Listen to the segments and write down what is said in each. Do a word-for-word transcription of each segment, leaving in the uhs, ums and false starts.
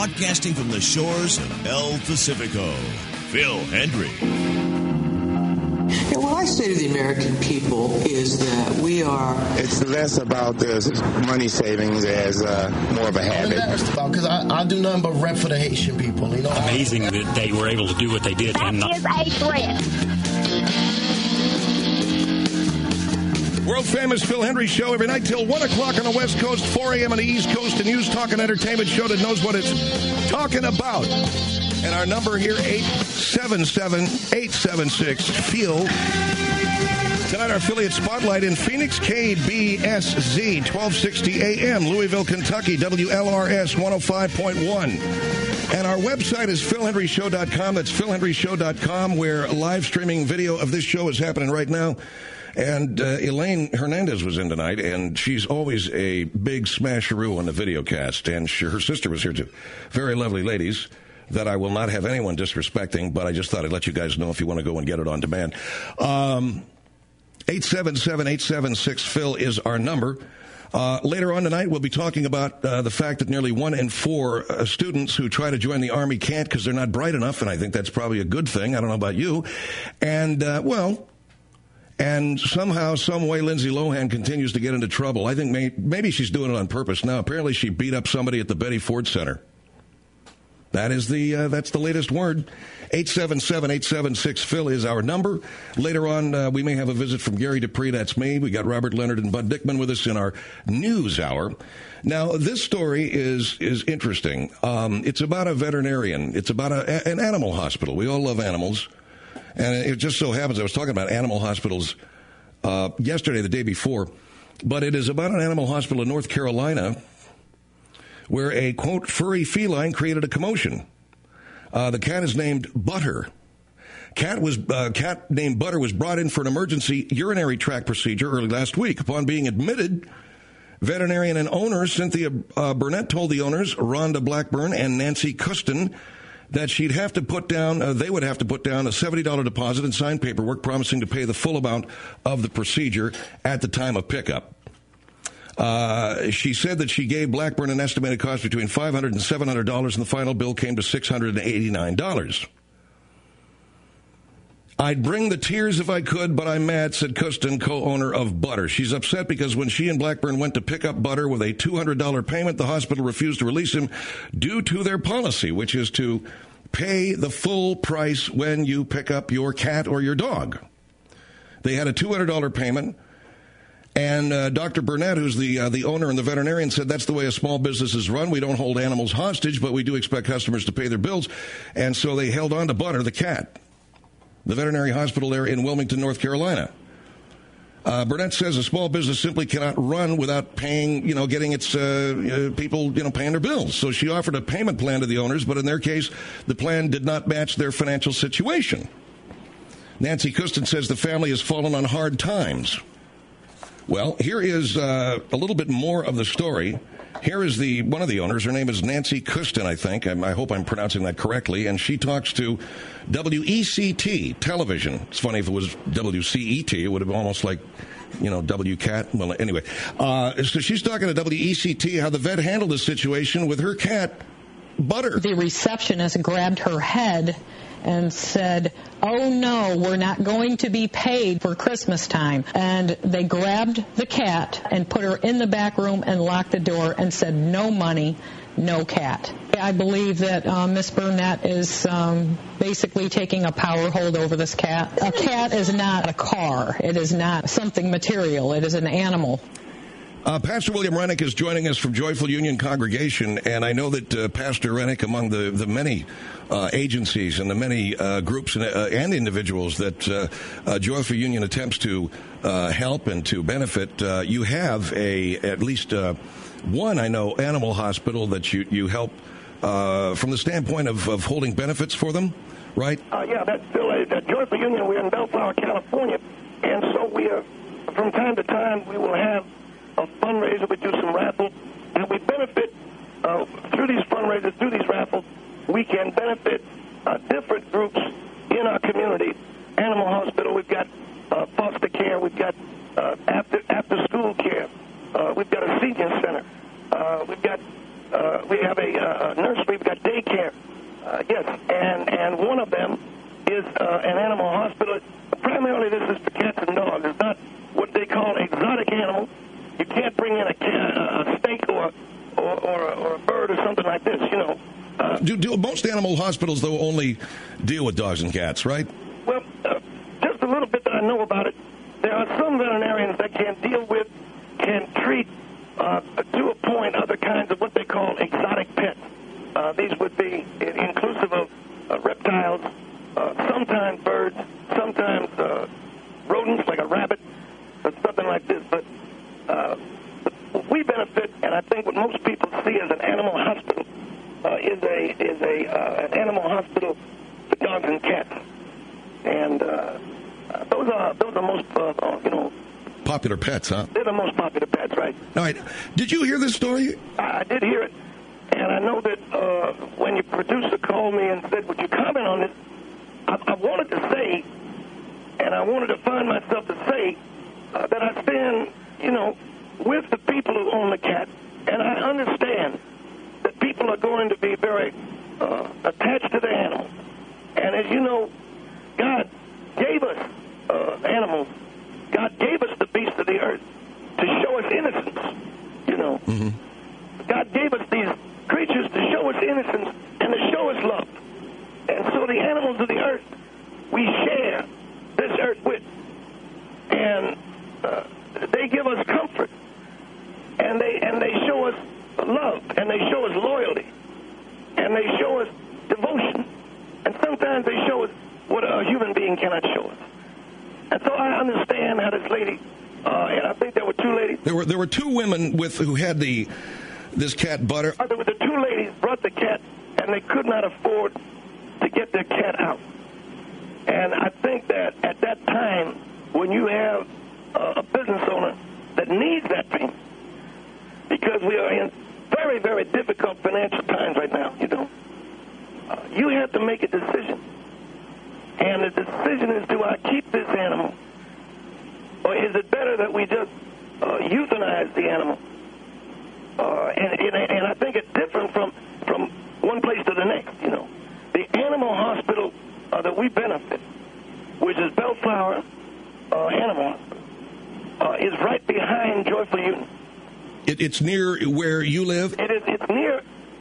broadcasting from the shores of El Pacifico, Phil Hendrie. Yeah, what I say to the American people is that we are... It's less about the money savings as uh, more of a habit. I'm embarrassed about because I, I do nothing but rep for the Haitian people. You know, amazing that they were able to do what they did. That and not- is a threat. World-famous Phil Hendrie Show every night till one o'clock on the West Coast, four a.m. on the East Coast, a news, talk, and entertainment show that knows what it's talking about. And our number here, eight seven seven, eight seven six, F E E L. Tonight, our affiliate spotlight in Phoenix, K B S Z, twelve sixty A M, Louisville, Kentucky, W L R S one oh five point one. And our website is phil hendrie show dot com. That's phil hendrie show dot com, where live streaming video of this show is happening right now. And uh, Elaine Hernandez was in tonight, and she's always a big smasheroo on the video cast. And she, her sister was here, too. Very lovely ladies that I will not have anyone disrespecting, but I just thought I'd let you guys know if you want to go and get it on demand. Um, eight seven seven, eight seven six, Phil is our number. Uh, later on tonight, we'll be talking about uh, the fact that nearly one in four uh, students who try to join the Army can't because they're not bright enough, and I think that's probably a good thing. I don't know about you. And, uh, well... And somehow, some way, Lindsay Lohan continues to get into trouble. I think may, maybe she's doing it on purpose now. Apparently, she beat up somebody at the Betty Ford Center. That is the uh, that's the latest word. eight seven seven, eight seven six, Phil is our number. Later on, uh, we may have a visit from Gary Dupree. That's me. We got Robert Leonard and Bud Dickman with us in our news hour. Now, this story is is interesting. Um, it's about a veterinarian. It's about a, an animal hospital. We all love animals. And it just so happens, I was talking about animal hospitals uh, yesterday, the day before, but it is about an animal hospital in North Carolina where a, quote, furry feline created a commotion. Uh, the cat is named Butter. Cat was uh, cat named Butter was brought in for an emergency urinary tract procedure early last week. Upon being admitted, veterinarian and owner Cynthia uh, Burnett told the owners, Rhonda Blackburn and Nancy Custon, that she'd have to put down, uh, they would have to put down a seventy dollars deposit and sign paperwork promising to pay the full amount of the procedure at the time of pickup. Uh, she said that she gave Blackburn an estimated cost between five hundred dollars and seven hundred dollars, and the final bill came to six hundred eighty-nine dollars. I'd bring the tears if I could, but I'm mad, said Custon, co-owner of Butter. She's upset because when she and Blackburn went to pick up Butter with a two hundred dollars payment, the hospital refused to release him due to their policy, which is to pay the full price when you pick up your cat or your dog. They had a two hundred dollars payment, and uh, Doctor Burnett, who's the uh, the owner and the veterinarian, said that's the way a small business is run. We don't hold animals hostage, but we do expect customers to pay their bills, and so they held on to Butter, the cat. The veterinary hospital there in Wilmington, North Carolina. Uh, Burnett says a small business simply cannot run without paying, you know, getting its uh, uh, people, you know, paying their bills. So she offered a payment plan to the owners, but in their case, the plan did not match their financial situation. Nancy Custon says the family has fallen on hard times. Well, here is uh, a little bit more of the story. Here is the one of the owners. Her name is Nancy Custon, I think. I, I hope I'm pronouncing that correctly. And she talks to W E C T television. It's funny if it was W C E T. It would have been almost like, you know, W cat. Well, anyway. Uh, so she's talking to W E C T how the vet handled the situation with her cat, Butter. The receptionist grabbed her head and said, oh, no, we're not going to be paid for Christmas time. And they grabbed the cat and put her in the back room and locked the door and said, no money, no cat. I believe that uh, Miss Burnett is um, basically taking a power hold over this cat. A cat is not a car. It is not something material. It is an animal. Uh, Pastor William Rennick is joining us from Joyful Union Congregation, and I know that uh, Pastor Rennick, among the, the many uh, agencies and the many uh, groups and, uh, and individuals that uh, uh, Joyful Union attempts to uh, help and to benefit, uh, you have a at least uh, one, I know, animal hospital that you, you help uh, from the standpoint of, of holding benefits for them, right? Uh, yeah, that's still a, a Joyful Union. We're in Bellflower, California, and so we are, from time to time, we will have a fundraiser. We do some raffles, and we benefit uh, through these fundraisers, through these raffles. We can benefit uh, different groups in our community. Animal hospital, we've got uh, foster care, we've got uh, after after school care, uh, we've got a senior center, uh, we've got uh, we have a uh, nursery, we've got daycare. Uh, yes, and, and one of them is uh, an animal hospital. Primarily this is for cats and dogs. It's not what they call exotic animals. You can't bring in a, cat, a snake or, or, or, or a bird or something like this, you know. Uh, do, do most animal hospitals, though, only deal with dogs and cats, right? Well, uh, just a little bit that I know about it. There are some veterinarians that can deal with, can treat uh, to a point other kinds of what they call exotic pets. Uh, these would be inclusive of uh, reptiles, uh, sometimes birds, sometimes uh, rodents like a rabbit, or something like this. But uh, we benefit, and I think what most people see as an animal hospital uh, is a is a uh, an animal hospital for dogs and cats, and uh, those are those are most uh, you know popular pets, huh? They're the most popular pets, right? All right. Did you hear this story? I, I did hear it, and I know that uh, when your producer called me and said, "Would you comment on this?" I, I wanted to say, and I wanted to find myself to say uh, that I stand, you know, with the people who own the cat, and I understand that people are going to be very uh, attached to the animals. And as you know, God gave us uh, animals. God gave us the beasts of the earth to show us innocence, you know. Mm-hmm. God gave us these creatures to show us innocence and to show us love. And so the animals of the earth, we share this earth with. And uh, they give us comfort. And they and they show us love. And they show us loyalty. And they show us devotion. And sometimes they show us what a human being cannot show us. And so I understand how this lady, uh, and I think there were two ladies. There were there were two women with who had the this cat Butter. Uh, there were the two ladies brought the cat, and they could not afford to get their cat out. And I think that at that time, when you have uh, a business owner that needs that thing, because we are in very, very difficult financial times right now, you know, uh, you have to make a decision. And the decision is, do I keep this animal, or is it better that we just uh, euthanize the animal? Uh, and, and, and I think it's different from, from one place to the next, you know. The animal hospital uh, that we benefit, which is Bellflower uh, Animal Hospital, uh, is right behind Joyful Union. It, it's near where you live? It is. It's near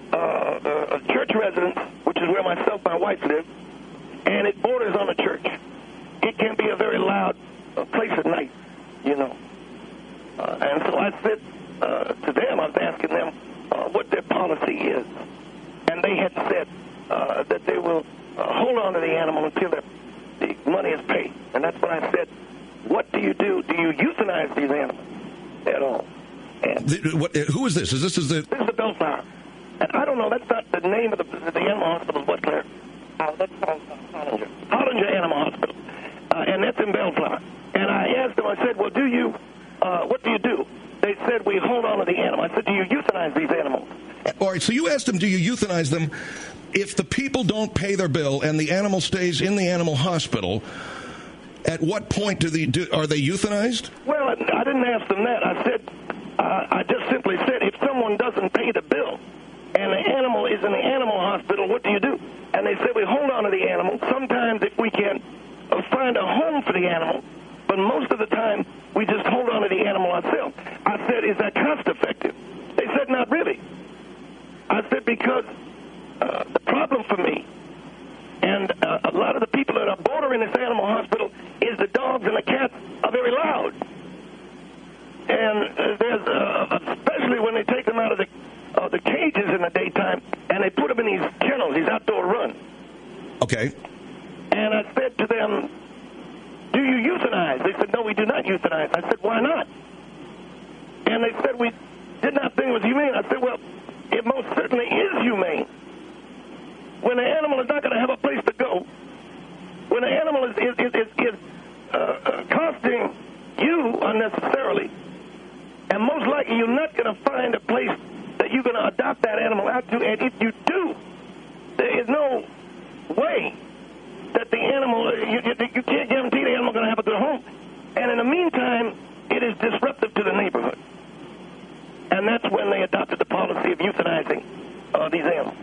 uh, a church residence, which is where myself and my wife live, and it borders on a church. It can be a very loud uh, place at night, you know. Uh, and so I said uh, to them, I was asking them uh, what their policy is. And they had said uh, that they will uh, hold on to the animal until the, the money is paid. And that's when I said, what do you do? Do you euthanize these animals at all? And the, what, who is this? Is this is the... This is the Bellflower. And I don't know, that's not the name of the, the animal hospital. What, Claire? Oh, that's Hollinger. Hollinger Animal Hospital. Uh, and that's in Bellflower. And I asked them, I said, well, do you, uh, what do you do? They said, we hold on to the animal. I said, do you euthanize these animals? All right, so you asked them, do you euthanize them? If the people don't pay their bill and the animal stays in the animal hospital, at what point do they, do, are they euthanized? Well, I, I didn't ask them that. I said, uh, I just simply said, if someone doesn't pay the bill and the animal is in the animal hospital, what do you do? And they said, we hold on to the animal. Sometimes if we can uh, find a home for the animal, but most of the time we just hold on to the animal ourselves. I said, is that cost effective? They said, not really. I said, because uh, the problem for me and uh, a lot of the people that are bordering this animal hospital is the dogs and the cats are very loud. And uh, there's, uh, especially when they take them out of the uh, the cages in the daytime and they put them in these kennels, these outdoor runs. Okay. And I said to them, do you euthanize? They said, no, we do not euthanize. I said, why not? And they said, we did not think it was humane. I said, well, it most certainly is humane. When the animal is not going to have a place to go, when the animal is, is, is, is, is uh, uh, costing you unnecessarily, and most likely you're not going to find a place that you're going to adopt that animal out to, and if you do, there is no way that the animal, you, you, you can't guarantee the animal is going to have a good home. And in the meantime, it is disruptive to the neighborhood. And that's when they adopted the policy of euthanizing uh, these animals.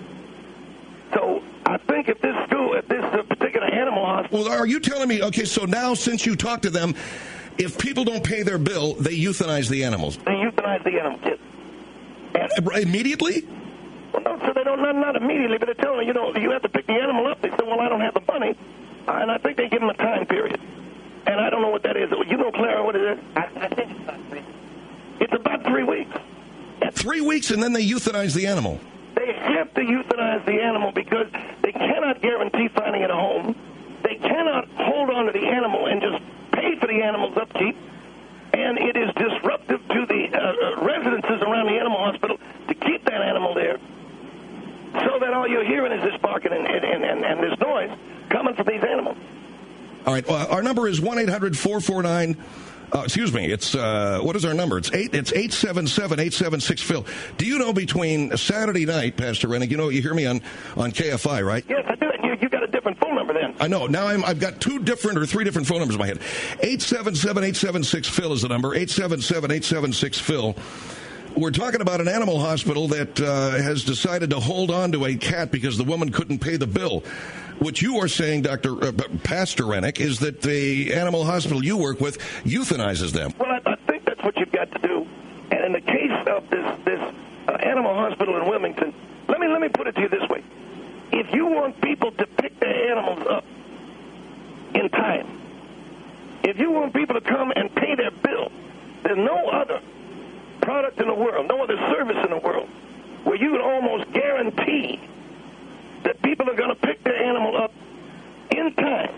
So I think if this school, if this uh, particular animal hospital... Well, are you telling me, okay, so now since you talked to them, if people don't pay their bill, they euthanize the animals? They euthanize the animals, yes. And, immediately? Well, no, so they don't, not, not immediately, but they're telling them, you know, you have to pick the animal up. They say, well, I don't have the money. Uh, and I think they give them a time period. And I don't know what that is. You know, Clara, what it is? I, I think it's about three. It's about three weeks. Three weeks, and then they euthanize the animal. They have to euthanize the animal because they cannot guarantee finding it a home. They cannot hold on to the animal and just pay for the animal's upkeep. And it is disruptive to the uh, residences around the animal hospital to keep that animal there, so that all you're hearing is this barking and, and, and, and this noise coming from these animals. All right. Well, our number is one eight hundred four four nine Uh, excuse me. It's uh, what is our number? It's eight. It's eight seven seven eight seven six Phil. Do you know between Saturday night, Pastor Rennick? You know you hear me on, on K F I, right? Yes, I do. You you got a different phone number then. I know. Now I'm, I've got two different or three different phone numbers in my head. Eight seven seven eight seven six Phil is the number. Eight seven seven eight seven six Phil. We're talking about an animal hospital that uh, has decided to hold on to a cat because the woman couldn't pay the bill. What you are saying, Doctor Uh, Pastor Rennick, is that the animal hospital you work with euthanizes them. Well, I, I think that's what you've got to do. And in the case of this this uh, animal hospital in Wilmington, let me let me put it to you this way: if you want people to pick their animals up in time, if you want people to come and pay their bill, there's no other product in the world, no other service in the world, where you would almost guarantee that people are going to pick their animal up in time,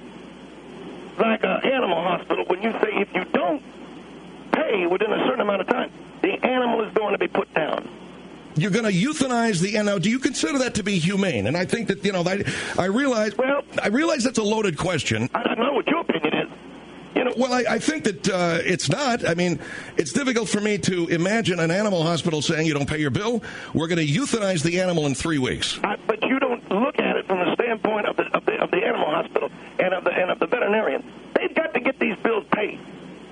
like an animal hospital, when you say if you don't pay within a certain amount of time, the animal is going to be put down. You're going to euthanize the animal. Do you consider that to be humane? And I think that, you know, I, I realize well, I realize that's a loaded question. I don't know what your opinion is. You know, well, I, I think that uh, it's not. I mean, it's difficult for me to imagine an animal hospital saying you don't pay your bill. We're going to euthanize the animal in three weeks. I, but you don't look at it from the standpoint of the, of the of the animal hospital and of the and of the veterinarian. They've got to get these bills paid.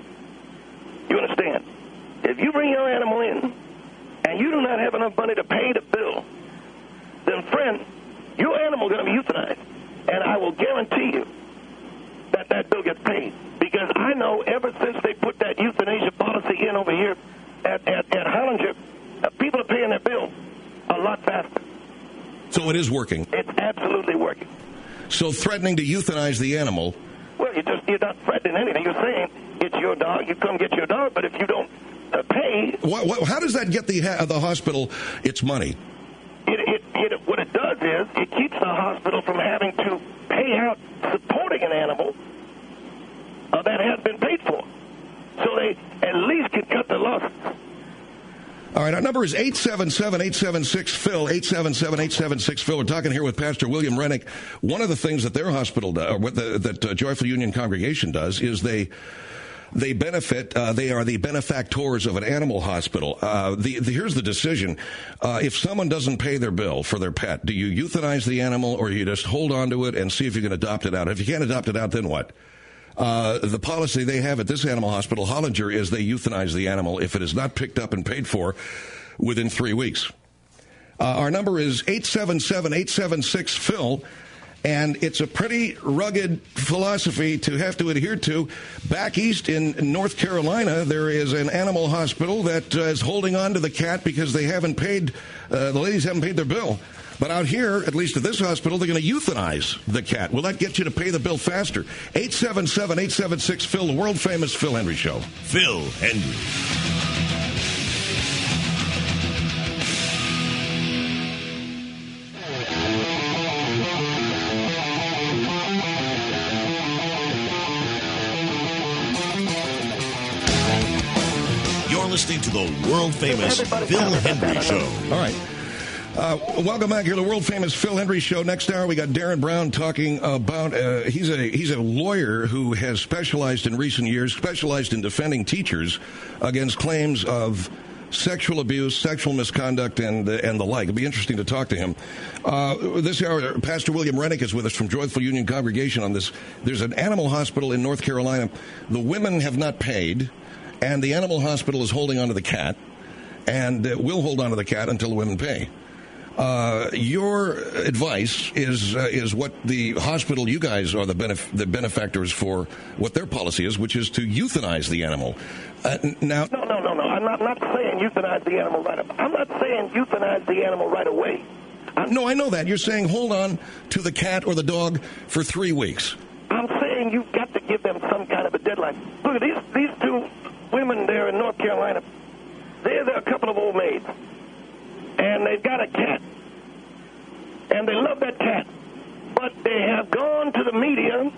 You understand? If you bring your animal in and you do not have enough money to pay the bill, then, friend, your animal is going to be euthanized, and I will guarantee you that that bill gets paid. Because I know ever since they put that euthanasia policy in over here at, at, at Hollinger, uh, people are paying their bill a lot faster. So it is working. It's absolutely working. So threatening to euthanize the animal. Well, you just, you're not threatening anything. You're saying it's your dog. You come get your dog, but if you don't uh, pay... What, what, how does that get the, uh, the hospital its money? It, it, it, what it does is it keeps the hospital from having to pay out supporting an animal Uh, that has been paid for. So they at least can cut the losses. All right, our number is eight seven seven eight seven six Phil, eight seven seven eight seven six Phil. We're talking here with Pastor William Rennick. One of the things that their hospital does, or what the, that uh, Joyful Union congregation does, is they they benefit, uh, they are the benefactors of an animal hospital. Uh, the, the, here's the decision. Uh, if someone doesn't pay their bill for their pet, do you euthanize the animal or you just hold on to it and see if you can adopt it out? If you can't adopt it out, then what? Uh, the policy they have at this animal hospital, Hollinger, is they euthanize the animal if it is not picked up and paid for within three weeks. Uh, our number is eight seven seven eight seven six Phil, and it's a pretty rugged philosophy to have to adhere to. Back east in North Carolina, there is an animal hospital that uh, is holding on to the cat because they haven't paid, uh, the ladies haven't paid their bill. But out here, at least at this hospital, they're going to euthanize the cat. Will that get you to pay the bill faster? eight seven seven eight seven six Phil, the world-famous Phil Hendrie Show. Phil Hendrie. You're listening to the world-famous Phil Hendrie Show. All right. Uh, welcome back here to the world-famous Phil Hendrie Show. Next hour, we got Darren Brown talking about, uh, he's a he's a lawyer who has specialized in recent years, specialized in defending teachers against claims of sexual abuse, sexual misconduct, and uh, and the like. It'll be interesting to talk to him. Uh, this hour, Pastor William Rennick is with us from Joyful Union Congregation on this. There's an animal hospital in North Carolina. The women have not paid, and the animal hospital is holding on to the cat. and uh, will hold on to the cat until the women pay. Uh, your advice is uh, is what the hospital, you guys are the benef- the benefactors for what their policy is, which is to euthanize the animal. Uh, now, no, no, no, no. I'm not, not saying euthanize the animal right away. I'm not saying euthanize the animal right away. I'm, no, I know that. You're saying hold on to the cat or the dog for three weeks. I'm saying you've got to give them some kind of a deadline. Look at these these two women there in North Carolina. They're, they're a couple of old maids. And they've got a cat. And they love that cat. But they have gone to the media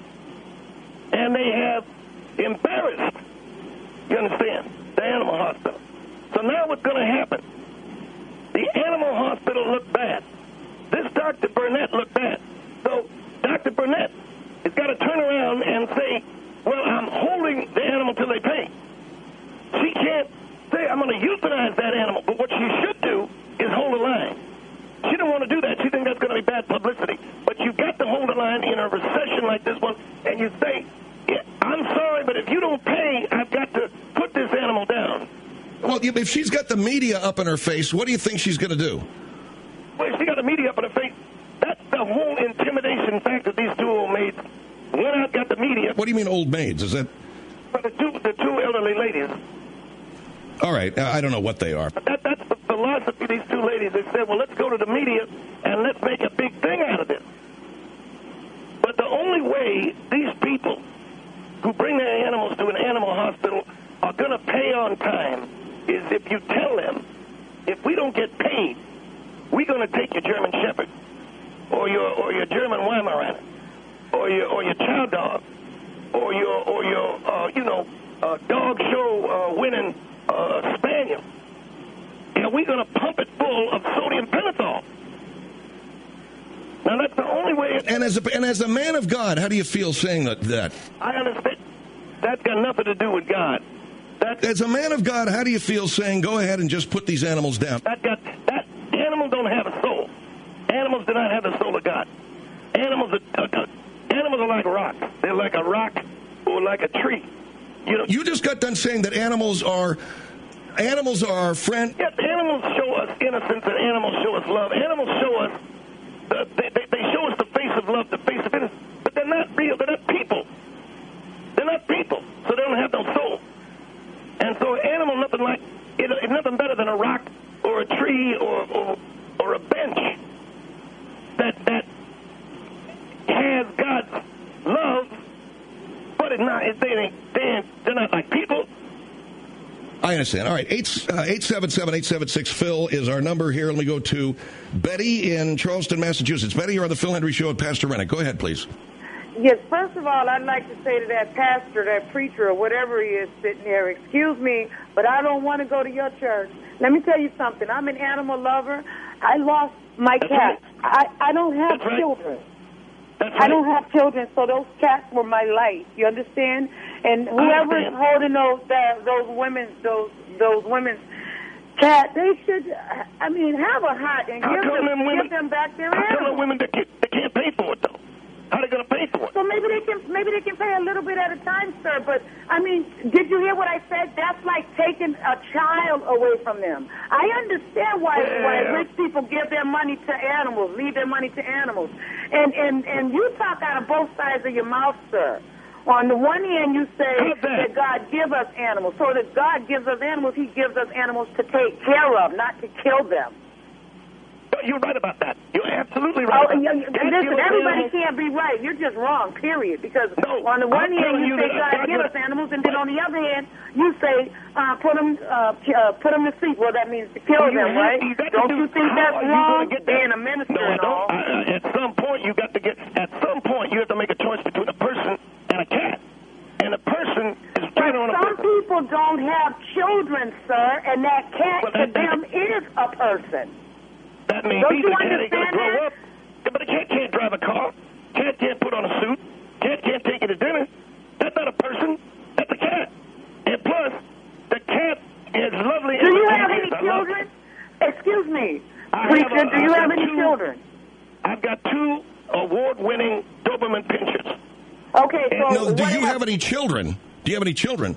and they have embarrassed, you understand, the animal hospital. So now what's going to happen? The animal hospital looked bad. This Doctor Burnett looked bad. So Doctor Burnett has got to turn around and say, well, I'm holding the animal till they pay. She can't say, I'm going to euthanize that animal. But what she should do is hold the line. She don't want to do that. She thinks that's going to be bad publicity. But you've got to hold the line in a recession like this one, and you say, I'm sorry, but if you don't pay, I've got to put this animal down. Well, if she's got the media up in her face, what do you think she's going to do? Well, if she got the media up in her face, that's the whole intimidation factor. These two old maids went out, got the media. What do you mean old maids? Is that... But the two, the two elderly ladies. All right, I don't know what they are. That, that's the philosophy of these two ladies. They said, well, let's go to the media and let's make a big thing out of this. But the only way these people who bring their animals to an animal hospital are going to pay on time is if you tell them, if we don't get paid, we're going to take your German Shepherd or your or your German Weimaraner or your or your chow dog or your or your uh, you know uh, dog show uh, winning uh, spaniel, and we're going to pump it full of sodium pentothal. Now that's the only way. And as a and as a man of God, how do you feel saying that? that? I understand. That's got nothing to do with God. That's, as a man of God, how do you feel saying, go ahead and just put these animals down? That got that animals don't have a soul. Animals do not have the soul of God. Animals are uh, animals are like rocks. They're like a rock or like a tree. You know. You just got done saying that animals are animals are our friend. Yes, animals show us innocence and animals show us love. Animals show us the, they, they, they show us the face of love, the face of innocence. But they're not real. They're not people. They're not people, so they don't have no soul. And so an animal, nothing like, it, it's nothing better than a rock or a tree or or, or a bench that that has God's love, but it's not. It, they ain't, they ain't, they're not like people. I understand. All right, eight seven seven, eight seven six, Phil is our number here. Let me go to Betty in Charleston, Massachusetts. Betty, you're on the Phil Hendry Show with Pastor Rennick. Go ahead, please. Yes, first of all, I'd like to say to that pastor, that preacher, or whatever he is sitting there, excuse me, but I don't want to go to your church. Let me tell you something. I'm an animal lover. I lost my That's cat. Right. I, I don't have That's children. Right. That's right. I don't have children, so those cats were my life. You understand? And whoever is holding those uh, those women's those those women's cat, they should. I mean, have a heart and give them, them women, give them back their animals. How come the women that can't, they can't pay for it though? How are they going to pay for it? So maybe they can maybe they can pay a little bit at a time, sir. But I mean, did you hear what I said? That's like taking a child away from them. I understand why yeah. why rich people give their money to animals, leave their money to animals, and and and you talk out of both sides of your mouth, sir. On the one hand, you say that? that God gives us animals. So that God gives us animals, He gives us animals to take care of, not to kill them. You're right about that. You're absolutely right. Oh, you, listen, everybody can't be right. You're just wrong, period. Because no, on the one I'm hand, you you say God give us animals, and then on the other hand, you say uh, put them uh, uh, put them to sleep. Well, that means to kill you them, right? You don't do, you think that's wrong? That? Being a minister no, and all. I, I, at some point, you got to get. At some point, you have to make a choice between a person and a cat. And a person is but right on a some person. people don't have children, sir, and that cat well, to that, them is a person. That means don't either you cat ain't going to grow that? up. Yeah, but a cat can't drive a car. Cat can't put on a suit. Cat can't take you to dinner. That's not a person. That's a cat. And plus, the cat is lovely. Do you have any children? Excuse me, preacher. Do you have any two, children? I've got two award-winning Doberman pinschers. Okay, so no, do you have, have any children? Do you have any children? Those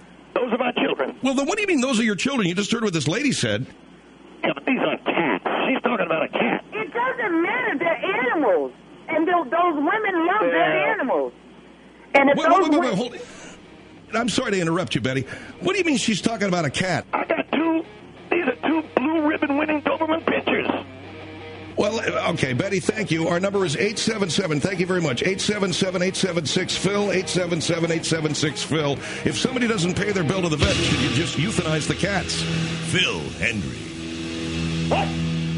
those are my children. Well, then what do you mean those are your children? You just heard what this lady said. Yeah, but these aren't cats. She's talking about a cat. It doesn't matter. They're animals. And those, those women love Yeah. their animals. And if Wait, those wait, wait, wait, women... hold I'm sorry to interrupt you, Betty. What do you mean she's talking about a cat? I got two. These are two blue ribbon winning Doberman pinchers. Well, okay, Betty, thank you. Our number is eight seven seven, thank you very much, eight seven seven, eight seven six, Phil, eight seven seven, eight seven six, Phil. If somebody doesn't pay their bill to the vet, should you just euthanize the cats? Phil Hendrie. What?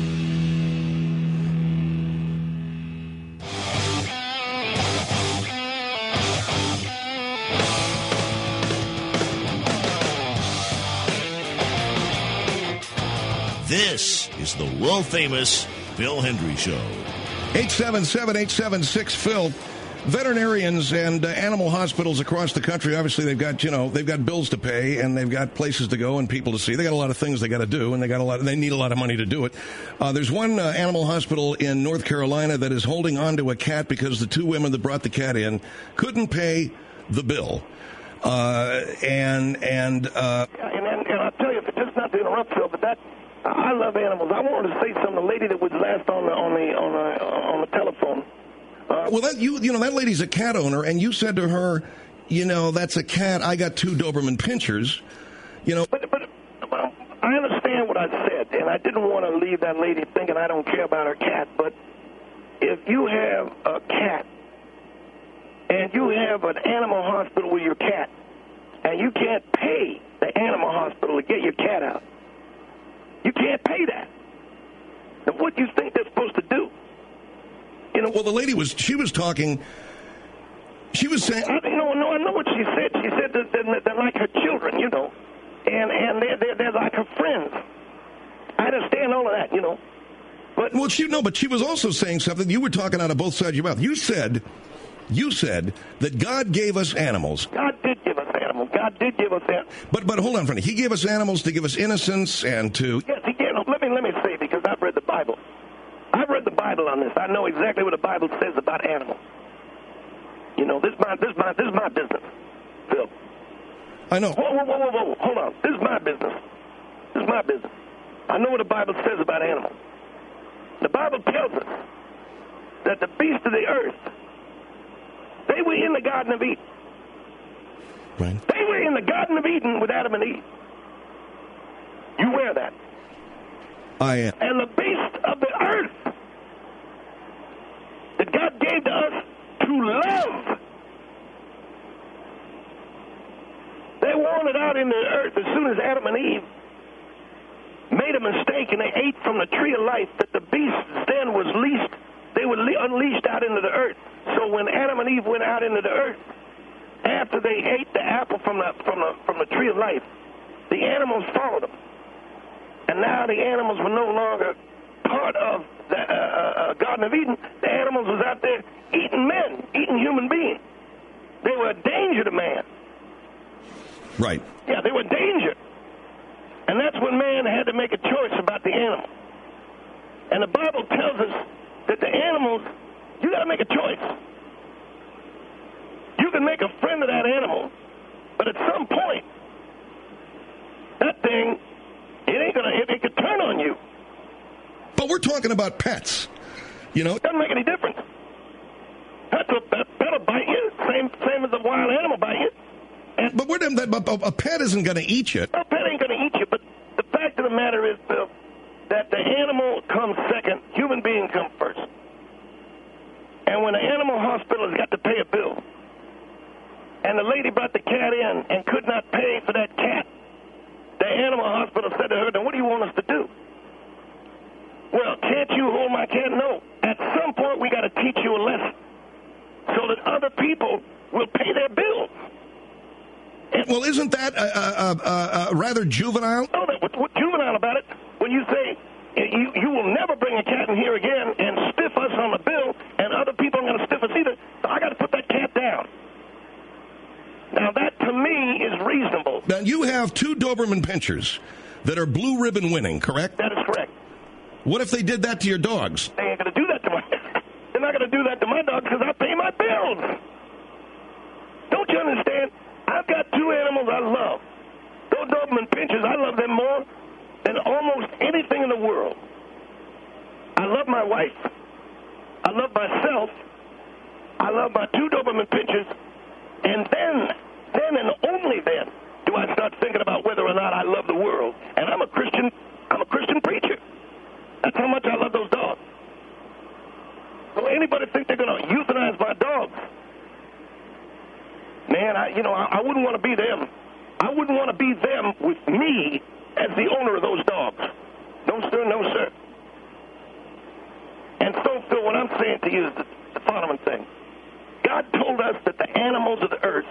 This is the world-famous Phil Hendrie Show. eight seven seven, eight seven six, Phil. Veterinarians and uh, animal hospitals across the country, obviously they've got, you know, they've got bills to pay and they've got places to go and people to see. They got a lot of things they got to do and they got a lot, they need a lot of money to do it. Uh, there's one uh, animal hospital in North Carolina that is holding on to a cat because the two women that brought the cat in couldn't pay the bill. Uh, and, and, uh, Yeah, and, and, and I'll tell you, just not to interrupt, Phil, but that, I love animals. I wanted to say something. The lady that was last on the, on the, on the, on the telephone. Uh, well, that you you know that lady's a cat owner, and you said to her, you know, that's a cat. I got two Doberman pinchers, you know. But but well, I understand what I said, and I didn't want to leave that lady thinking I don't care about her cat. But if you have a cat and you have an animal hospital with your cat, and you can't pay the animal hospital to get your cat out, you can't pay that. And what do you think they're supposed to do? You know, well, the lady was, she was talking, she was saying... I, you know, no, I know what she said. She said that they're, they're like her children, you know, and, and they're, they're, they're like her friends. I understand all of that, you know. But Well, she, no, but she was also saying something. You were talking out of both sides of your mouth. You said, you said that God gave us animals. God did give us animals. God did give us animals. But, but hold on, friend. He gave us animals to give us innocence and to... Yes, he did. Let me, let me say, because I've read the Bible. I've read the Bible on this. I know exactly what the Bible says about animals. You know, this is my, this is my, this is my business, Phil. I know. Whoa, whoa, whoa, whoa, whoa. Hold on. This is my business. This is my business. I know what the Bible says about animals. The Bible tells us that the beasts of the earth, they were in the Garden of Eden. Right. They were in the Garden of Eden with Adam and Eve. You wear that. I am. And the beasts of the earth that God gave to us to love, they wandered out into the earth as soon as Adam and Eve made a mistake and they ate from the tree of life, that the beasts then was leased, they were le- unleashed out into the earth. So when Adam and Eve went out into the earth, after they ate the apple from the, from the, from the tree of life, the animals followed them. And now the animals were no longer part of the uh, uh, Garden of Eden. The animals was out there eating men, eating human beings. They were a danger to man. Right. Yeah, they were a danger. And that's when man had to make a choice about the animal. And the Bible tells us that the animals, you got to make a choice. You can make a friend of that animal, but at some point, that thing, it ain't gonna, it, it could turn on you. But we're talking about pets. You know? It doesn't make any difference. That's a, that, that'll bite you, same same as a wild animal bite you. And But we're that a pet isn't going to eat you. a pet ain't going to eat you, but the fact of the matter is, Bill, that the animal comes second, human being comes first. And when the animal hospital has got to pay a bill, and the lady brought the cat in and could not pay for that cat, the animal hospital said to her, then what do you want us to do? Well, can't you hold my cat? No. At some point, we got to teach you a lesson so that other people will pay their bills. And Well, isn't that uh, uh, uh, uh, rather juvenile? know that what's, what's juvenile about it when you say you, you will never bring a cat in here again and stiff us on the bill, and other people aren't going to stiff us either, so I got to put that cat down. Now, that to me is reasonable. Now, you have two Doberman pinchers that are blue ribbon winning, correct? That is correct. What if they did that to your dogs? They ain't going to do that to my They're not going to do that to my dog because I pay my bills. Don't you understand? I've got two animals I love. Doberman Pinschers, I love them more than almost anything in the world. I love my wife. I love myself. I love my two Doberman Pinschers. And then, then and only then, do I start thinking about whether or not I love the world. And I'm a Christian, I'm a Christian preacher. That's how much I love those dogs. So anybody think they're going to euthanize my dogs? Man, I, you know, I, I wouldn't want to be them. I wouldn't want to be them with me as the owner of those dogs. No, sir, no, sir. And so, Phil, what I'm saying to you is the, the following thing. God told us that the animals of the earth...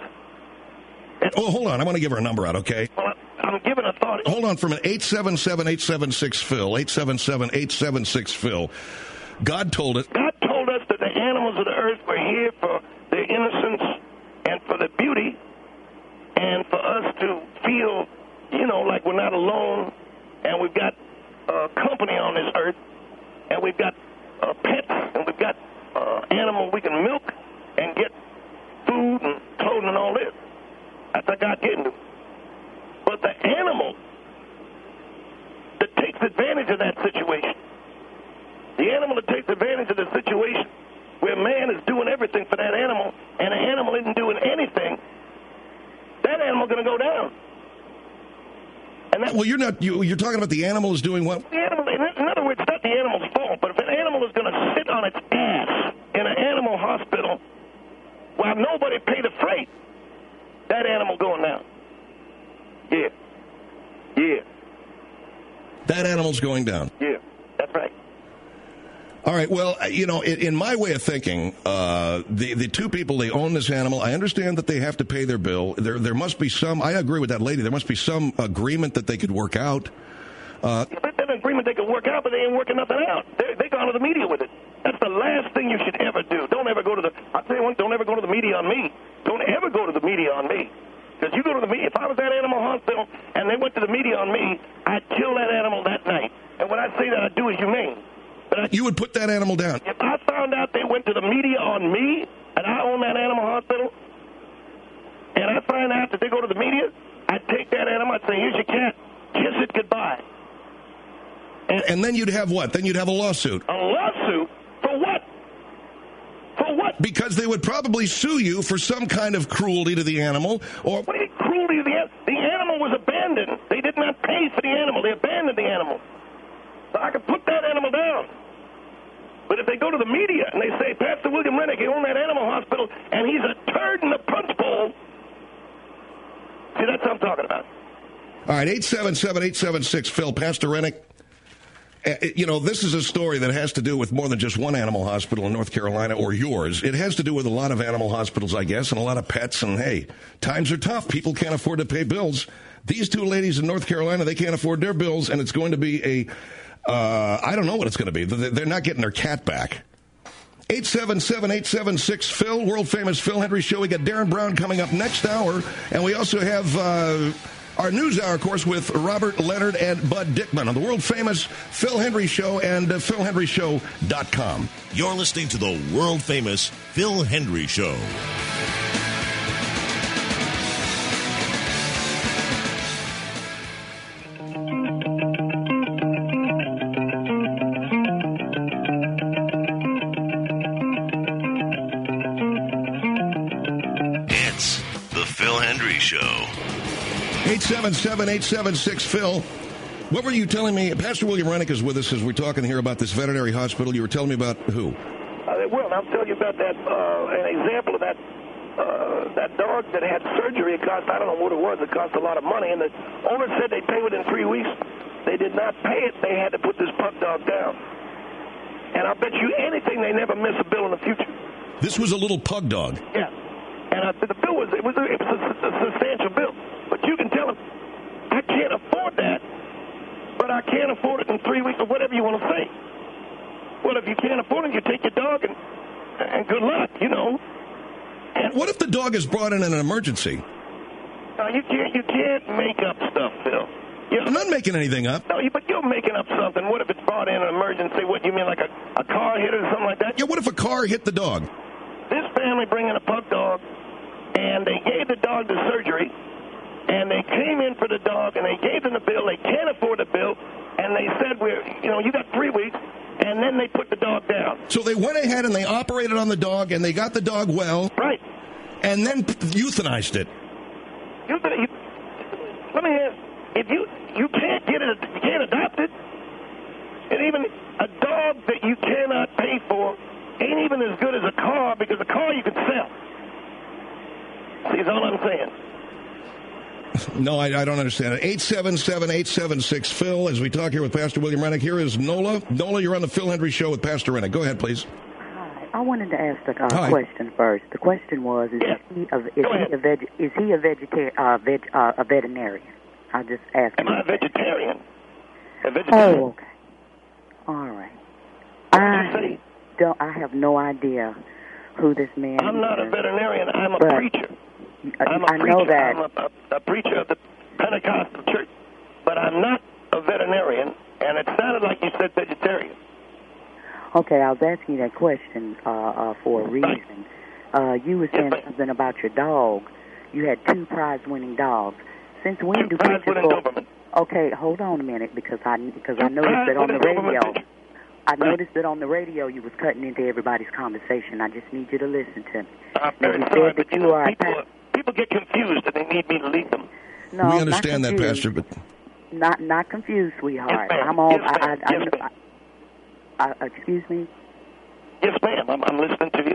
Oh, hold on. I want to give her a number out, okay? Well, I'm giving a thought... Hold on for a minute. eight seven seven, eight seven six, Phil. eight seven seven, eight seven six, Phil. God told us... God told us that the animals of the earth were here for their innocence and for their beauty and for us to feel, you know, like we're not alone and we've got uh, company on this earth and we've got uh, pets and we've got uh, animals we can milk and get food and clothing and all this. That's how God getting to. But the animal that takes advantage of that situation, the animal that takes advantage of the situation where man is doing everything for that animal and the animal isn't doing anything, that animal is going to go down. And that, well, you're not, you, you're talking about the animal is doing what? The animal, in other words, it's not the animal's fault, but if an animal is going to sit on its ass in an animal hospital while nobody paid the freight, that animal going down. Yeah. Yeah. That animal's going down. Yeah, that's right. All right, well, you know, in, in my way of thinking, uh, the, the two people, they own this animal. I understand that they have to pay their bill. There there must be some, I agree with that lady, there must be some agreement that they could work out. Uh, yeah, but that agreement they could work out, but they ain't working nothing out. They they gone to the media with it. That's the last thing you should ever do. Don't ever go to the, I'll tell you what, don't ever go to the media on me. Don't ever go to the media on me. Because you go to the media, if I was at Animal Hospital and they went to the media on me, I'd kill that animal that night. And when I say that, I do as humane. I, you would put that animal down? If I found out they went to the media on me, and I own that animal hospital, and I find out that they go to the media, I'd take that animal, I'd say, here's your cat, kiss it goodbye. And, and then you'd have what? Then you'd have a lawsuit. A lawsuit? For what? For what? Because they would probably sue you for some kind of cruelty to the animal. Or what do you mean cruelty to the animal? The animal was abandoned. They did not pay for the animal. They abandoned the animal. So I could put that animal down. But if they go to the media and they say, Pastor William Rennick, he owned that animal hospital, and he's a turd in the punch bowl, see, that's what I'm talking about. All right, eight seven seven, eight seven six, Phil, Pastor Rennick. Uh, you know, this is a story that has to do with more than just one animal hospital in North Carolina or yours. It has to do with a lot of animal hospitals, I guess, and a lot of pets. And, hey, times are tough. People can't afford to pay bills. These two ladies in North Carolina, they can't afford their bills, and it's going to be a, uh, I don't know what it's going to be. They're not getting their cat back. eight seven seven, eight seven six, Phil, world-famous Phil Hendry Show. We got Darren Brown coming up next hour, and we also have... Uh, Our news hour, of course, with Robert Leonard and Bud Dickman on the world-famous Phil Hendry Show and uh, phil hendry show dot com. You're listening to the world-famous Phil Hendry Show. It's the Phil Hendry Show. eight seven seven, eight seven six, Phil. What were you telling me? Pastor William Rennick is with us as we're talking here about this veterinary hospital. You were telling me about who? Uh, well, I'll tell you about that, uh, an example of that uh, that dog that had surgery. It cost, I don't know what it was, it cost a lot of money. And the owner said they'd pay within three weeks. They did not pay it. They had to put this pup dog down. And I'll bet you anything they never miss a bill in the future. This was a little pug dog. Yeah. And uh, the bill was, it was, a, it was a, a substantial bill. But you can tell them, I can't afford that, but I can't afford it in three weeks or whatever you want to say. Well, if you can't afford it, you take your dog and and good luck, you know. And what if the dog is brought in an emergency? No, you can't. You can't make up stuff, Phil. You know, I'm not making anything up. No, but you're making up something. What if it's brought in an emergency? What, you mean like a, a car hit or something like that? Yeah, what if a car hit the dog? This family bring in a pug dog, and they gave the dog the surgery, and they came in for the dog, and they gave them the bill. They can't afford the bill, and they said, "We're, you know, you got three weeks," and then they put the dog down. So they went ahead and they operated on the dog, and they got the dog well. Right. And then euthanized it. Euthanize. Let me ask: if you you can't get it, you can't adopt it, and even a dog that you cannot pay for ain't even as good as a car, because a car you can sell. See, that's all I'm saying. No, I, I don't understand it. eight seven seven, eight seven six, Phil, as we talk here with Pastor William Rennick. Here is Nola. Nola, you're on the Phil Hendry Show with Pastor Rennick. Go ahead, please. Hi. I wanted to ask a uh, Hi. question first. The question was, is Yeah. he a, is he a, veg, is he a, vegetarian, uh, veg, uh, a veterinarian? I'll just ask Am him. I a vegetarian? A vegetarian? Oh, okay. All right. What did you I, say? don't, I have no idea who this man I'm not a is. veterinarian. I'm a But- preacher. Uh, I'm a I preacher. know that. I'm a, a, a preacher of the Pentecostal church. But I'm not a veterinarian, and it sounded like you said vegetarian. Okay, I was asking you that question uh, uh, for a reason. Uh, you were saying ma'am. something about your dog. You had two prize-winning dogs. Since when Two do prize-winning preachers go? Doberman. Okay, hold on a minute, because I because I Two noticed that on the prize-winning radio. Doberman. I noticed that on the radio you was cutting into everybody's conversation. I just need you to listen to me. I'm Now, very you sorry, said but that you you know, are a people, pastor. people get confused, and they need me to lead them. No, we not understand that, confused. Pastor, but Not not confused, sweetheart. Yes, ma'am. I'm all. Yes, I, I, ma'am. I, Yes, I, ma'am. I, I, excuse me. Yes, ma'am. I'm, I'm listening to you.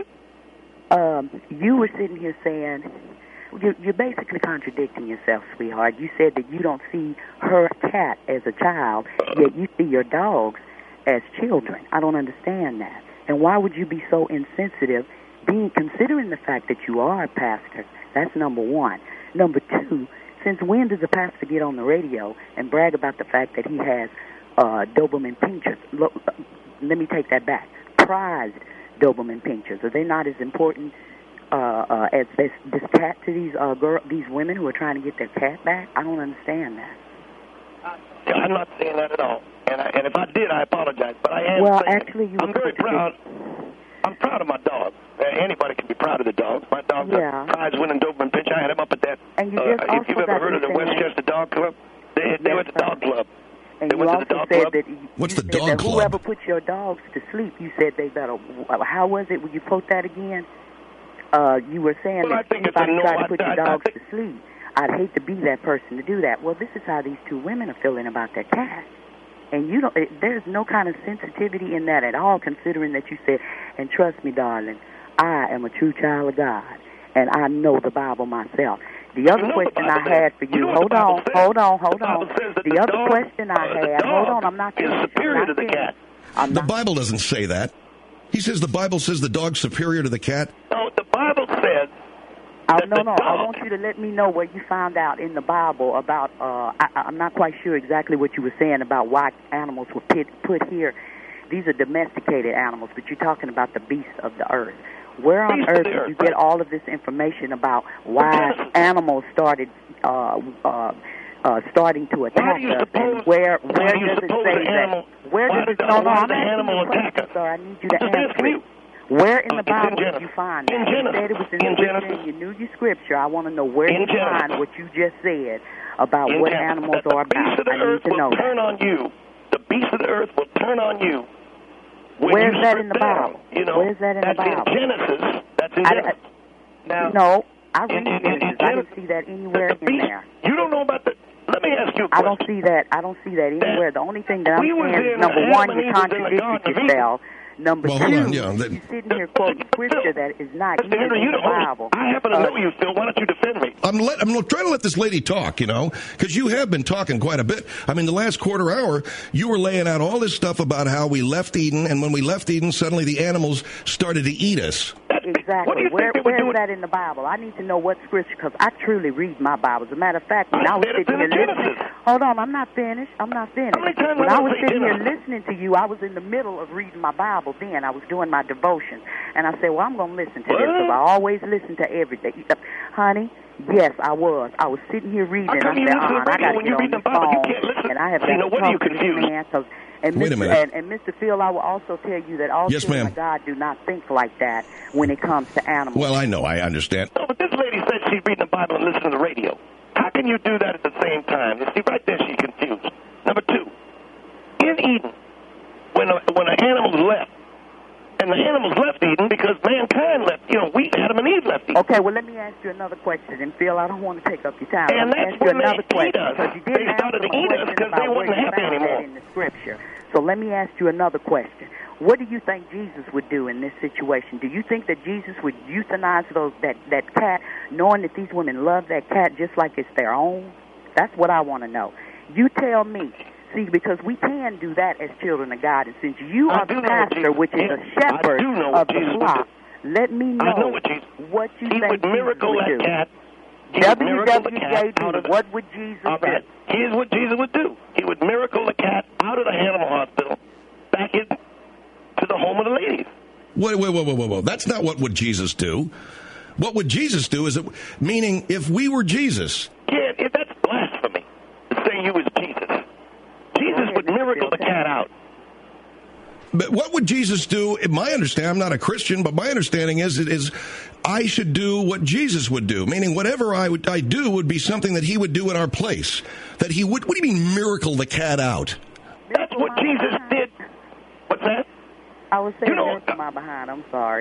Um, you were sitting here saying, you're, you're basically contradicting yourself, sweetheart. You said that you don't see her cat as a child, yet you see your dogs as children. I don't understand that. And why would you be so insensitive, being considering the fact that you are a pastor? That's number one. Number two, since when does a pastor get on the radio and brag about the fact that he has uh, Doberman pinchers? Look, let me take that back. Prized Doberman pinchers. Are they not as important uh, uh, as this, this cat to these uh, girl, these women who are trying to get their cat back? I don't understand that. Yeah, I'm not saying that at all. And, I, and if I did, I apologize. But I am Well, saying actually, you I'm very proud. I'm proud of my dog. Uh, anybody can be proud of the dog. My dog's Yeah. a prize-winning Doberman pincher. I had him up at that. And you uh, just if also you've ever got heard me of the saying- Westchester Dog Club, they, they Yes, were at the sir. dog club. And They you went to also the dog said club. that you, What's you the said dog that club? whoever puts your dogs to sleep, you said they better. How was it? Would you quote that again? Uh, you were saying Well, I that think it's a anybody no- try to I- put I- your I dogs think- to sleep. I'd hate to be that person to do that. Well, this is how these two women are feeling about their cat. And you don't. It, there's no kind of sensitivity in that at all, considering that you said, and trust me, darling, I am a true child of God, and I know the Bible myself. The other You know question the I Bible had says- for you you, know what hold the Bible on, says? hold on, hold The on. Bible says that The the other dog- question I uh, the had, hold dog on, I'm not is finished. superior I'm to not the finished. cat. I'm the not, Bible doesn't say that. He says the Bible says the dog's superior to the cat. No, the Bible says Oh, that no, the no. I dog- want you to let me know where you found out in the Bible about. Uh, I, I'm not quite sure exactly what you were saying about why animals were put, put here. These are domesticated animals, but you're talking about the beasts of the earth. Where on Beasts of earth the did earth, you get right. all of this information about why Genesis. animals started uh, uh, uh, starting to attack do you us? suppose- And where why where do you does it suppose say an that? animal- Where why does it? did the- No, no. why I'm did the asking animal you a attack question, us? sir. I need you I'm to just answer asking it. you. Where in Uh, the it's in Bible did Genesis. you find In that? You Genesis. said it was in, In scripture, Genesis. and you knew your scripture. I want to know where In you find Genesis. what you just said about In what Genesis, animals that are the beasts about. of the I need earth to will know turn that. on you. The beasts of the earth will turn on you. When Where's you that strip in the down, Bible? You know, Where's that in the that's Bible? in Genesis. That's in I- Genesis. now, No, I read in- in- in Genesis. I didn't Genesis, see that anywhere that the in beast- there. You don't know about the. Let me ask you a I question. don't see that. I don't see that anywhere. The only thing that I'm we was saying is, in number Adam one, and you Eve was in the Garden contradicted of Eden. yourself. Number Well, two, hold on, yeah, that- you're sitting here quoting scripture that is not Mister even Henry, in you the don't. Bible. I happen to Uh, know you, Phil. Why don't you defend me? I'm let, I'm trying to let this lady talk, you know, because you have been talking quite a bit. I mean, the last quarter hour, you were laying out all this stuff about how we left Eden, and when we left Eden, suddenly the animals started to eat us. What do Exactly. you Where, think they were where is doing? that in the Bible? I need to know what scripture, because I truly read my Bible. As a matter of fact, when I I was said it's sitting in here the listening, Genesis. hold on, I'm not finished. I'm not finished. How many times When have I I was said sitting here Genesis? listening to you, I was in the middle of reading my Bible. Then I was doing my devotion, and I said, "Well, I'm going to listen to this because What? I always listen to everything." Honey, yes, I was. I was sitting here reading, How and come I you said, listen to "Uh-uh, the I radio got to when get you on read the this Bible? You phone, can't listen. and I have See, got now to what are you talk to this confused? man." 'Cause- and Wait a Mister minute. And, and Mister Phil, I will also tell you that all Yes, children ma'am. of God do not think like that when it comes to animals. Well, I know, I understand. No, but this lady said she's reading the Bible and listening to the radio. How can you do that at the same time? You see, right there she's confused. Number two, in Eden, when a, when the animals left, and the animals left Eden because mankind left, you know, we, Adam and Eve left Eden. Okay, well, let me ask you another question. And, Phil, I don't want to take up your time. And let me that's ask you when another they question. eat us. Because you They didn't started answer to my eat us question because about they where wasn't you happy found anymore. that in the Scripture. So let me ask you another question. What do you think Jesus would do in this situation? Do you think that Jesus would euthanize those that, that cat, knowing that these women love that cat just like it's their own? That's what I want to know. You tell me. See, because we can do that as children of God. And since you I are the do know what pastor, Jesus- which is yeah, a shepherd I do know of what the Jesus would flock, do. let me know, I know what Jesus- what you He think would miracle Jesus would that do. cat. He would miracle the W cat W J out of D, the- what would Jesus I'll do? bet. Here's what Jesus would do. He would miracle the cat out of the animal hospital back in to the home of the ladies. Wait, wait, wait, wait, wait, wait. That's not what would Jesus do. What would Jesus do is, it, meaning if we were Jesus. Yeah, it, that's blasphemy to say you was Jesus. Jesus would miracle the cat out. But what would Jesus do? My understanding, I'm not a Christian, but my understanding is, is I should do what Jesus would do, meaning whatever I would I do would be something that he would do in our place. That he would, what do you mean miracle the cat out? That's what Jesus did. What's that? I was saying You know- that to my behind. I'm sorry.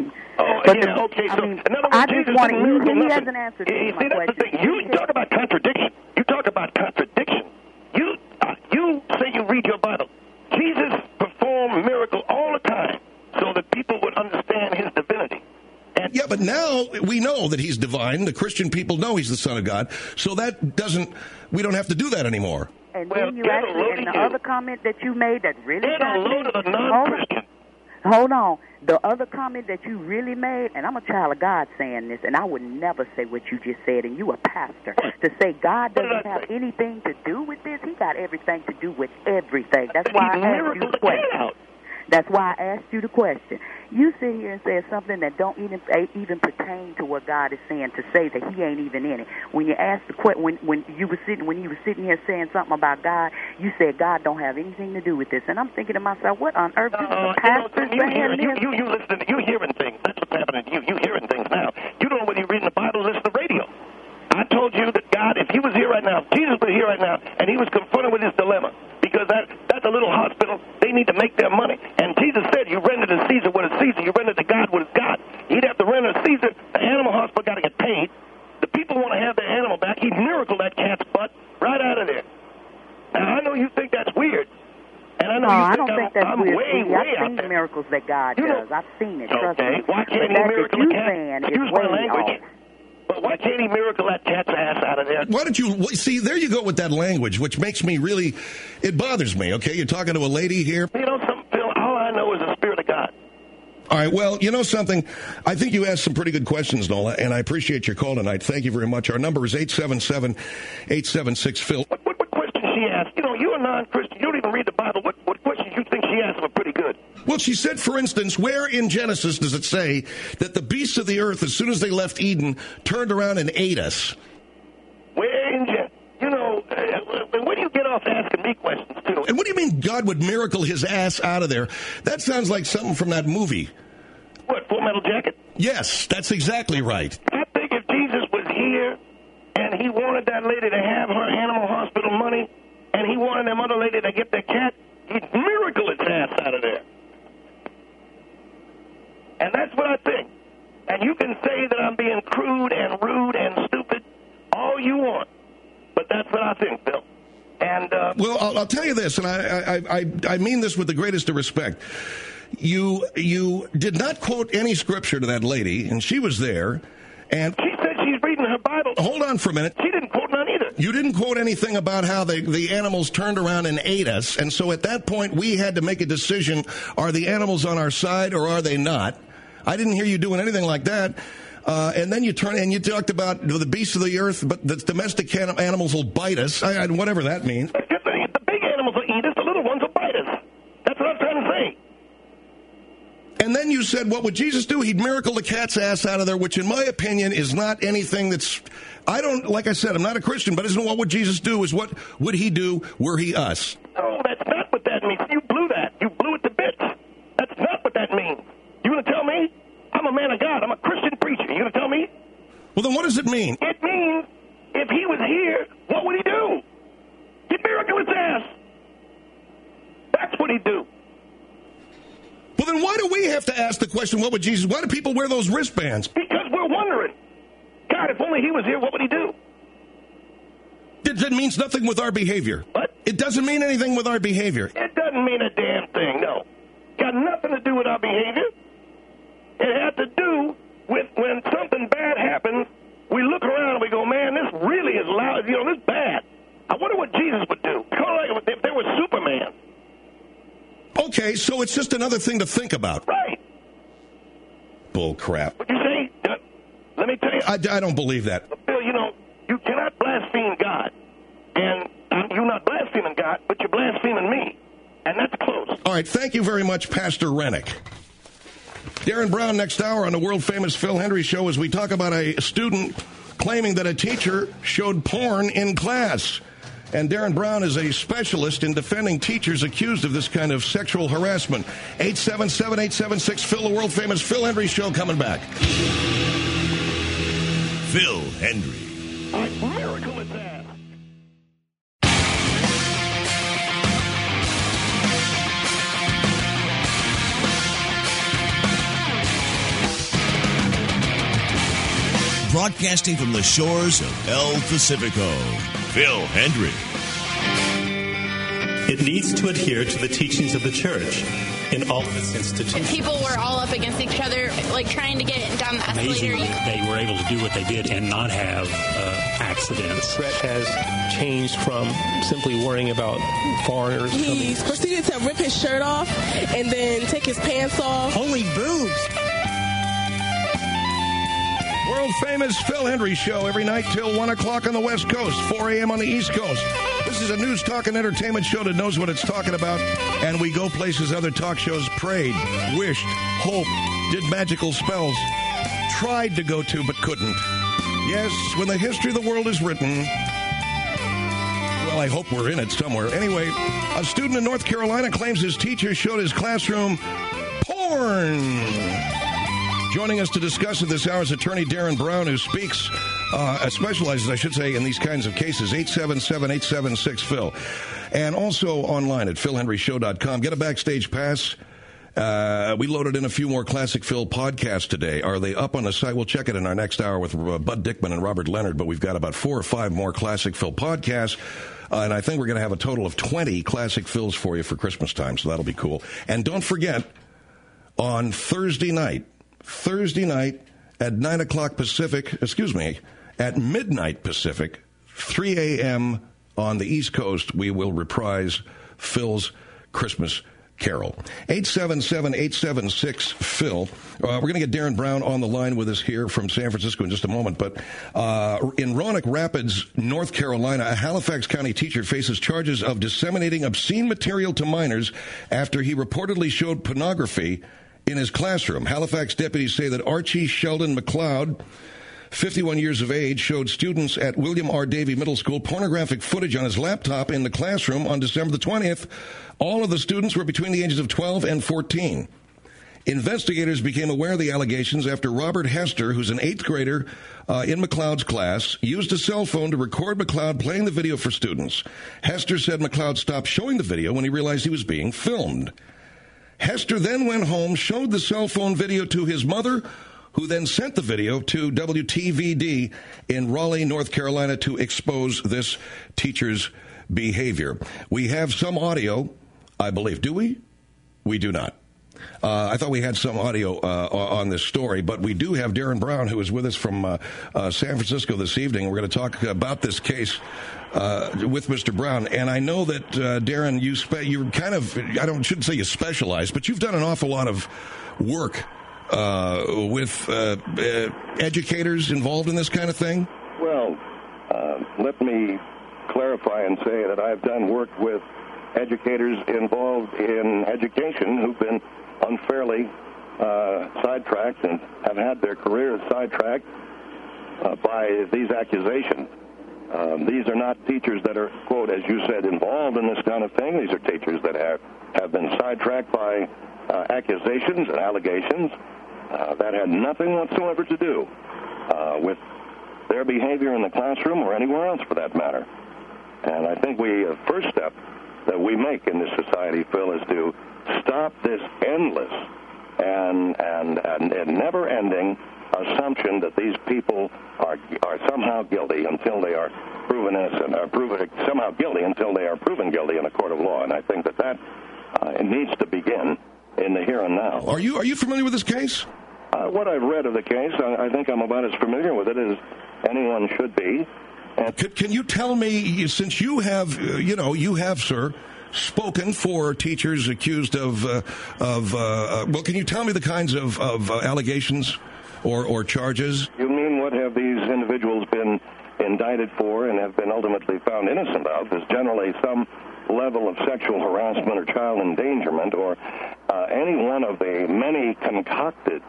Oh, But yeah, the- okay, I so mean, in other words, I just Jesus wanna- didn't he- miracle he nothing. hasn't answered You my see, that's the question. thing. You talk about contradiction. You talk about contradiction. You, uh, you say you read your Bible. Jesus performed miracles all the time so that people would understand his divinity. And Yeah, but now we know that he's divine. The Christian people know he's the Son of God. So that doesn't, we don't have to do that anymore. And Well, then you get a actually, load and of the you. other comment that you made that really get a got me. load of the Hold on. non-Christian. Hold on. The other comment that you really made, and I'm a child of God saying this, and I would never say what you just said, and you a pastor. To say God What did doesn't I have say? anything to do with this, he got everything to do with everything. That's why He I asked you miracled the the cat question. out. That's why I asked you the question. You sit here and say something that don't even even pertain to what God is saying. To say that He ain't even in it. When you asked the question, when when you were sitting when you were sitting here saying something about God, you said God don't have anything to do with this. And I'm thinking to myself, what on earth is Uh, the you know, pastor you, hear, saying you, this? you, you listen, you hearing things. That's what's happening to you. You hearing things now. You don't know whether you're reading the Bible or listen to the radio. I told you that God, if he was here right now, if Jesus was here right now, and he was confronted with his dilemma, because that that's a little hospital, they need to make their money. And Jesus said, you render to Caesar what is Caesar, you render to God what is God. He'd have to render to Caesar. The animal hospital got to get paid. The people want to have their animal back. He'd miracle that cat's butt right out of there. Now, I know you think that's weird. And I know No, you I think don't I'm, think that's I'm weird. way, See, way I've out seen there. miracles that God You know- does. I've seen it. Trust Okay, me. why But can't he that miracle that you a cat? saying is Excuse my way language. off. But why can't he miracle that cat's ass out of there? Why don't you see? There you go with that language, which makes me really. It bothers me. Okay, you're talking to a lady here. You know something, Phil? All I know is the Spirit of God. All right. Well, you know something. I think you asked some pretty good questions, Nola, and I appreciate your call tonight. Thank you very much. Our number is eight seven seven, eight seven six, Phil. What, what, what questions she asked? You know, you're a non-Christian. You don't even read the Bible. What, what questions you think she asked were pretty good? Well, she said, for instance, where in Genesis does it say that the beasts of the earth, as soon as they left Eden, turned around and ate us? Where in Gen- You know, uh, when do you get off asking me questions, too? And what do you mean God would miracle his ass out of there? That sounds like something from that movie. What, Full Metal Jacket? Yes, that's exactly right. I think if Jesus was here and he wanted that lady to have her animal hospital money and he wanted them other lady to get their cat, he'd miracle his ass out of there. And that's what I think. And you can say that I'm being crude and rude and stupid all you want, but that's what I think, Bill. And uh, Well, I'll, I'll tell you this, and I, I, I, I mean this with the greatest of respect. You, you did not quote any scripture to that lady, and she was there. And she said she's reading her Bible. Hold on for a minute. She didn't quote none either. You didn't quote anything about how the, the animals turned around and ate us. And so at that point, we had to make a decision. Are the animals on our side or are they not? I didn't hear you doing anything like that. Uh, and then you turn and you talked about the beasts of the earth, but the domestic can- animals will bite us, I, I, whatever that means. The big animals will eat us. The little ones will bite us. That's what I'm trying to say. And then you said, what would Jesus do? He'd miracle the cat's ass out of there, which in my opinion is not anything that's, I don't, like I said, I'm not a Christian, but isn't what would Jesus do is what would he do were he us? No, that's not what that means. You blew that. You blew it to bits. That's not what that means. You going to tell me? I'm a man of God. I'm a Christian preacher. You going to tell me? Well, then what does it mean? It means if he was here, what would he do? He'd miracle his ass. That's what he'd do. Well, then why do we have to ask the question, what would Jesus, why do people wear those wristbands? Because we're wondering. God, if only he was here, what would he do? It, it means nothing with our behavior. What? It doesn't mean anything with our behavior. It doesn't mean a damn thing, no. Got nothing to do with our behavior. It had to do with when something bad happens, we look around and we go, man, this really is loud. You know, this is bad. I wonder what Jesus would do. Kind of like if there was Superman. Okay, so it's just another thing to think about. Right. Bull crap. What you say? Uh, let me tell you. I, I don't believe that. Bill, you know, you cannot blaspheme God. And uh, you're not blaspheming God, but you're blaspheming me. And that's close. All right, thank you very much, Pastor Rennick. Darren Brown next hour on the world-famous Phil Hendry Show as we talk about a student claiming that a teacher showed porn in class. And Darren Brown is a specialist in defending teachers accused of this kind of sexual harassment. eight seven seven, eight seven six, Phil, the world-famous Phil Hendry Show coming back. Phil Hendry. A miracle is that. Broadcasting from the shores of El Pacifico, Phil Hendry. It needs to adhere to the teachings of the church in all of its institutions. People were all up against each other, like trying to get down the escalator. Amazing that they were able to do what they did and not have uh, accidents. Brett has changed from simply worrying about foreigners he coming. He proceeded to rip his shirt off and then take his pants off. Holy boobs! World-famous Phil Hendry Show every night till one o'clock on the West Coast, four a.m. on the East Coast. This is a news, talk, and entertainment show that knows what it's talking about, and we go places other talk shows prayed, wished, hoped, did magical spells, tried to go to but couldn't. Yes, when the history of the world is written, well, I hope we're in it somewhere. Anyway, a student in North Carolina claims his teacher showed his classroom porn. Joining us to discuss it this hour is attorney Darren Brown, who speaks, uh, specializes, I should say, in these kinds of cases. eight seven seven, eight seven six, Phil. And also online at phil hendry show dot com. Get a backstage pass. Uh, we loaded in a few more Classic Phil podcasts today. Are they up on the site? We'll check it in our next hour with uh, Bud Dickman and Robert Leonard, but we've got about four or five more Classic Phil podcasts. Uh, and I think we're going to have a total of twenty Classic Phils for you for Christmas time, so that'll be cool. And don't forget, on Thursday night, Thursday night at nine o'clock Pacific, excuse me, at midnight Pacific, three a.m. on the East Coast, we will reprise Phil's Christmas Carol. eight seven seven, eight seven six, Phil. Uh, we're going to get Darren Brown on the line with us here from San Francisco in just a moment. But uh, in Roanoke Rapids, North Carolina, a Halifax County teacher faces charges of disseminating obscene material to minors after he reportedly showed pornography in his classroom. Halifax deputies say that Archie Sheldon McLeod, fifty-one years of age, showed students at William R. Davie Middle School pornographic footage on his laptop in the classroom on December the twentieth. All of the students were between the ages of twelve and fourteen. Investigators became aware of the allegations after Robert Hester, who's an eighth grader uh, in McLeod's class, used a cell phone to record McLeod playing the video for students. Hester said McLeod stopped showing the video when he realized he was being filmed. Hester then went home, showed the cell phone video to his mother, who then sent the video to W T V D in Raleigh, North Carolina, to expose this teacher's behavior. We have some audio, I believe. Do we? We do not. Uh, I thought we had some audio uh, on this story, but we do have Darren Brown, who is with us from uh, uh, San Francisco this evening. We're going to talk about this case uh, with Mister Brown. And I know that, uh, Darren, you spe- you're kind of, I don't shouldn't say you specialize, but you've done an awful lot of work uh, with uh, uh, educators involved in this kind of thing. Well, uh, let me clarify and say that I've done work with educators involved in education who've been unfairly uh, sidetracked and have had their careers sidetracked uh, by these accusations. Um, these are not teachers that are, quote, as you said, involved in this kind of thing. These are teachers that have, have been sidetracked by uh, accusations and allegations uh, that had nothing whatsoever to do uh, with their behavior in the classroom or anywhere else for that matter. And I think we, the first step that we make in this society, Phil, is to stop this endless and, and, and, and never-ending assumption that these people are are somehow guilty until they are proven innocent, or proven somehow guilty until they are proven guilty in a court of law. And I think that that uh, needs to begin in the here and now. Are you are you familiar with this case? Uh, what I've read of the case, I, I think I'm about as familiar with it as anyone should be. And can, can you tell me, since you have, uh, you know, you have, sir, spoken for teachers accused of, uh, of uh, well, can you tell me the kinds of, of uh, allegations or, or charges? You mean what have these individuals been indicted for and have been ultimately found innocent of is generally some level of sexual harassment or child endangerment or uh, any one of the many concocted,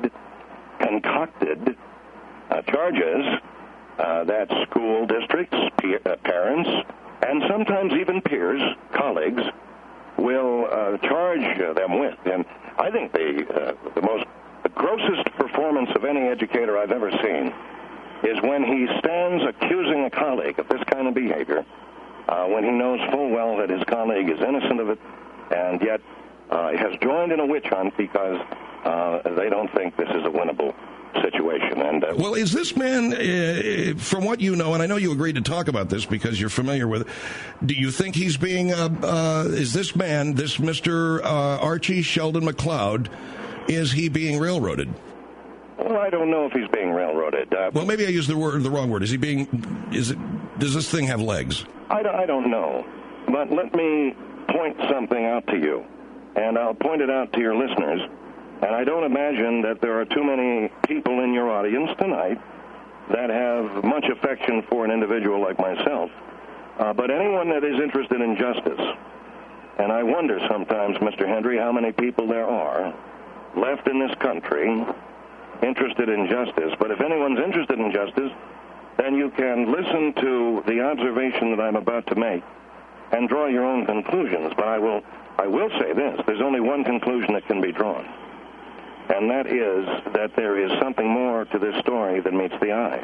concocted uh, charges uh, that school districts, peer, uh, parents, and sometimes even peers, colleagues, will uh, charge uh, them with. And I think the uh, the most the grossest performance of any educator I've ever seen is when he stands accusing a colleague of this kind of behavior, uh, when he knows full well that his colleague is innocent of it, and yet uh, has joined in a witch hunt because uh, they don't think this is a winnable situation. And uh, well, is this man, uh, from what you know, and I know you agreed to talk about this because you're familiar with it, do you think he's being, uh, uh, is this man, this Mister Uh, Archie Sheldon McLeod, is he being railroaded? Well, I don't know if he's being railroaded. Uh, well, maybe I used the word, the wrong word. Is he being, is it, does this thing have legs? I don't, I don't know. But let me point something out to you, and I'll point it out to your listeners. And I don't imagine that there are too many people in your audience tonight that have much affection for an individual like myself. Uh, but anyone that is interested in justice, and I wonder sometimes, Mister Hendry, how many people there are left in this country interested in justice. But if anyone's interested in justice, then you can listen to the observation that I'm about to make and draw your own conclusions. But I will, I will say this. There's only one conclusion that can be drawn. And that is that there is something more to this story than meets the eye.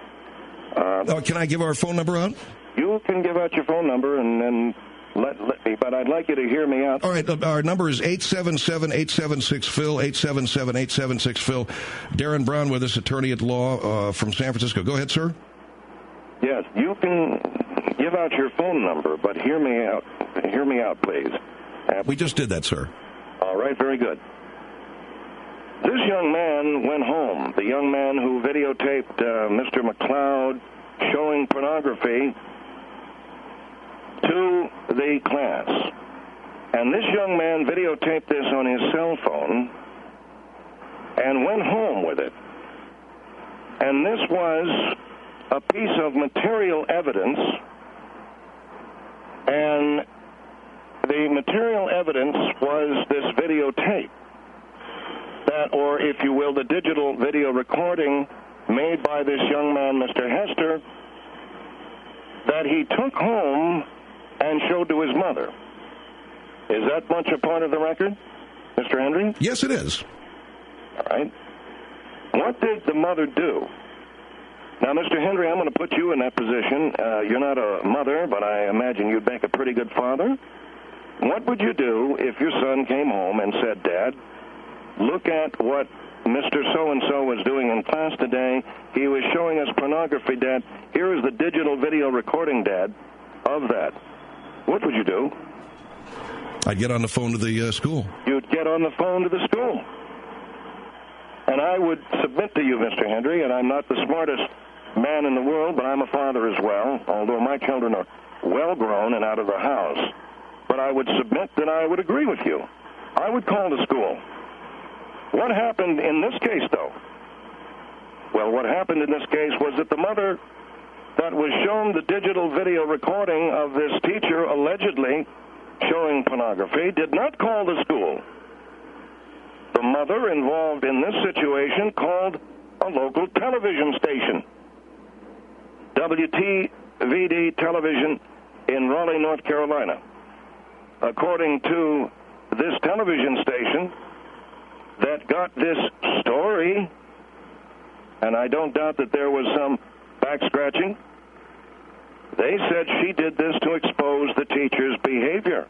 Uh, oh, can I give our phone number out? You can give out your phone number and then let, let me, but I'd like you to hear me out. All right, our number is eight seven seven, eight seven six, Phil, eight seven seven, eight seven six, Phil. Darren Brown with us, attorney at law uh, from San Francisco. Go ahead, sir. Yes, you can give out your phone number, but hear me out. Hear me out, please. Uh, we just did that, sir. All right, very good. This young man went home, the young man who videotaped uh, Mister McLeod showing pornography to the class. And this young man videotaped this on his cell phone and went home with it. And this was a piece of material evidence, and the material evidence was this videotape. That, or if you will, the digital video recording made by this young man, Mister Hester, that he took home and showed to his mother. Is that much a part of the record, Mister Hendry? Yes, it is. All right. What did the mother do? Now, Mister Hendry, I'm going to put you in that position. Uh, you're not a mother, but I imagine you'd make a pretty good father. What would you do if your son came home and said, Dad, look at what Mister So-and-so was doing in class today. He was showing us pornography, Dad. Here is the digital video recording, Dad, of that. What would you do? I'd get on the phone to the uh, school. You'd get on the phone to the school. And I would submit to you, Mister Hendry, and I'm not the smartest man in the world, but I'm a father as well, although my children are well-grown and out of the house. But I would submit that I would agree with you. I would call the school. What happened in this case, though? Well, what happened in this case was that the mother that was shown the digital video recording of this teacher allegedly showing pornography did not call the school. The mother involved in this situation called a local television station, W T V D Television in Raleigh, North Carolina. According to this television station that got this story, and I don't doubt that there was some back scratching. They said she did this to expose the teacher's behavior.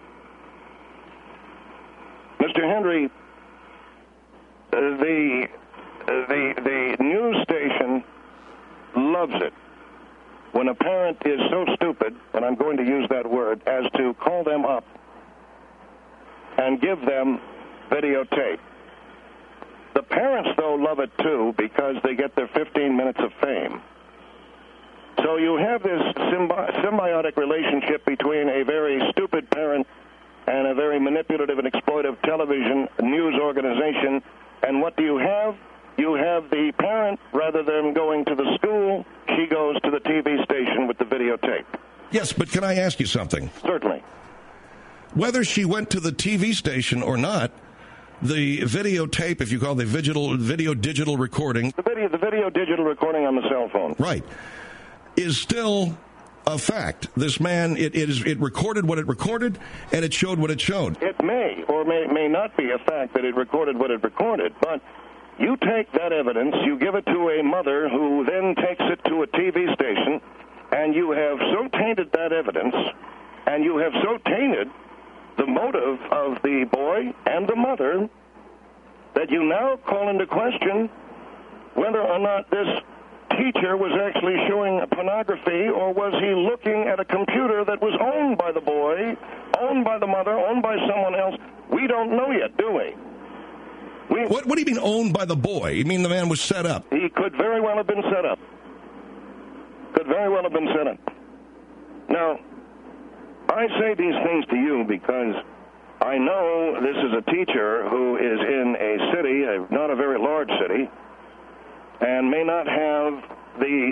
Mister Henry, uh, the, uh, the, the news station loves it when a parent is so stupid, and I'm going to use that word, as to call them up and give them videotape. The parents, though, love it, too, because they get their fifteen minutes of fame. So you have this symbi- symbiotic relationship between a very stupid parent and a very manipulative and exploitive television news organization. And what do you have? You have the parent, rather than going to the school, she goes to the T V station with the videotape. Yes, but can I ask you something? Certainly. Whether she went to the T V station or not, the videotape, if you call it the video, video digital recording... The video, the video digital recording on the cell phone. Right. Is still a fact. This man, it, it, is, it recorded what it recorded, and it showed what it showed. It may or may, may not be a fact that it recorded what it recorded, but you take that evidence, you give it to a mother who then takes it to a T V station, and you have so tainted that evidence, and you have so tainted the motive of the boy and the mother, that you now call into question whether or not this teacher was actually showing pornography, or was he looking at a computer that was owned by the boy, owned by the mother, owned by someone else. We don't know yet, do we? we what, what do you mean owned by the boy? You mean the man was set up? He could very well have been set up. Could very well have been set up. Now, I say these things to you because I know this is a teacher who is in a city, a, not a very large city, and may not have the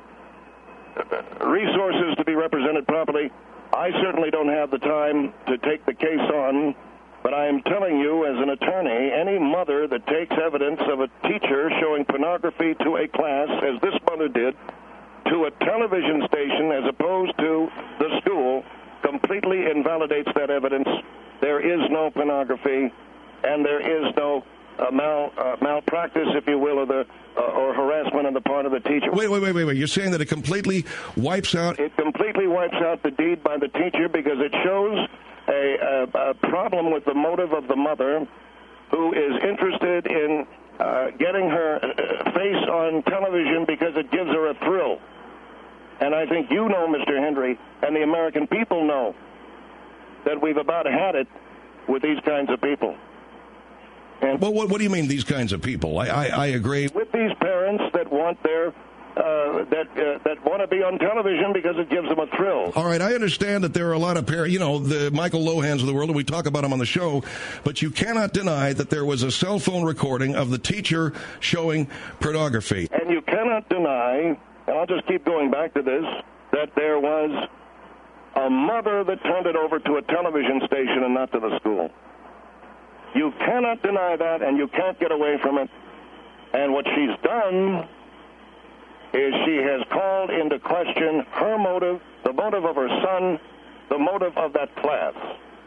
resources to be represented properly. I certainly don't have the time to take the case on, but I am telling you as an attorney, any mother that takes evidence of a teacher showing pornography to a class, as this mother did, to a television station as opposed to the school, completely invalidates that evidence. There is no pornography, and there is no uh, mal, uh, malpractice, if you will, or, the, uh, or harassment on the part of the teacher. Wait, wait, wait, wait, wait. You're saying that it completely wipes out... It completely wipes out the deed by the teacher because it shows a, a, a problem with the motive of the mother, who is interested in uh, getting her face on television because it gives her a thrill. And I think you know, Mister Henry, and the American people know, that we've about had it with these kinds of people. And well, what, what do you mean, these kinds of people? I, I, I agree. With these parents that want their, uh, that uh, that want to be on television because it gives them a thrill. All right, I understand that there are a lot of parents, you know, the Michael Lohans of the world, and we talk about them on the show, but you cannot deny that there was a cell phone recording of the teacher showing pornography. And you cannot deny, and I'll just keep going back to this, that there was a mother that turned it over to a television station and not to the school. You cannot deny that, and you can't get away from it. And what she's done is she has called into question her motive, the motive of her son, the motive of that class.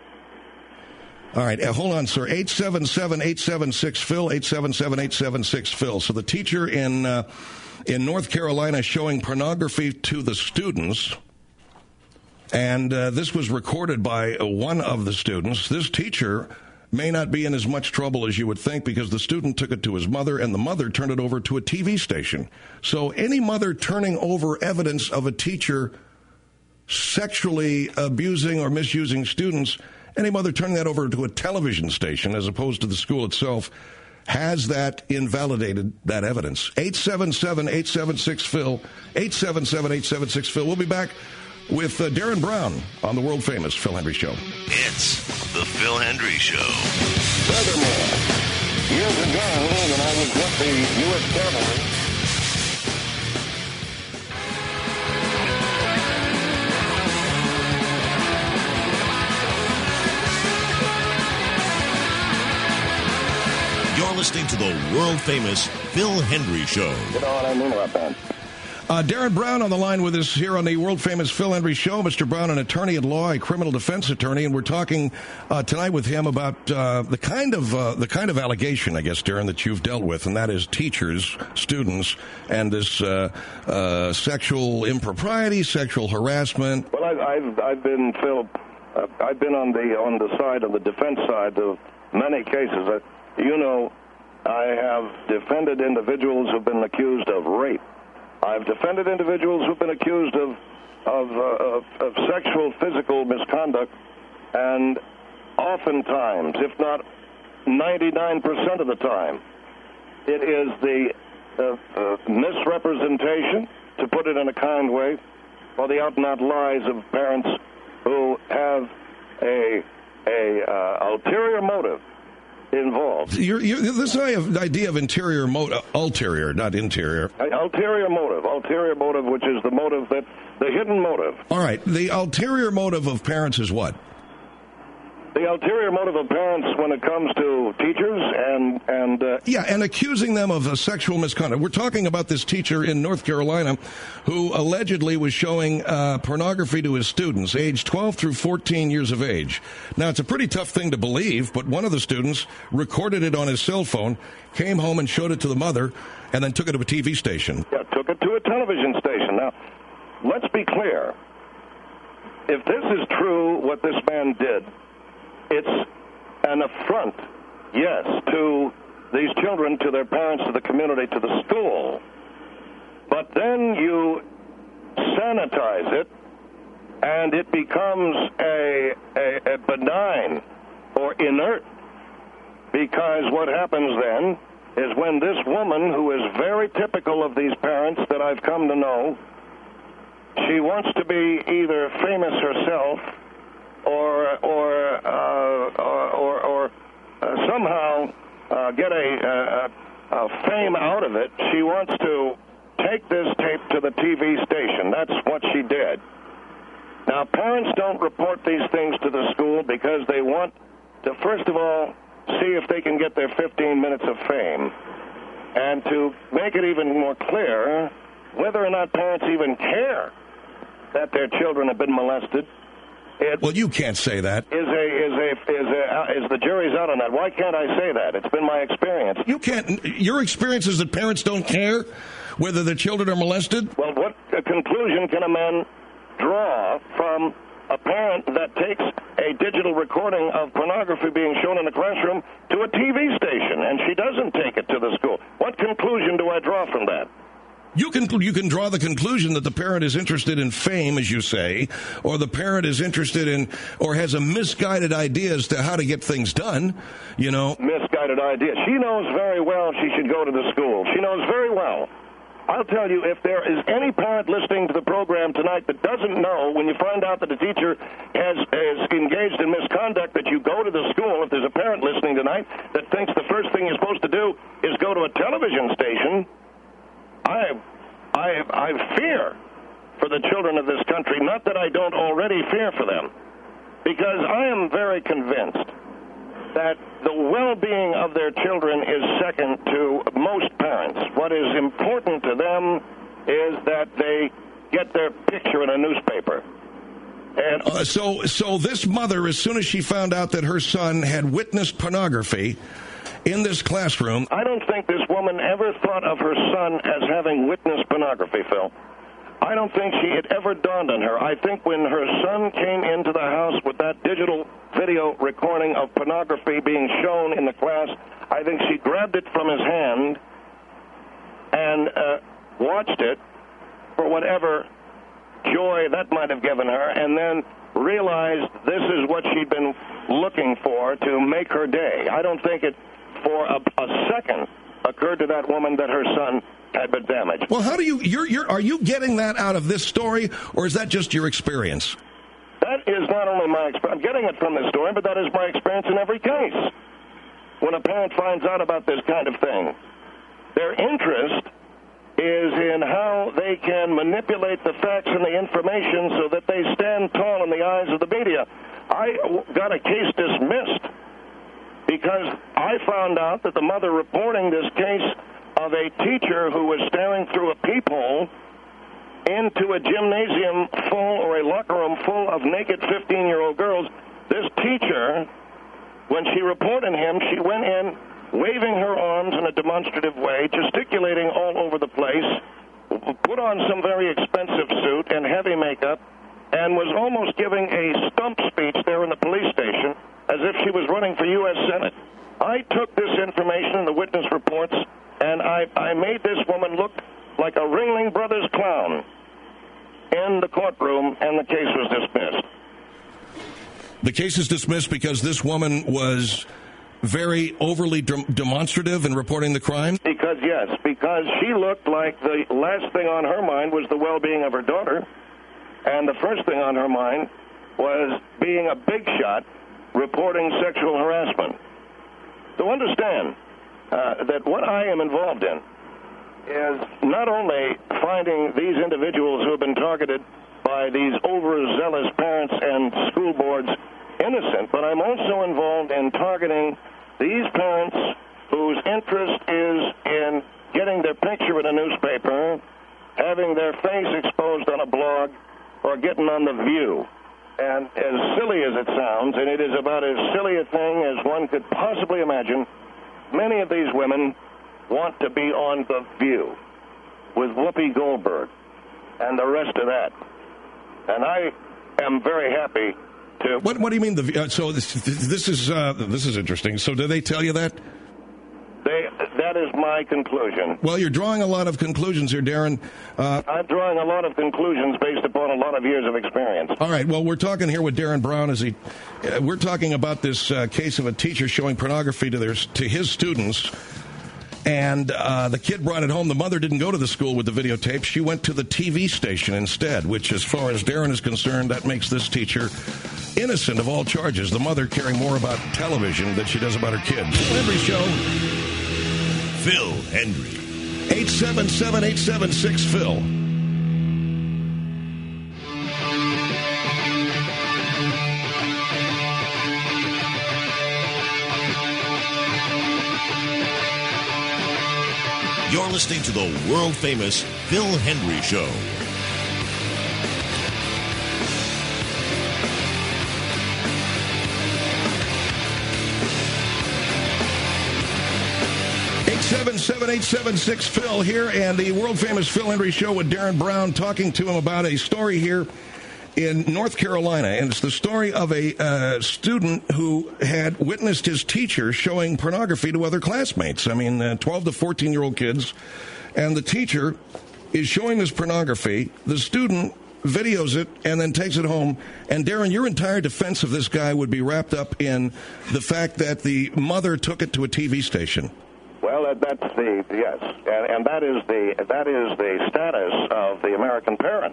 All right, uh, hold on, sir. eight seven seven, eight seven six, Phil, eight seven seven, eight seven six, Phil. So the teacher in uh, in North Carolina showing pornography to the students, and uh, this was recorded by uh, one of the students. This teacher may not be in as much trouble as you would think because the student took it to his mother, and the mother turned it over to a T V station. So any mother turning over evidence of a teacher sexually abusing or misusing students, any mother turning that over to a television station as opposed to the school itself, has that invalidated that evidence. eight seven seven, eight seven six, Phil, eight seven seven, eight seven six, Phil. We'll be back with uh, Darren Brown on the world-famous Phil Hendry Show. It's the Phil Hendry Show. Furthermore, years ago, when I was with the U S Cavalry, You're listening to the world-famous Phil Hendry Show. You know what I mean about that? Uh, Darren Brown on the line with us here on the world-famous Phil Hendrie Show. Mister Brown, an attorney at law, a criminal defense attorney, and we're talking uh, tonight with him about uh, the kind of uh, the kind of allegation, I guess, Darren, that you've dealt with, and that is teachers, students, and this uh, uh, sexual impropriety, sexual harassment. Well, I, I've I've been Phil. Uh, I've been on the on the side of the defense side of many cases. Uh, you know, I have defended individuals who've been accused of rape. I've defended individuals who've been accused of of, uh, of of sexual, physical misconduct, and oftentimes, if not ninety-nine percent of the time, it is the uh, uh, misrepresentation, to put it in a kind way, or the out-and-out lies of parents who have a a uh, ulterior motive involved. You're, you're, this idea of interior motive, ulterior, not interior. Ulterior motive, ulterior motive, which is the motive that, the hidden motive. All right, the ulterior motive of parents is what? The ulterior motive of parents when it comes to teachers and... and uh, yeah, and accusing them of a sexual misconduct. We're talking about this teacher in North Carolina who allegedly was showing uh, pornography to his students, aged twelve through fourteen years of age. Now, it's a pretty tough thing to believe, but one of the students recorded it on his cell phone, came home and showed it to the mother, and then took it to a T V station. Yeah, took it to a television station. Now, let's be clear. If this is true, what this man did, it's an affront, yes, to these children, to their parents, to the community, to the school. But then you sanitize it, and it becomes a, a, a benign or inert. Because what happens then is when this woman, who is very typical of these parents that I've come to know, she wants to be either famous herself or or uh, or, or, or uh, somehow uh, get a, a, a fame out of it. She wants to take this tape to the T V station. That's what she did. Now, parents don't report these things to the school because they want to, first of all, see if they can get their fifteen minutes of fame. And to make it even more clear, whether or not parents even care that their children have been molested, It well, you can't say that. Is a is a is a is the jury's out on that? Why can't I say that? It's been my experience. You can't. Your experience is that parents don't care whether their children are molested. Well, what conclusion can a man draw from a parent that takes a digital recording of pornography being shown in the classroom to a T V station, and she doesn't take it to the school? What conclusion do I draw from that? You can you can draw the conclusion that the parent is interested in fame, as you say, or the parent is interested in or has a misguided idea as to how to get things done, you know. Misguided idea. She knows very well she should go to the school. She knows very well. I'll tell you, if there is any parent listening to the program tonight that doesn't know, when you find out that a teacher has is engaged in misconduct, that you go to the school. If there's a parent listening tonight that thinks the first thing you're supposed to do is go to a television station, I, I, I fear for the children of this country. Not that I don't already fear for them, because I am very convinced that the well-being of their children is second to most parents. What is important to them is that they get their picture in a newspaper. And uh, so, so this mother, as soon as she found out that her son had witnessed pornography in this classroom... I don't think this woman ever thought of her son as having witnessed pornography, Phil. I don't think she had ever dawned on her. I think when her son came into the house with that digital video recording of pornography being shown in the class, I think she grabbed it from his hand and uh, watched it for whatever joy that might have given her, and then realized this is what she'd been looking for to make her day. I don't think it for a, a second occurred to that woman that her son had been damaged. Well, how do you, you're, you're, are you getting that out of this story, or is that just your experience? That is not only my experience. I'm getting it from this story, but that is my experience in every case. When a parent finds out about this kind of thing, their interest is in how they can manipulate the facts and the information so that they stand tall in the eyes of the media. I got a case dismissed because I found out that the mother reporting this case of a teacher who was staring through a peephole into a gymnasium full or a locker room full of naked fifteen-year-old girls. This teacher, when she reported him, she went in waving her arms in a demonstrative way, gesticulating all over the place, put on some very expensive suit and heavy makeup, and was almost giving a stump speech there in the police station as if she was running for U S Senate. I took this information in the witness reports, and I, I made this woman look like a Ringling Brothers clown in the courtroom, and the case was dismissed. The case is dismissed because this woman was very overly de- demonstrative in reporting the crime? Because, yes, because she looked like the last thing on her mind was the well-being of her daughter, and the first thing on her mind was being a big shot reporting sexual harassment. So understand uh, that what I am involved in is not only finding these individuals who have been targeted by these overzealous parents and school boards innocent, but I'm also involved in targeting these parents whose interest is in getting their picture in a newspaper, having their face exposed on a blog, or getting on The View. And as silly as it sounds, and it is about as silly a thing as one could possibly imagine, many of these women want to be on The View with Whoopi Goldberg and the rest of that. And I am very happy to... What What do you mean? The uh, so this this is uh, this is interesting. So do they tell you that? They that is my conclusion. Well, you're drawing a lot of conclusions here, Darren. Uh, I'm drawing a lot of conclusions based upon a lot of years of experience. All right. Well, we're talking here with Darren Brown. As he, uh, we're talking about this uh, case of a teacher showing pornography to their to his students. And uh, the kid brought it home. The mother didn't go to the school with the videotape. She went to the T V station instead, which, as far as Darren is concerned, that makes this teacher innocent of all charges. The mother caring more about television than she does about her kids. Phil Hendry Show. Phil Hendry. eight seven seven, eight seven six, Phil. You're listening to the world-famous Phil Hendry Show. eight seven seven, eight seven six, Phil here, and the world-famous Phil Hendry Show with Darren Brown, talking to him about a story here in North Carolina, and it's the story of a uh, student who had witnessed his teacher showing pornography to other classmates. I mean, uh, twelve to fourteen-year-old kids, and the teacher is showing this pornography. The student videos it and then takes it home. And, Darren, your entire defense of this guy would be wrapped up in the fact that the mother took it to a T V station. Well, that, that's the, yes, and, and that is the that is the status of the American parent.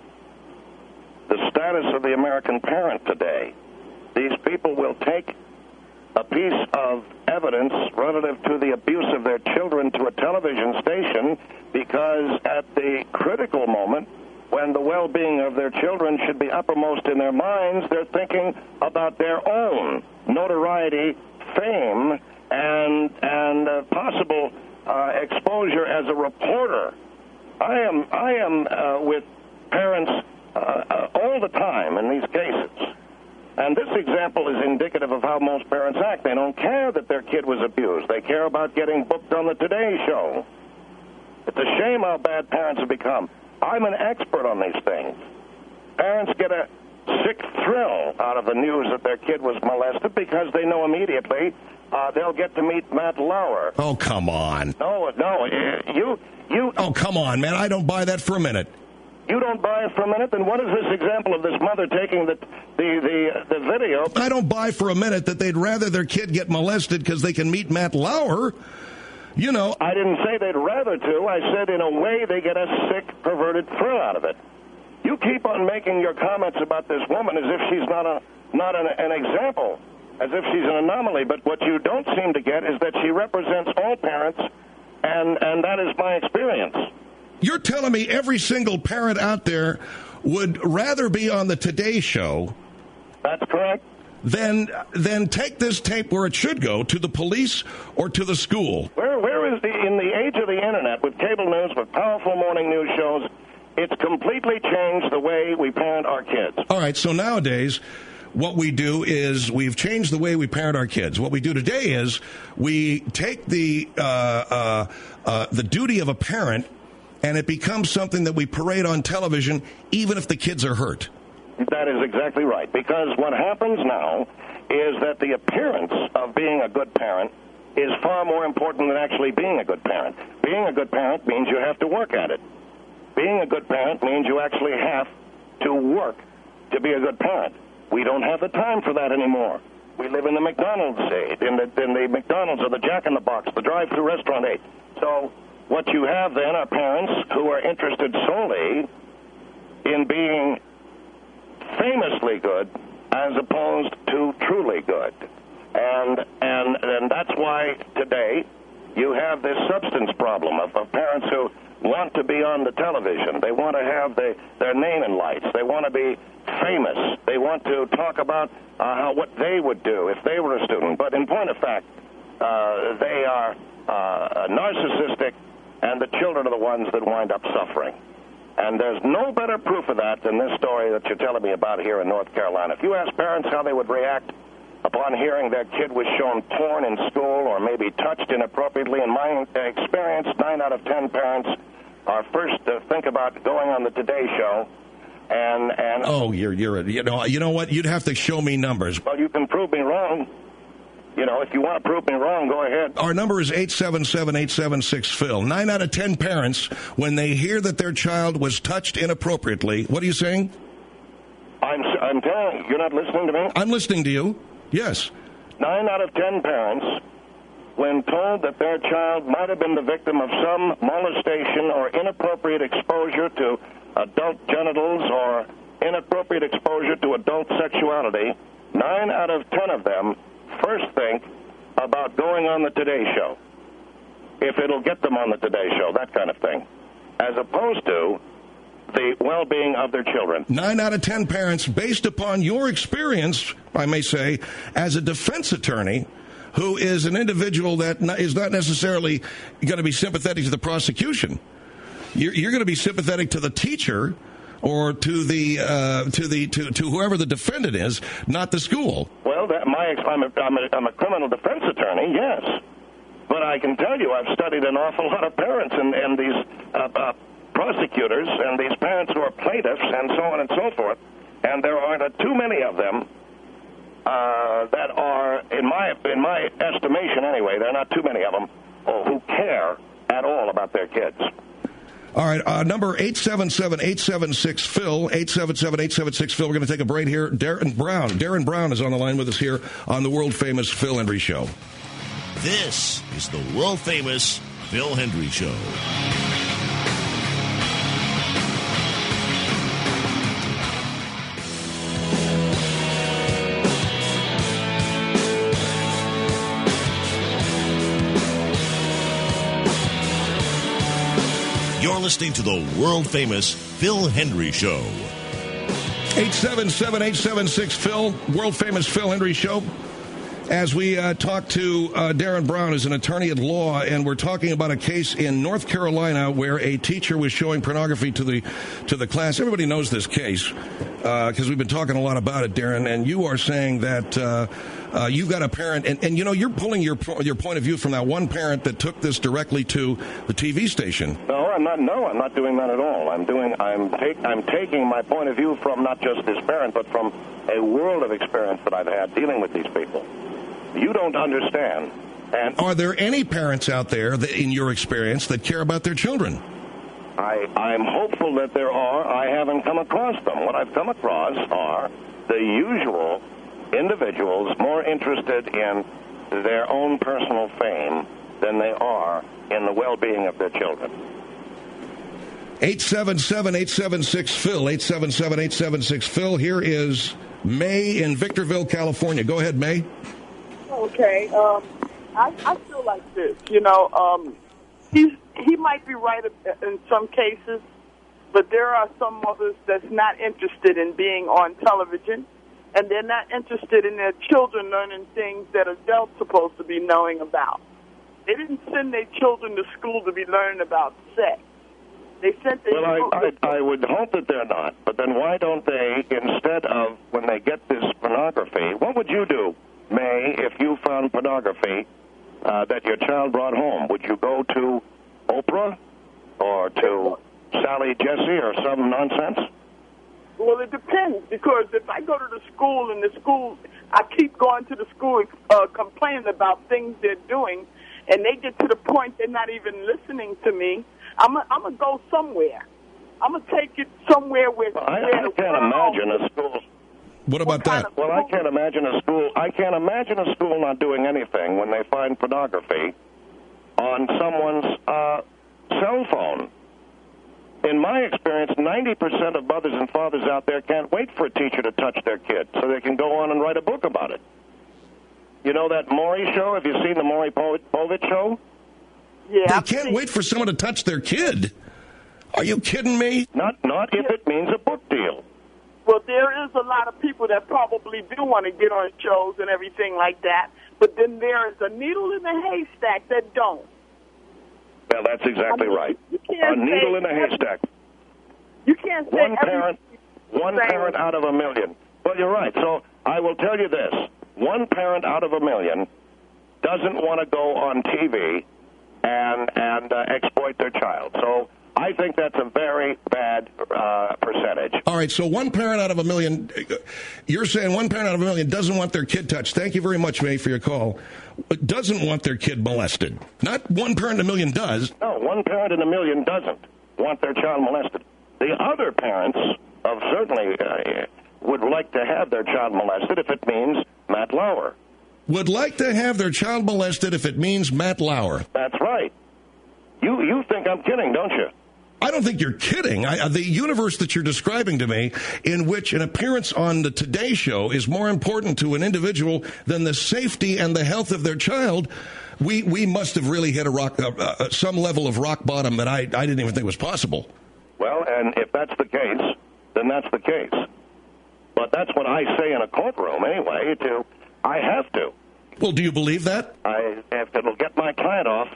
The status of the American parent today. These people will take a piece of evidence relative to the abuse of their children to a television station because at the critical moment, when the well-being of their children should be uppermost in their minds, they're thinking about their own notoriety, fame, and and uh, possible uh, exposure as a reporter. I am I am uh, with parents uh, uh, all the time in these cases, and this example is indicative of how most parents act. They don't care that their kid was abused. They care about getting booked on the Today Show. It's a shame how bad parents have become. I'm an expert on these things. Parents get a sick thrill out of the news that their kid was molested because they know immediately uh, they'll get to meet Matt Lauer. Oh, come on. No, no, you, you... Oh, come on, man. I don't buy that for a minute. You don't buy it for a minute? Then what is this example of this mother taking the the the, the video? I don't buy for a minute that they'd rather their kid get molested because they can meet Matt Lauer. You know... I didn't say they'd rather to. I said in a way they get a sick, perverted thrill out of it. You keep on making your comments about this woman as if she's not a not an, an example, as if she's an anomaly. But what you don't seem to get is that she represents all parents, and, and that is my experience. You're telling me every single parent out there would rather be on the Today Show... That's correct. Then, then take this tape where it should go, to the police or to the school. Where, where is the, in the age of the Internet, with cable news, with powerful morning news shows, It's completely changed the way we parent our kids. All right, so nowadays, what we do is we've changed the way we parent our kids. What we do today is we take the uh, uh, uh, the duty of a parent, and it becomes something that we parade on television, even if the kids are hurt. That is exactly right, because what happens now is that the appearance of being a good parent is far more important than actually being a good parent. Being a good parent means you have to work at it. Being a good parent means you actually have to work to be a good parent. We don't have the time for that anymore. We live in the McDonald's age, in the, in the McDonald's or the Jack in the Box, the drive-through restaurant age. So what you have then are parents who are interested solely in being famously good as opposed to truly good. And and and that's why today you have this substance problem of, of parents who want to be on the television. They want to have the, their name in lights. They want to be famous. They want to talk about uh, how what they would do if they were a student. But in point of fact, uh, they are uh, narcissistic, and the children are the ones that wind up suffering. And there's no better proof of that than this story that you're telling me about here in North Carolina. If you ask parents how they would react upon hearing their kid was shown porn in school or maybe touched inappropriately, in my experience, nine out of ten parents are first to think about going on the Today Show. And and oh, you're you're you know you know what? You'd have to show me numbers. Well, you can prove me wrong. You know, if you want to prove me wrong, go ahead. Our number is eight seven seven, eight seven six, Phil. Nine out of ten parents, when they hear that their child was touched inappropriately, what are you saying? I'm I'm telling you, you're not listening to me? I'm listening to you. Yes. Nine out of ten parents, when told that their child might have been the victim of some molestation or inappropriate exposure to adult genitals or inappropriate exposure to adult sexuality, nine out of ten of them first think about going on the Today Show, if it'll get them on the Today Show, that kind of thing, as opposed to the well-being of their children. Nine out of ten parents, based upon your experience, I may say, as a defense attorney, who is an individual that is not necessarily going to be sympathetic to the prosecution. You're, you're going to be sympathetic to the teacher or to the uh, to the to, to whoever the defendant is, not the school. Well, that my I'm a, I'm a, I'm a criminal defense attorney, yes, but I can tell you I've studied an awful lot of parents and and these uh, uh, prosecutors and these parents who are plaintiffs and so on and so forth, and there aren't too many of them uh, that are, in my in my estimation anyway, there are not too many of them oh, who care at all about their kids. All right, uh, number eight seven seven, eight seven six, Phil, eight seven seven, eight seven six, Phil. We're going to take a break here. Darren Brown. Darren Brown is on the line with us here on the world-famous Phil Hendrie Show. This is the world-famous Phil Hendrie Show. You're listening to the world-famous Phil Hendrie Show. eight seven seven, eight seven six, Phil, world-famous Phil Hendrie Show. As we uh, talk to uh, Darren Brown, who's an attorney at law, and we're talking about a case in North Carolina where a teacher was showing pornography to the to the class. Everybody knows this case because uh, we've been talking a lot about it, Darren, and you are saying that uh, uh, you got a parent, and, and you know, you're pulling your your point of view from that one parent that took this directly to the T V station. No, I'm not. No, I'm not doing that at all. I'm doing. I'm take. I'm taking my point of view from not just this parent, but from a world of experience that I've had dealing with these people. You don't understand. And are there any parents out there that, in your experience, that care about their children? I, I'm hopeful that there are. I haven't come across them. What I've come across are the usual individuals more interested in their own personal fame than they are in the well-being of their children. eight seven seven, eight seven six, Phil, eight seven seven, eight seven six, Phil. Here is May in Victorville, California. Go ahead, May. Okay, um, I, I feel like this. You know, um, he's, he might be right in some cases, but there are some mothers that's not interested in being on television, and they're not interested in their children learning things that adults are supposed to be knowing about. They didn't send their children to school to be learning about sex. They sent the Well, I, I, I would hope that they're not. But then why don't they, instead of when they get this pornography, what would you do, May, if you found pornography uh, that your child brought home? Would you go to Oprah or to Sally Jesse or some nonsense? Well, it depends, because if I go to the school and the school, I keep going to the school uh, complaining about things they're doing, and they get to the point they're not even listening to me, I'm going to go somewhere. I'm going to take it somewhere where... Well, I, where I can't imagine a school... What about what that? Well, I can't imagine a school. I can't imagine a school not doing anything when they find pornography on someone's uh, cell phone. In my experience, ninety percent of mothers and fathers out there can't wait for a teacher to touch their kid so they can go on and write a book about it. You know that Maury show? Have you seen the Maury Povich show? Yeah. They can't wait for someone to touch their kid. Are you kidding me? Not, not if it means a book deal. Well, there is a lot of people that probably do want to get on shows and everything like that, but then there is a needle in the haystack that don't. Well, that's exactly I mean, right. you can't A needle say in a every- haystack. You can't say One every- parent, one saying- parent out of a million. Well, you're right. So I will tell you this: one parent out of a million doesn't want to go on T V and and uh, exploit their child. So I think that's a very bad uh, percentage. All right, so one parent out of a million, you're saying one parent out of a million doesn't want their kid touched. Thank you very much, May, for your call. Doesn't want their kid molested. Not one parent in a million does. No, one parent in a million doesn't want their child molested. The other parents of certainly uh, would like to have their child molested if it means Matt Lauer. Would like to have their child molested if it means Matt Lauer. That's right. You you think I'm kidding, don't you? I don't think you're kidding. I, the universe that you're describing to me, in which an appearance on the Today Show is more important to an individual than the safety and the health of their child, we we must have really hit a rock, uh, uh, some level of rock bottom that I, I didn't even think was possible. Well, and if that's the case, then that's the case. But that's what I say in a courtroom anyway. To I have to. Well, do you believe that? I if it'll get my client off.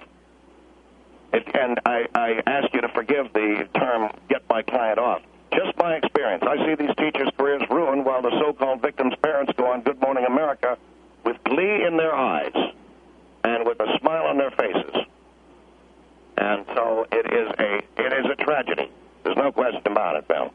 It, and I, I ask you to forgive the term, get my client off. Just my experience. I see these teachers' careers ruined while the so-called victims' parents go on Good Morning America with glee in their eyes and with a smile on their faces. And so it is a it is a tragedy. There's no question about it, Bill.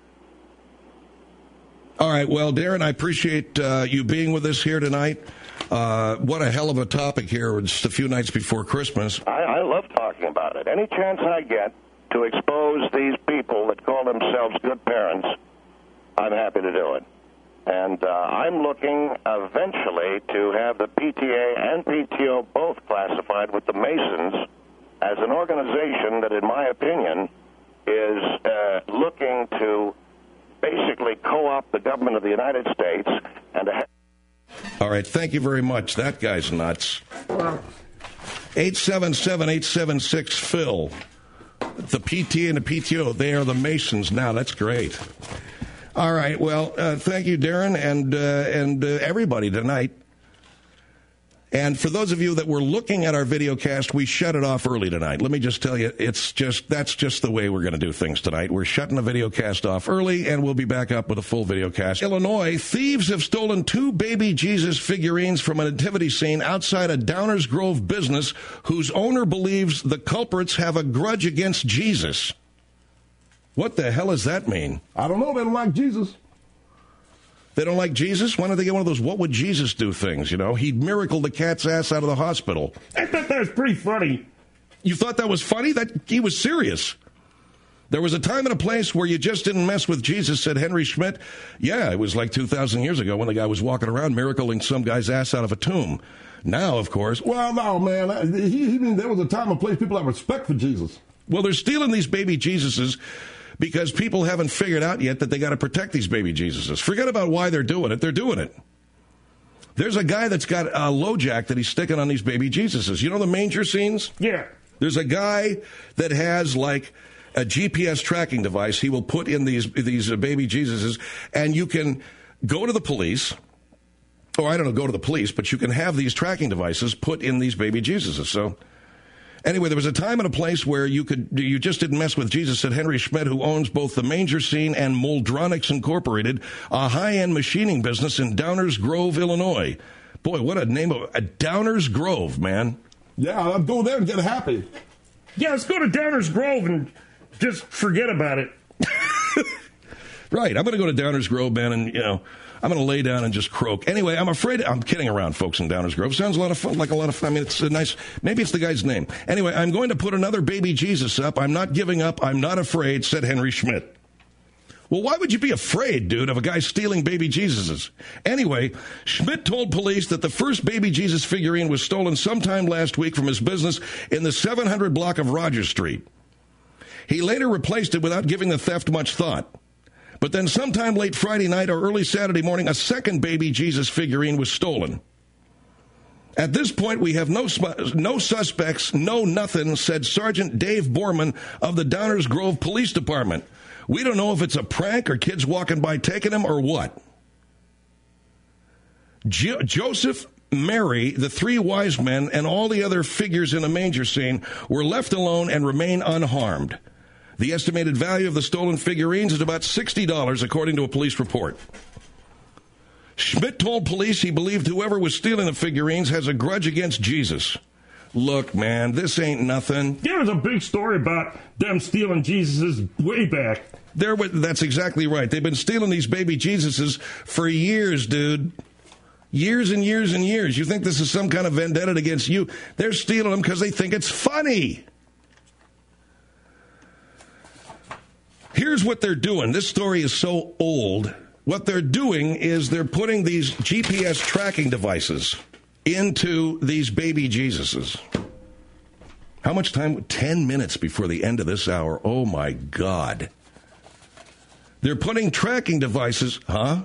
All right. Well, Darren, I appreciate uh, you being with us here tonight. Uh, what a hell of a topic here. It's a few nights before Christmas. I, I love talking about it. Any chance I get to expose these people that call themselves good parents, I'm happy to do it. And uh, I'm looking eventually to have the P T A and P T O both classified with the Masons as an organization that, in my opinion, is uh, looking to basically co-opt the government of the United States and to have... All right, thank you very much. That guy's nuts. eight seven seven, eight seven six, Phil. The P T A and the P T O, they are the Masons now. That's great. All right, well, uh, thank you, Darren, and, uh, and uh, everybody tonight. And for those of you that were looking at our video cast, we shut it off early tonight. Let me just tell you, it's just that's just the way we're going to do things tonight. We're shutting the video cast off early, and we'll be back up with a full video cast. Illinois, thieves have stolen two baby Jesus figurines from a nativity scene outside a Downers Grove business whose owner believes the culprits have a grudge against Jesus. What the hell does that mean? I don't know. They don't like Jesus. They don't like Jesus? Why don't they get one of those what would Jesus do things, you know? He miracled the cat's ass out of the hospital. I thought that was pretty funny. You thought that was funny? That he was serious. There was a time and a place where you just didn't mess with Jesus, said Henry Schmidt. Yeah, it was like two thousand years ago when the guy was walking around miracling some guy's ass out of a tomb. Now, of course... Well, no, man. He, he mean there was a time and place people have respect for Jesus. Well, they're stealing these baby Jesuses because people haven't figured out yet that they got to protect these baby Jesuses. Forget about why they're doing it. They're doing it. There's a guy that's got a low jack that he's sticking on these baby Jesuses. You know the manger scenes? Yeah. There's a guy that has like a G P S tracking device he will put in these these baby Jesuses, and you can go to the police, or I don't know, go to the police, but you can have these tracking devices put in these baby Jesuses. So Anyway, there was a time and a place where you could you just didn't mess with Jesus, said Henry Schmidt, who owns both the Manger Scene and Moldronics Incorporated, a high-end machining business in Downers Grove, Illinois. Boy, what a name of a Downers Grove, man. Yeah, I'll go there and get happy. Yeah, let's go to Downers Grove and just forget about it. Right, I'm going to go to Downers Grove, man, and, you know, I'm going to lay down and just croak. Anyway, I'm afraid, I'm kidding around, folks, in Downers Grove. Sounds a lot of fun, like a lot of fun. I mean, it's a nice, maybe it's the guy's name. Anyway, I'm going to put another baby Jesus up. I'm not giving up. I'm not afraid, said Henry Schmidt. Well, why would you be afraid, dude, of a guy stealing baby Jesuses? Anyway, Schmidt told police that the first baby Jesus figurine was stolen sometime last week from his business in the seven hundred block of Rogers Street. He later replaced it without giving the theft much thought. But then sometime late Friday night or early Saturday morning, a second baby Jesus figurine was stolen. At this point, we have no no suspects, no nothing, said Sergeant Dave Borman of the Downers Grove Police Department. We don't know if it's a prank or kids walking by taking him or what. Jo- Joseph, Mary, the three wise men, and all the other figures in the manger scene were left alone and remain unharmed. The estimated value of the stolen figurines is about sixty dollars, according to a police report. Schmidt told police he believed whoever was stealing the figurines has a grudge against Jesus. Look, man, this ain't nothing. There was a big story about them stealing Jesuses way back. There, that's exactly right. They've been stealing these baby Jesuses for years, dude. Years and years and years. You think this is some kind of vendetta against you? They're stealing them because they think it's funny. Here's what they're doing. This story is so old. What they're doing is they're putting these G P S tracking devices into these baby Jesuses. How much time? Ten minutes before the end of this hour. Oh, my God. They're putting tracking devices, huh?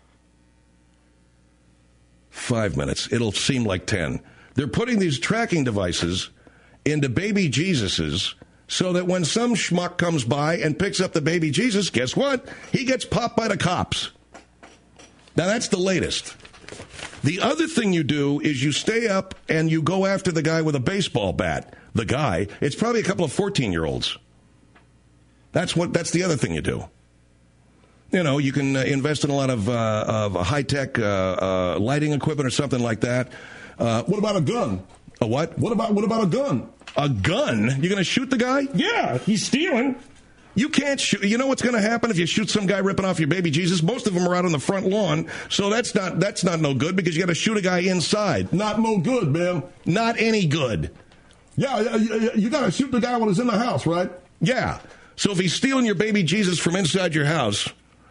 Five minutes. It'll seem like ten. They're putting these tracking devices into baby Jesuses so that when some schmuck comes by and picks up the baby Jesus, guess what? He gets popped by the cops. Now, that's the latest. The other thing you do is you stay up and you go after the guy with a baseball bat. The guy, it's probably a couple of fourteen-year-olds. That's what. That's the other thing you do. You know, you can uh, invest in a lot of, uh, of high-tech uh, uh, lighting equipment or something like that. Uh, what about a gun? A what? What about what about a gun? A gun? You're going to shoot the guy? Yeah, he's stealing. You can't shoot. You know what's going to happen if you shoot some guy ripping off your baby Jesus? Most of them are out on the front lawn, so that's not that's not no good because you got to shoot a guy inside. Not no good, man. Not any good. Yeah, you, you got to shoot the guy when he's in the house, right? Yeah. So if he's stealing your baby Jesus from inside your house,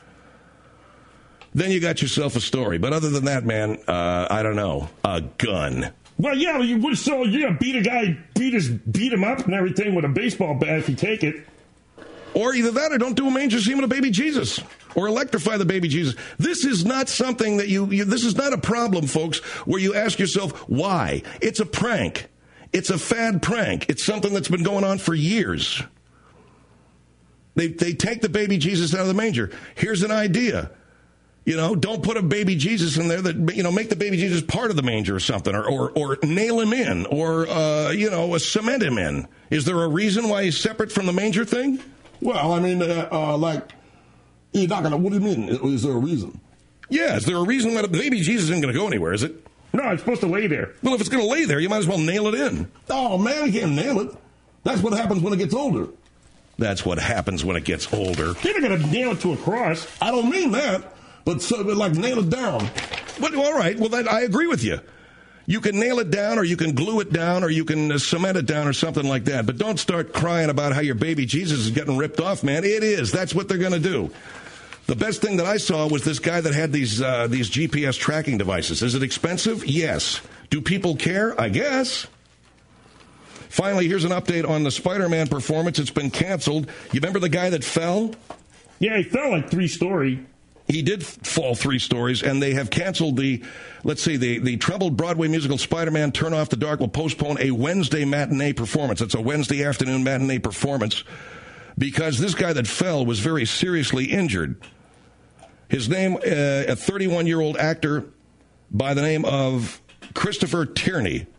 then you got yourself a story. But other than that, man, uh, I don't know. A gun. Well, yeah, you would. So you're gonna beat a guy, beat his, beat him up and everything with a baseball bat if you take it. Or either that or don't do a manger scene with a baby Jesus. Or electrify the baby Jesus. This is not something that you, you, this is not a problem, folks, where you ask yourself, why? It's a prank. It's a fad prank. It's something that's been going on for years. They, they take the baby Jesus out of the manger. Here's an idea. You know, don't put a baby Jesus in there that, you know, make the baby Jesus part of the manger or something, or, or, or nail him in, or, uh, you know, cement him in. Is there a reason why he's separate from the manger thing? Well, I mean, uh, uh, like, you're not going to, what do you mean? Is there a reason? Yeah, is there a reason why the baby Jesus isn't going to go anywhere, is it? No, it's supposed to lay there. Well, if it's going to lay there, you might as well nail it in. Oh, man, you can't nail it. That's what happens when it gets older. That's what happens when it gets older. You're not going to nail it to a cross. I don't mean that. But so, like, nail it down. But, all right. Well, that, I agree with you. You can nail it down, or you can glue it down, or you can uh, cement it down, or something like that. But don't start crying about how your baby Jesus is getting ripped off, man. It is. That's what they're going to do. The best thing that I saw was this guy that had these uh, these G P S tracking devices. Is it expensive? Yes. Do people care? I guess. Finally, here's an update on the Spider-Man performance. It's been canceled. You remember the guy that fell? Yeah, he fell like three-story. He did fall three stories, and they have canceled the, let's see, the, the troubled Broadway musical Spider-Man Turn Off the Dark will postpone a Wednesday matinee performance. It's a Wednesday afternoon matinee performance because this guy that fell was very seriously injured. His name, uh, a thirty-one-year-old actor by the name of Christopher Tierney.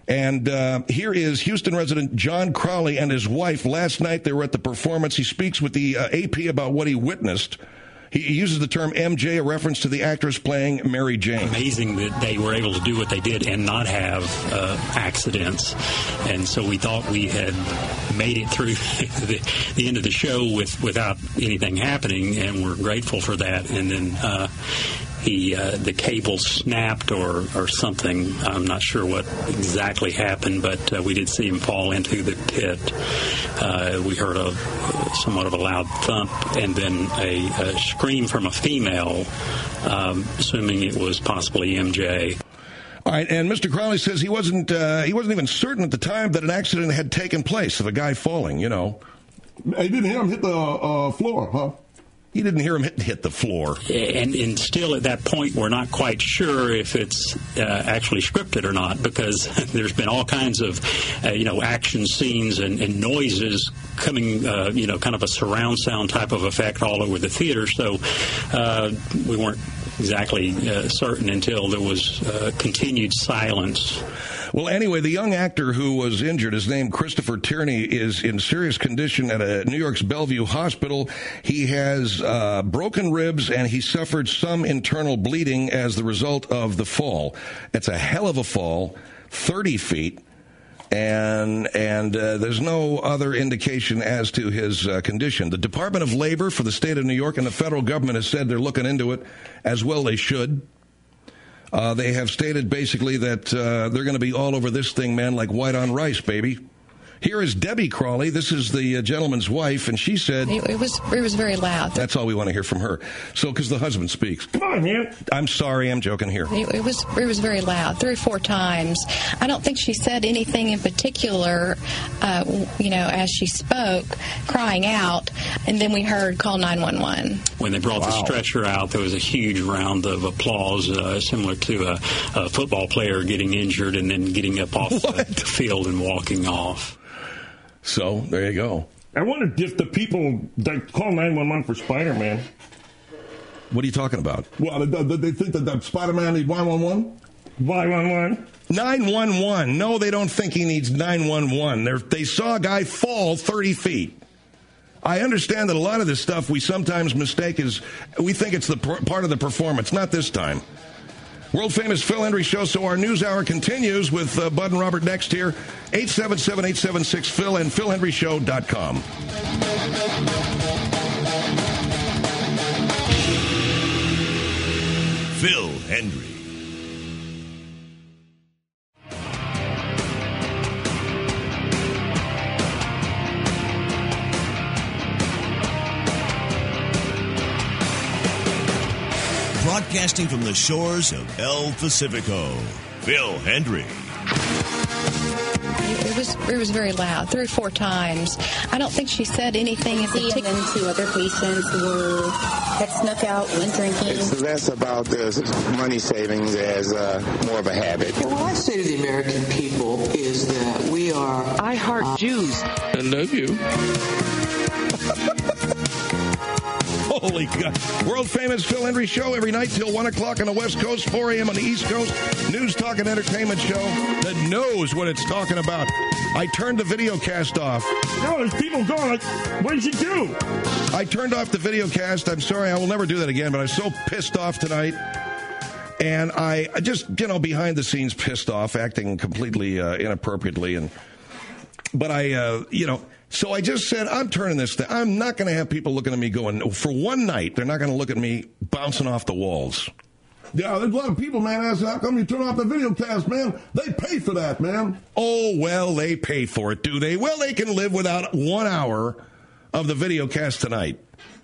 And uh, here is Houston resident John Crowley and his wife. Last night they were at the performance. He speaks with the uh, A P about what he witnessed. He, he uses the term M J, a reference to the actress playing Mary Jane. Amazing that they were able to do what they did and not have uh, accidents. And so we thought we had made it through the, the end of the show with without anything happening, and we're grateful for that. And then uh, he uh, the cable snapped or, or something. I'm not sure what exactly happened, but uh, we did see him fall into the pit. Uh, we heard a somewhat of a loud thump and then a, a scream from a female, um, assuming it was possibly M J. All right, and Mister Crowley says he wasn't uh, he wasn't even certain at the time that an accident had taken place of a guy falling, you know. He didn't hear him hit the uh, floor, huh? He didn't hear him hit, hit the floor. And, and still at that point, we're not quite sure if it's uh, actually scripted or not, because there's been all kinds of, uh, you know, action scenes and, and noises coming, uh, you know, kind of a surround sound type of effect all over the theater. So uh, we weren't exactly uh, certain until there was uh, continued silence. Well, anyway, the young actor who was injured, his name Christopher Tierney, is in serious condition at a New York's Bellevue hospital. He has uh, broken ribs and he suffered some internal bleeding as the result of the fall. It's a hell of a fall, thirty feet. And and uh, there's no other indication as to his uh, condition. The Department of Labor for the state of New York and the federal government has said they're looking into it, as well they should. Uh, they have stated basically that uh, they're going to be all over this thing, man, like white on rice, baby. Here is Debbie Crawley. This is the uh, gentleman's wife, and she said... It, it was it was very loud. That's all we want to hear from her. So, because the husband speaks. Come on, man. I'm sorry, I'm joking here. It, it was it was very loud, three or four times. I don't think she said anything in particular, uh, you know, as she spoke, crying out, and then we heard call nine one one. When they brought wow. the stretcher out, there was a huge round of applause, uh, similar to a, a football player getting injured and then getting up off the, the field and walking off. So, there you go. I wondered if the people that call nine one one for Spider-Man. What are you talking about? Well, did they think that, that Spider-Man needs nine one one? nine one one? nine one one. No, they don't think he needs nine one one. They're, they saw a guy fall thirty feet. I understand that a lot of this stuff we sometimes mistake as, we think it's the pr- part of the performance. Not this time. World-famous Phil Hendrie Show, so our news hour continues with uh, Bud and Robert next here. eight seven seven, eight seven six, Phil and phil hendrie show dot com. Phil Hendrie. Broadcasting from the shores of El Pacifico, Phil Hendrie. It was it was very loud, three or four times. I don't think she said anything in particular. And then two other patients were had snuck out, went drinking. It's less about the money savings as uh, more of a habit. And what I say to the American people is that we are... I heart uh, Jews. I love you. Holy God. World-famous Phil Hendrie Show every night till one o'clock on the West Coast, four a.m. on the East Coast. News, talk, and entertainment show that knows what it's talking about. I turned the video cast off. No, there's people going like, what did you do? I turned off the video cast. I'm sorry, I will never do that again, but I'm so pissed off tonight. And I just, you know, behind the scenes pissed off, acting completely uh, inappropriately. And But I, uh, you know... So I just said, I'm turning this thing. I'm not going to have people looking at me going, for one night, they're not going to look at me bouncing off the walls. Yeah, there's a lot of people, man, asking, how come you turn off the video cast, man? They pay for that, man. Oh, well, they pay for it, do they? Well, they can live without one hour of the video cast tonight.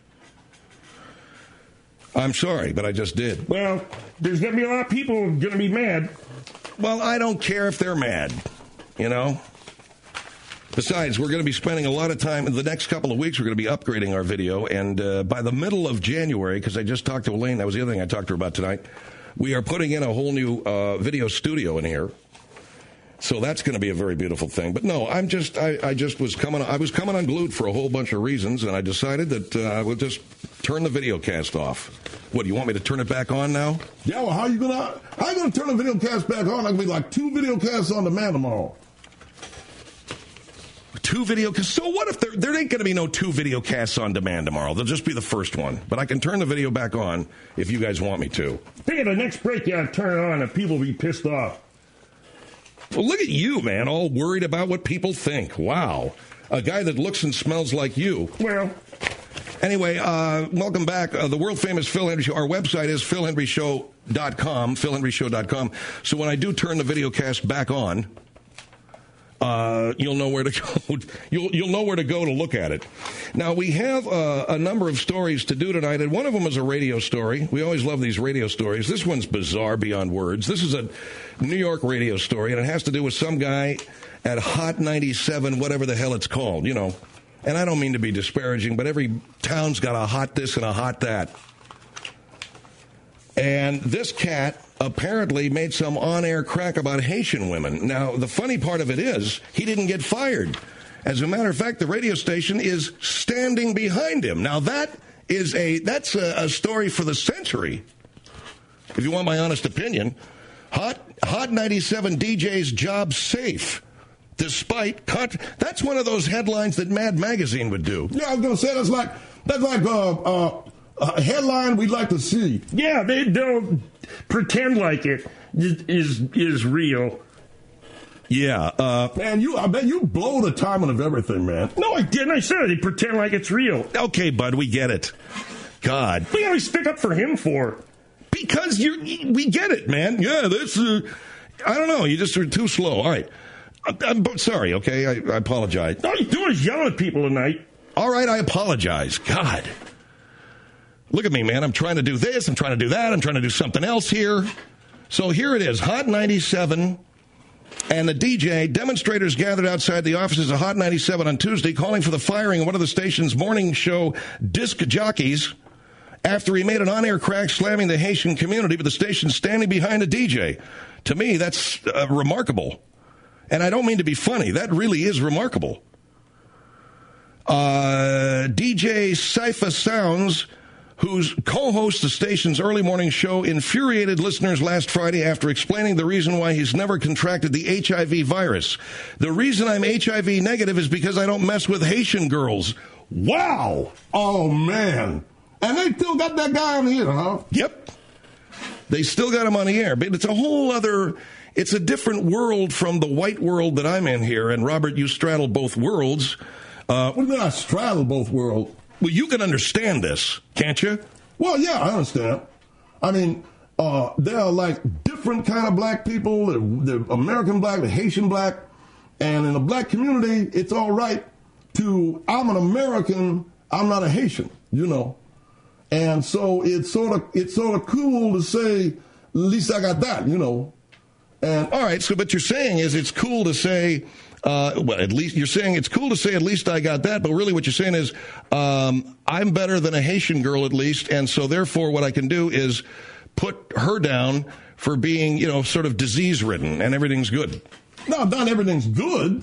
I'm sorry, but I just did. Well, there's going to be a lot of people going to be mad. Well, I don't care if they're mad, you know? Besides, we're going to be spending a lot of time in the next couple of weeks. We're going to be upgrading our video. And uh, by the middle of January, because I just talked to Elaine, that was the other thing I talked to her about tonight, we are putting in a whole new uh, video studio in here. So that's going to be a very beautiful thing. But no, I'm just, I, I just was coming, I was coming unglued for a whole bunch of reasons, and I decided that uh, I would just turn the video cast off. What, do you want me to turn it back on now? Yeah, well, how are you going to, how are you going to turn the video cast back on? There'll be like two video casts on demand tomorrow. Two video casts? So what if there, there ain't going to be no two video casts on demand tomorrow? There'll just be the first one. But I can turn the video back on if you guys want me to. Think of the next break, you got to turn it on and people will be pissed off. Well, look at you, man, all worried about what people think. Wow. A guy that looks and smells like you. Well. Anyway, uh, welcome back. Uh, the world-famous Phil Hendry Show. Our website is phil hendry show dot com, phil hendry show dot com. So when I do turn the video cast back on, uh, you'll know where to go. You'll, you'll know where to go to look at it. Now, we have uh, a number of stories to do tonight, and one of them is a radio story. We always love these radio stories. This one's bizarre beyond words. This is a New York radio story, and it has to do with some guy at Hot ninety-seven, whatever the hell it's called, you know. And I don't mean to be disparaging, but every town's got a hot this and a hot that. And this cat apparently made some on-air crack about Haitian women. Now, the funny part of it is, he didn't get fired. As a matter of fact, the radio station is standing behind him. Now, that is a, that's a, a story for the century, if you want my honest opinion. Hot, Hot ninety-seven D J's job safe. Despite, con- that's one of those headlines that Mad Magazine would do. Yeah, I was going to say, that's like, that's like uh, uh, a headline we'd like to see. Yeah, they don't pretend like it is is real. Yeah. Uh, man, you, I bet you blow the timing of everything, man. No, I didn't. I said they pretend like it's real. Okay, bud, we get it. God. What do you always stick up for him for? Because you're, we get it, man. Yeah, this, uh, I don't know, you just are too slow. All right. I'm sorry, okay? I, I apologize. All you do is yell at people tonight. All right, I apologize. God. Look at me, man. I'm trying to do this. I'm trying to do that. I'm trying to do something else here. So here it is, Hot ninety-seven and the D J. Demonstrators gathered outside the offices of Hot ninety-seven on Tuesday calling for the firing of one of the station's morning show disc jockeys after he made an on-air crack slamming the Haitian community, but the station standing behind a D J. To me, that's uh, remarkable. And I don't mean to be funny. That really is remarkable. Uh, D J Cypher Sounds, whose co-hosts the station's early morning show, infuriated listeners last Friday after explaining the reason why he's never contracted the H I V virus. The reason I'm H I V negative is because I don't mess with Haitian girls. Wow. Oh, man. And they still got that guy on the air, huh? Yep. They still got him on the air. But it's a whole other... It's a different world from the white world that I'm in here. And, Robert, you straddle both worlds. Uh, what do you mean I straddle both worlds? Well, you can understand this, can't you? Well, yeah, I understand. I mean, uh, there are, like, different kind of black people. The, the American black, the Haitian black. And in the black community, it's all right to, I'm an American, I'm not a Haitian, you know. And so it's sort of it's sort of cool to say, at least I got that, you know. And all right, so what you're saying is it's cool to say, uh, well, at least you're saying it's cool to say at least I got that, but really what you're saying is um, I'm better than a Haitian girl at least, and so therefore what I can do is put her down for being, you know, sort of disease-ridden, and everything's good. No, not everything's good,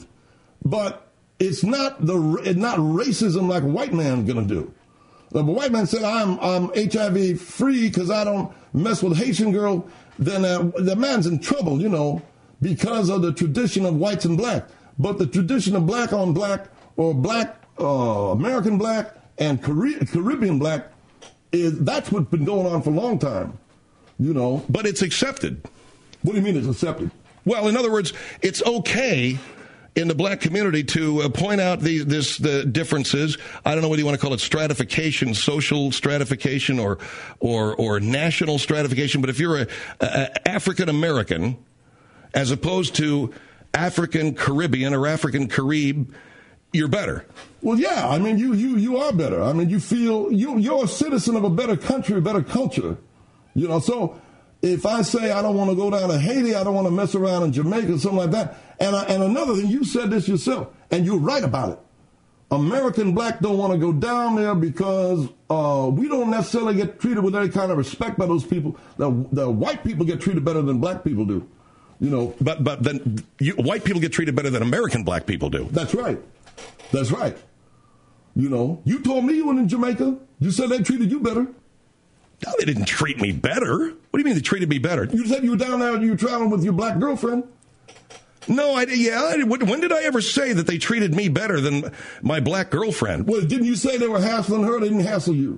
but it's not the it's not racism like a white man's going to do. If a white man said, I'm I'm H I V free because I don't mess with a Haitian girl, then uh, the man's in trouble, you know, because of the tradition of whites and black. But the tradition of black on black or black, uh, American black and Car- Caribbean black, is that's what's been going on for a long time, you know. But it's accepted. What do you mean it's accepted? Well, in other words, it's okay in the black community to uh, point out the this the differences. I don't know whether you want to call it stratification, social stratification, or or or national stratification. But if you're a, a African American, as opposed to African Caribbean or African Carib, you're better. Well, yeah. I mean, you you you are better. I mean, you feel you you're a citizen of a better country, a better culture. You know, so. If I say I don't want to go down to Haiti, I don't want to mess around in Jamaica, something like that. And I, and another thing, you said this yourself, and you're right about it. American black don't want to go down there because uh, we don't necessarily get treated with any kind of respect by those people. The, the white people get treated better than black people do. You know, but but then you, white people get treated better than American black people do. That's right. That's right. You know, you told me you were in Jamaica. You said they treated you better. No, they didn't treat me better. What do you mean they treated me better? You said you were down there and you were traveling with your black girlfriend. No, I yeah. I, when did I ever say that they treated me better than my black girlfriend? Well, didn't you say they were hassling her? They didn't hassle you.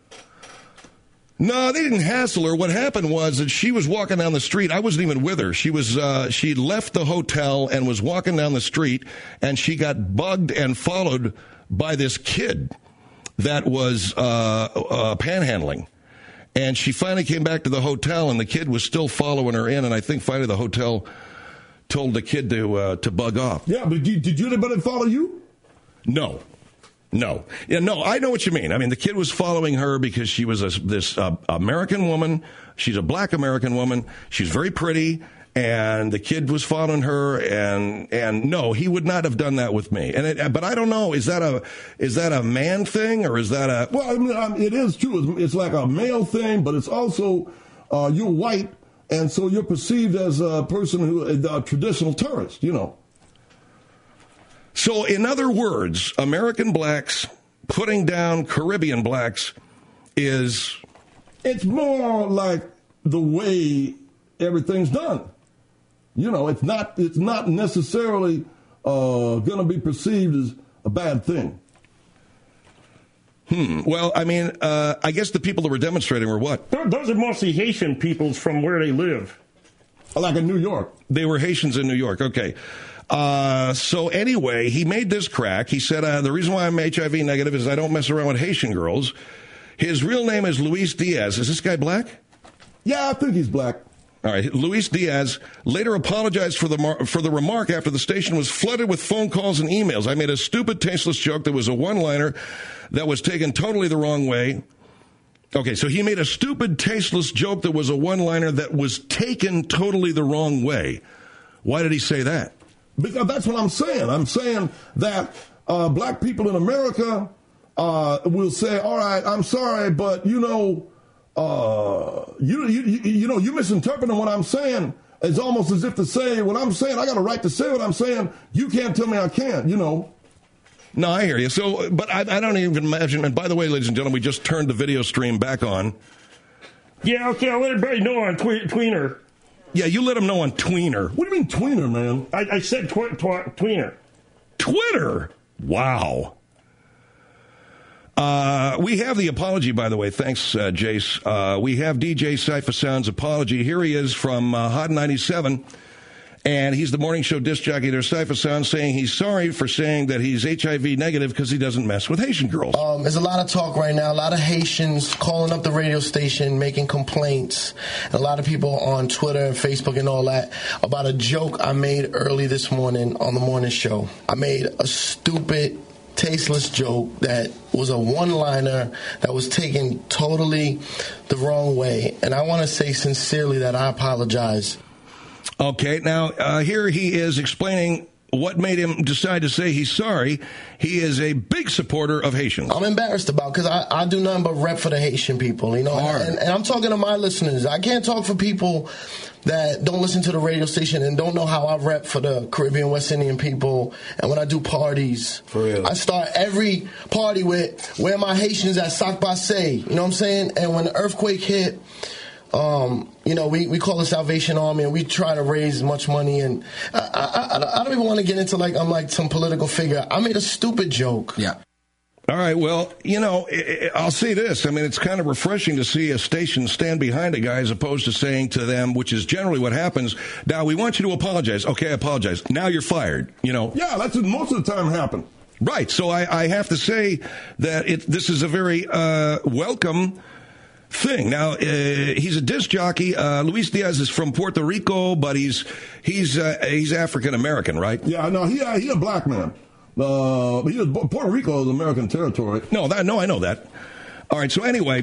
No, they didn't hassle her. What happened was that she was walking down the street. I wasn't even with her. She was uh, she left the hotel and was walking down the street, and she got bugged and followed by this kid that was uh, uh, panhandling. And she finally came back to the hotel, and the kid was still following her in. And I think finally the hotel told the kid to uh, to bug off. Yeah, but did, did you anybody follow you? No. No. Yeah, no, I know what you mean. I mean, the kid was following her because she was a, this uh, American woman. She's a black American woman. She's very pretty. And the kid was following her, and and no, he would not have done that with me. And it, but I don't know, is that a is that a man thing, or is that a? Well, I mean, um, it is true. It's, it's like a male thing, but it's also uh, you're white, and so you're perceived as a person who a traditional tourist, you know. So, in other words, American blacks putting down Caribbean blacks is it's more like the way everything's done. You know, it's not it's not necessarily uh, going to be perceived as a bad thing. Hmm. Well, I mean, uh, I guess the people that were demonstrating were what? Those are mostly Haitian peoples from where they live. Like in New York. They were Haitians in New York. Okay. Uh, so anyway, he made this crack. He said, uh, the reason why I'm H I V negative is I don't mess around with Haitian girls. His real name is Luis Diaz. Is this guy black? Yeah, I think he's black. All right. Luis Diaz later apologized for the mar- for the remark after the station was flooded with phone calls and emails. I made a stupid, tasteless joke that was a one-liner that was taken totally the wrong way. Okay, so he made a stupid, tasteless joke that was a one-liner that was taken totally the wrong way. Why did he say that? Because that's what I'm saying. I'm saying that uh, black people in America uh, will say, all right, I'm sorry, but, you know, uh, you, you, you, you know, you misinterpreting what I'm saying. It's almost as if to say what I'm saying. I got a right to say what I'm saying. You can't tell me I can't, you know. No, I hear you. So, but I, I don't even imagine. And by the way, ladies and gentlemen, we just turned the video stream back on. Yeah, okay, I'll let everybody know on tw- Tweener. Yeah, you let them know on Tweener. What do you mean Tweener, man? I, I said tw- tw- Tweener. Twitter? Wow. Uh, we have the apology, by the way. Thanks, uh, Jace. Uh, we have D J Cypher Sound's apology. Here he is from uh, Hot ninety-seven. And he's the morning show disc jockey there, Cypher Sound, saying he's sorry for saying that he's H I V negative because he doesn't mess with Haitian girls. Um, there's a lot of talk right now, a lot of Haitians calling up the radio station, making complaints, and a lot of people on Twitter and Facebook and all that about a joke I made early this morning on the morning show. I made a stupid, tasteless joke that was a one-liner that was taken totally the wrong way. And I want to say sincerely that I apologize. Okay, now uh, here he is explaining what made him decide to say he's sorry. He is a big supporter of Haitians. I'm embarrassed about because I, I do nothing but rep for the Haitian people, you know. And, and I'm talking to my listeners. I can't talk for people that don't listen to the radio station and don't know how I rep for the Caribbean West Indian people. And when I do parties, for real, I start every party with "Where my Haitians at Sac Basse?" You know what I'm saying? And when the earthquake hit, Um, you know, we, we call the Salvation Army, and we try to raise much money. And I, I, I don't even want to get into like I'm like some political figure. I made a stupid joke. Yeah. All right. Well, you know, I'll say this. I mean, it's kind of refreshing to see a station stand behind a guy as opposed to saying to them, which is generally what happens. Now, we want you to apologize. Okay, I apologize. Now you're fired. You know. Yeah, that's what most of the time happen. Right. So I, I have to say that it, this is a very uh, welcome thing. Now, uh, he's a disc jockey. Uh, Luis Diaz is from Puerto Rico, but he's he's uh, he's African American, right? Yeah, no, he uh, he's a black man. Uh, he was, Puerto Rico is American territory. No, that no, I know that. All right. So anyway,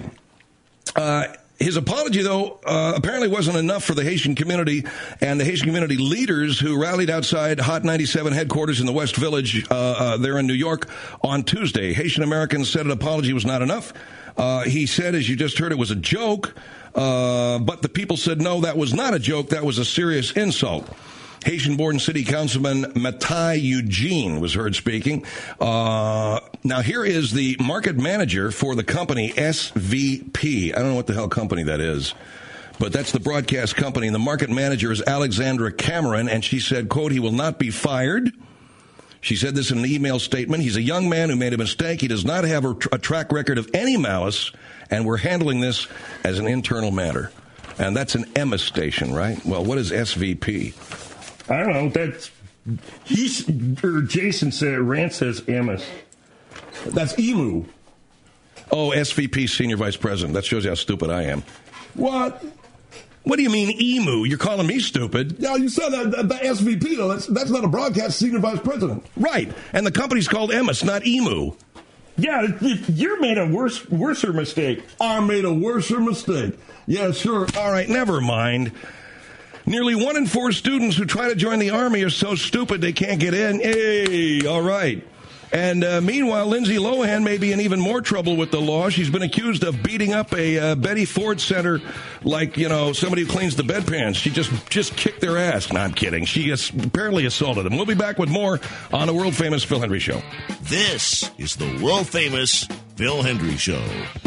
uh, his apology though uh, apparently wasn't enough for the Haitian community and the Haitian community leaders who rallied outside Hot ninety-seven headquarters in the West Village uh, uh, there in New York on Tuesday. Haitian Americans said an apology was not enough. Uh, he said, as you just heard, it was a joke, uh, but the people said, no, that was not a joke. That was a serious insult. Haitian-born City Councilman Matai Eugene was heard speaking. Uh, now, here is the market manager for the company S V P. I don't know what the hell company that is, but that's the broadcast company. And the market manager is Alexandra Cameron, and she said, quote, he will not be fired. She said this in an email statement. He's a young man who made a mistake. He does not have a, tr- a track record of any malice, and we're handling this as an internal matter. And that's an Emma station, right? Well, what is S V P? I don't know. That's he's or Jason said. Rand says Amos. That's Emu. Oh, S V P, Senior Vice President. That shows you how stupid I am. What? What do you mean Emu? You're calling me stupid? Yeah, you said that, that the S V P though. That's that's not a broadcast Senior Vice President. Right, and the company's called Emos, not Emu. Yeah, you made a worse, worser mistake. I made a worser mistake. Yeah, sure. All right, never mind. Nearly one in four students who try to join the Army are so stupid they can't get in. Hey, all right. And uh, meanwhile, Lindsay Lohan may be in even more trouble with the law. She's been accused of beating up a uh, Betty Ford Center like, you know, somebody who cleans the bedpans. She just, just kicked their ass. No, I'm kidding. She has apparently assaulted them. We'll be back with more on the world-famous Phil Hendrie Show. This is the world-famous Phil Hendrie Show.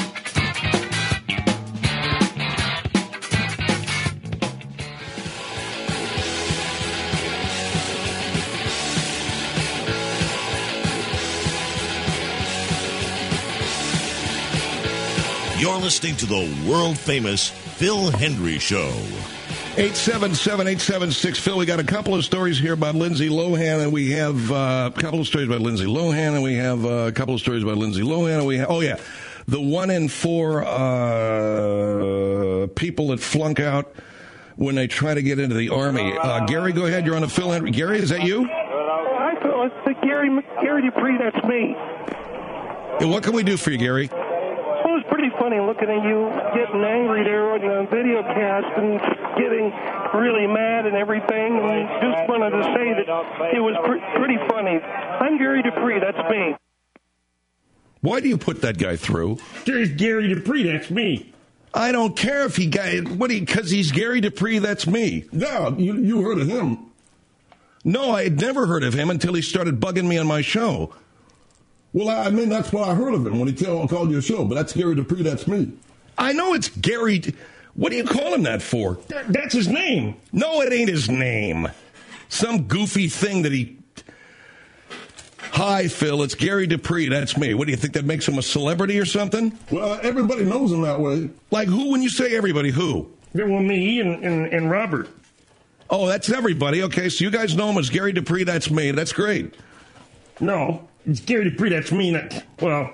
You're listening to the world-famous Phil Hendrie Show. eight seven seven, eight seven six, Phil. We got a couple of stories here about Lindsay Lohan, and we have uh, a couple of stories about Lindsay Lohan, and we have uh, a couple of stories about Lindsay Lohan, and we have, oh, yeah, the one in four uh, people that flunk out when they try to get into the Army. Uh, Gary, go ahead. You're on the Phil Hendrie. Gary, is that you? Hi, Phil. It's Gary, Gary Dupree. That's me. Yeah, what can we do for you, Gary? Well, it was pretty funny looking at you getting angry there on the video cast and getting really mad and everything. And just wanted to say that it was pre- pretty funny. I'm Gary Dupree. That's me. Why do you put that guy through? There's Gary Dupree. That's me. I don't care if he guy what he because he's Gary Dupree. That's me. Yeah, you you heard of him? No, I had never heard of him until he started bugging me on my show. Well, I mean, that's why I heard of him when he tell, called your show. But that's Gary Dupree. That's me. I know it's Gary. What do you call him that for? That, that's his name. No, it ain't his name. Some goofy thing that he... Hi, Phil. It's Gary Dupree. That's me. What do you think? That makes him a celebrity or something? Well, everybody knows him that way. Like who? When you say everybody, who? Yeah, well, me and, and, and Robert. Oh, that's everybody. Okay, so you guys know him as Gary Dupree. That's me. That's great. No. It's Gary Dupree, that's me. Not, well,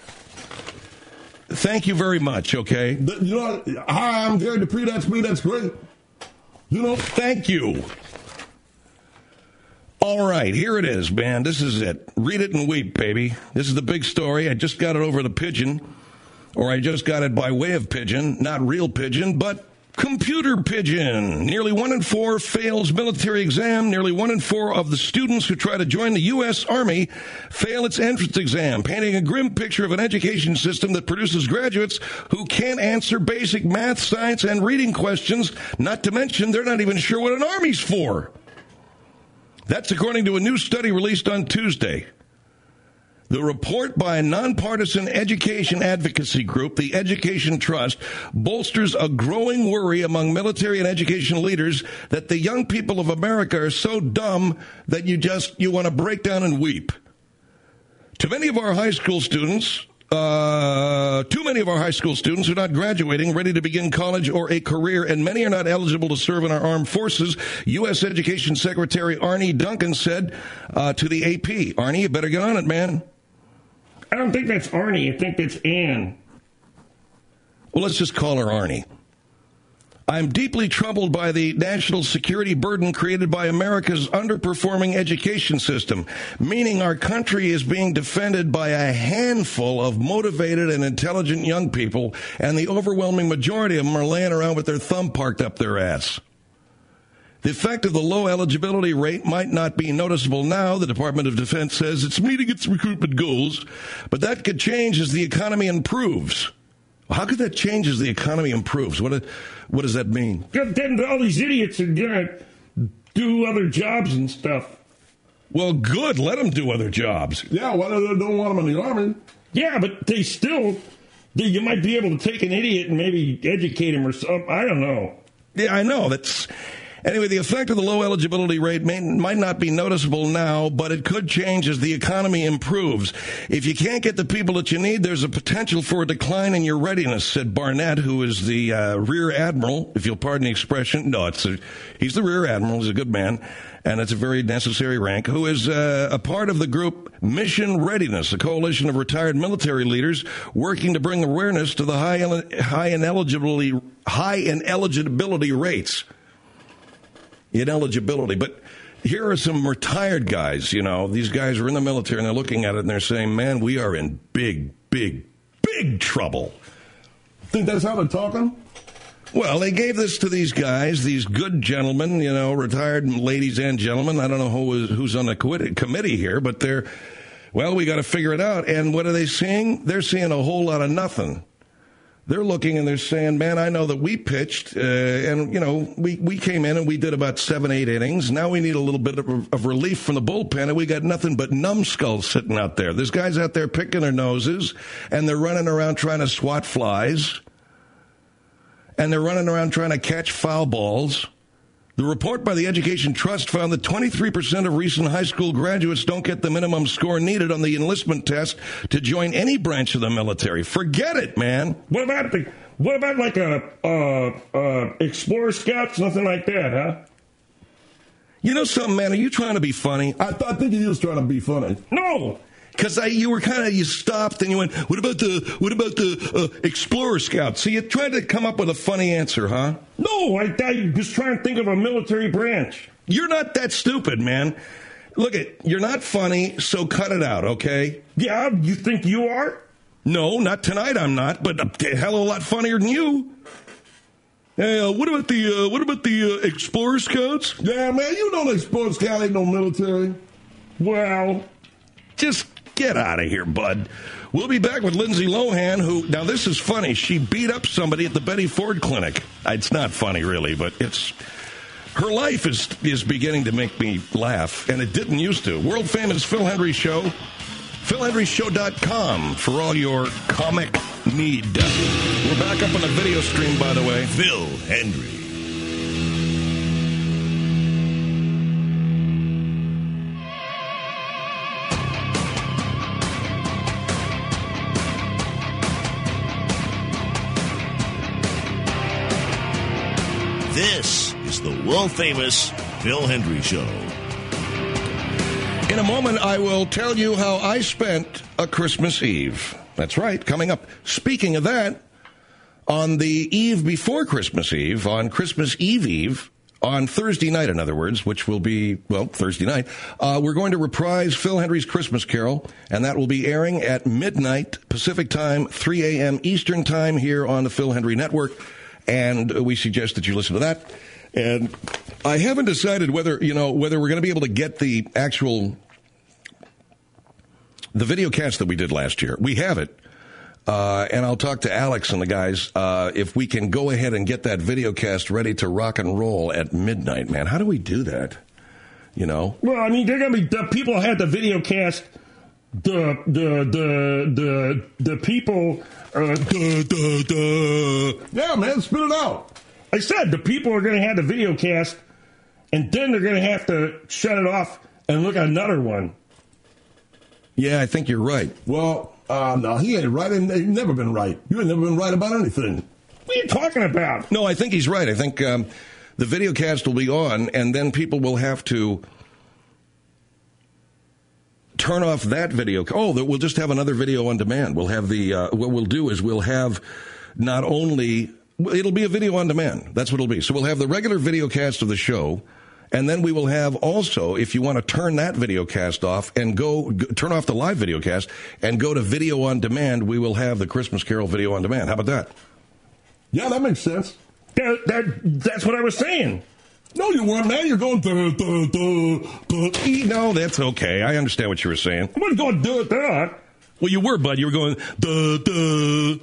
thank you very much, okay? The, you know, hi, I'm Gary Dupree, that's me, that's great. You know, thank you. All right, here it is, man. This is it. Read it and weep, baby. This is the big story. I just got it over the pigeon, or I just got it by way of pigeon, not real pigeon, but computer pigeon. Nearly one in four fails military exam. Nearly one in four of the students who try to join the U S Army fail its entrance exam, painting a grim picture of an education system that produces graduates who can't answer basic math, science, and reading questions, not to mention they're not even sure what an army's for. That's according to a new study released on Tuesday. The report by a nonpartisan education advocacy group, the Education Trust, bolsters a growing worry among military and education leaders that the young people of America are so dumb that you just, you want to break down and weep. To many of our high school students, uh, too many of our high school students are not graduating, ready to begin college or a career, and many are not eligible to serve in our armed forces, U S Education Secretary Arnie Duncan said uh, to the A P. Arnie, you better get on it, man. I don't think that's Arnie. I think that's Ann. Well, let's just call her Arnie. I'm deeply troubled by the national security burden created by America's underperforming education system, meaning our country is being defended by a handful of motivated and intelligent young people, and the overwhelming majority of them are laying around with their thumb parked up their ass. The effect of the low eligibility rate might not be noticeable now. The Department of Defense says it's meeting its recruitment goals, but that could change as the economy improves. How could that change as the economy improves? What what does that mean? Then all these idiots are going to do other jobs and stuff. Well, good. Let them do other jobs. Yeah, why well, they don't want them in the army? Yeah, but they still, they, you might be able to take an idiot and maybe educate him or something. I don't know. Yeah, I know. That's Anyway, the effect of the low eligibility rate may, might not be noticeable now, but it could change as the economy improves. If you can't get the people that you need, there's a potential for a decline in your readiness, said Barnett, who is the uh, Rear Admiral, if you'll pardon the expression. No, it's a, he's the Rear Admiral. He's a good man, and it's a very necessary rank, who is uh, a part of the group Mission Readiness, a coalition of retired military leaders working to bring awareness to the high, high ineligibility, high ineligibility rates. Ineligibility. But here are some retired guys, you know, these guys are in the military and they're looking at it and they're saying, man, we are in big, big, big trouble. Think that's how they're talking? Well, they gave this to these guys, these good gentlemen, you know, retired ladies and gentlemen. I don't know who is, who's on the committee here, but they're, well, we got to figure it out. And what are they seeing? They're seeing a whole lot of nothing. They're looking and they're saying, man, I know that we pitched, uh, and, you know, we, we came in and we did about seven, eight innings. Now we need a little bit of, of relief from the bullpen, and we got nothing but numbskulls sitting out there. There's guys out there picking their noses, and they're running around trying to swat flies, and they're running around trying to catch foul balls. The report by the Education Trust found that twenty-three percent of recent high school graduates don't get the minimum score needed on the enlistment test to join any branch of the military. Forget it, man. What about the, what about like a, uh, uh, Explorer Scouts, nothing like that, huh? You know something, man? Are you trying to be funny? I thought thinking you was trying to be funny. No. Because you were kind of, you stopped and you went, what about the, what about the uh, Explorer Scouts? So you tried to come up with a funny answer, huh? No, I, I was trying to think of a military branch. You're not that stupid, man. Look, it, you're not funny, so cut it out, okay? Yeah, you think you are? No, not tonight I'm not, but a hell of a lot funnier than you. Hey, uh, what about the, uh, what about the uh, Explorer Scouts? Yeah, man, you know the Explorer Scout ain't no military. Well, just get out of here, bud. We'll be back with Lindsay Lohan, who, now this is funny. She beat up somebody at the Betty Ford Clinic. It's not funny, really, but it's, her life is is beginning to make me laugh, and it didn't used to. World famous Phil Hendrie Show, phil hendrie show dot com for all your comic need. We're back up on the video stream, by the way. Phil Hendrie. This is the world-famous Phil Hendrie Show. In a moment, I will tell you how I spent a Christmas Eve. That's right, coming up. Speaking of that, on the eve before Christmas Eve, on Christmas Eve Eve, on Thursday night, in other words, which will be, well, Thursday night, uh, we're going to reprise Phil Hendrie's Christmas Carol, and that will be airing at midnight Pacific Time, three a.m. Eastern Time here on the Phil Hendrie Network. And we suggest that you listen to that. And I haven't decided whether, you know, whether we're going to be able to get the actual, the video cast that we did last year. We have it. Uh, and I'll talk to Alex and the guys, uh, if we can go ahead and get that video cast ready to rock and roll at midnight, man. How do we do that? You know? Well, I mean, they're going to be, the people had the video cast, the, the, the, the, the people, Uh, duh, duh, duh. Yeah, man, spit it out. I said the people are going to have the video cast, and then they're going to have to shut it off and look at another one. Yeah, I think you're right. Well, uh, no, he ain't right. He's never been right. You ain't never been right about anything. What are you talking about? No, I think he's right. I think um, the video cast will be on, and then people will have to turn off that video. Oh, we'll just have another video on demand. We'll have the, uh, what we'll do is we'll have not only, it'll be a video on demand. That's what it'll be. So we'll have the regular video cast of the show, and then we will have also, if you want to turn that video cast off and go, go turn off the live video cast and go to video on demand, we will have the Christmas Carol video on demand. How about that? Yeah, that makes sense. That, that That's what I was saying. No, you weren't, man. You're going, duh, duh, duh, duh. No, that's okay. I understand what you were saying. I wasn't going to do it that. Well, you were, bud. You were going, duh, duh.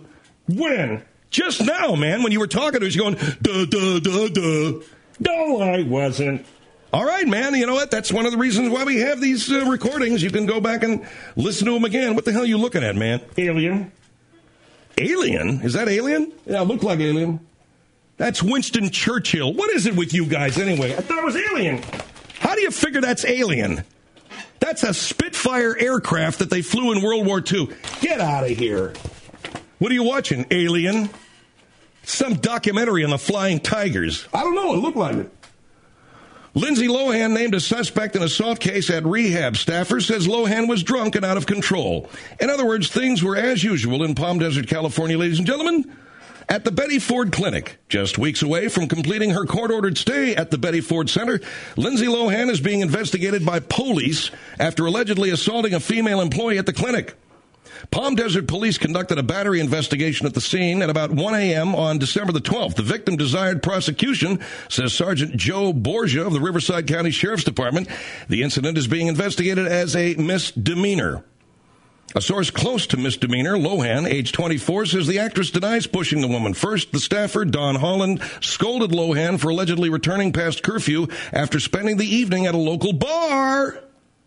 When? Just now, man, when you were talking to us, you're going, duh, duh, duh, duh. No, I wasn't. All right, man, you know what? That's one of the reasons why we have these uh, recordings. You can go back and listen to them again. What the hell are you looking at, man? Alien. Alien? Is that Alien? Yeah, it looked like Alien. That's Winston Churchill. What is it with you guys, anyway? I thought it was Alien. How do you figure that's Alien? That's a Spitfire aircraft that they flew in World War Two. Get out of here. What are you watching, Alien? Some documentary on the Flying Tigers. I don't know. It looked like it. Lindsay Lohan named a suspect in assault case at rehab. Staffer says Lohan was drunk and out of control. In other words, things were as usual in Palm Desert, California, ladies and gentlemen. At the Betty Ford Clinic, just weeks away from completing her court-ordered stay at the Betty Ford Center, Lindsay Lohan is being investigated by police after allegedly assaulting a female employee at the clinic. Palm Desert police conducted a battery investigation at the scene at about one a.m. on December the twelfth. The victim desired prosecution, says Sergeant Joe Borgia of the Riverside County Sheriff's Department. The incident is being investigated as a misdemeanor. A source close to misdemeanor, Lohan, age twenty-four, says the actress denies pushing the woman. First, the staffer, Don Holland, scolded Lohan for allegedly returning past curfew after spending the evening at a local bar.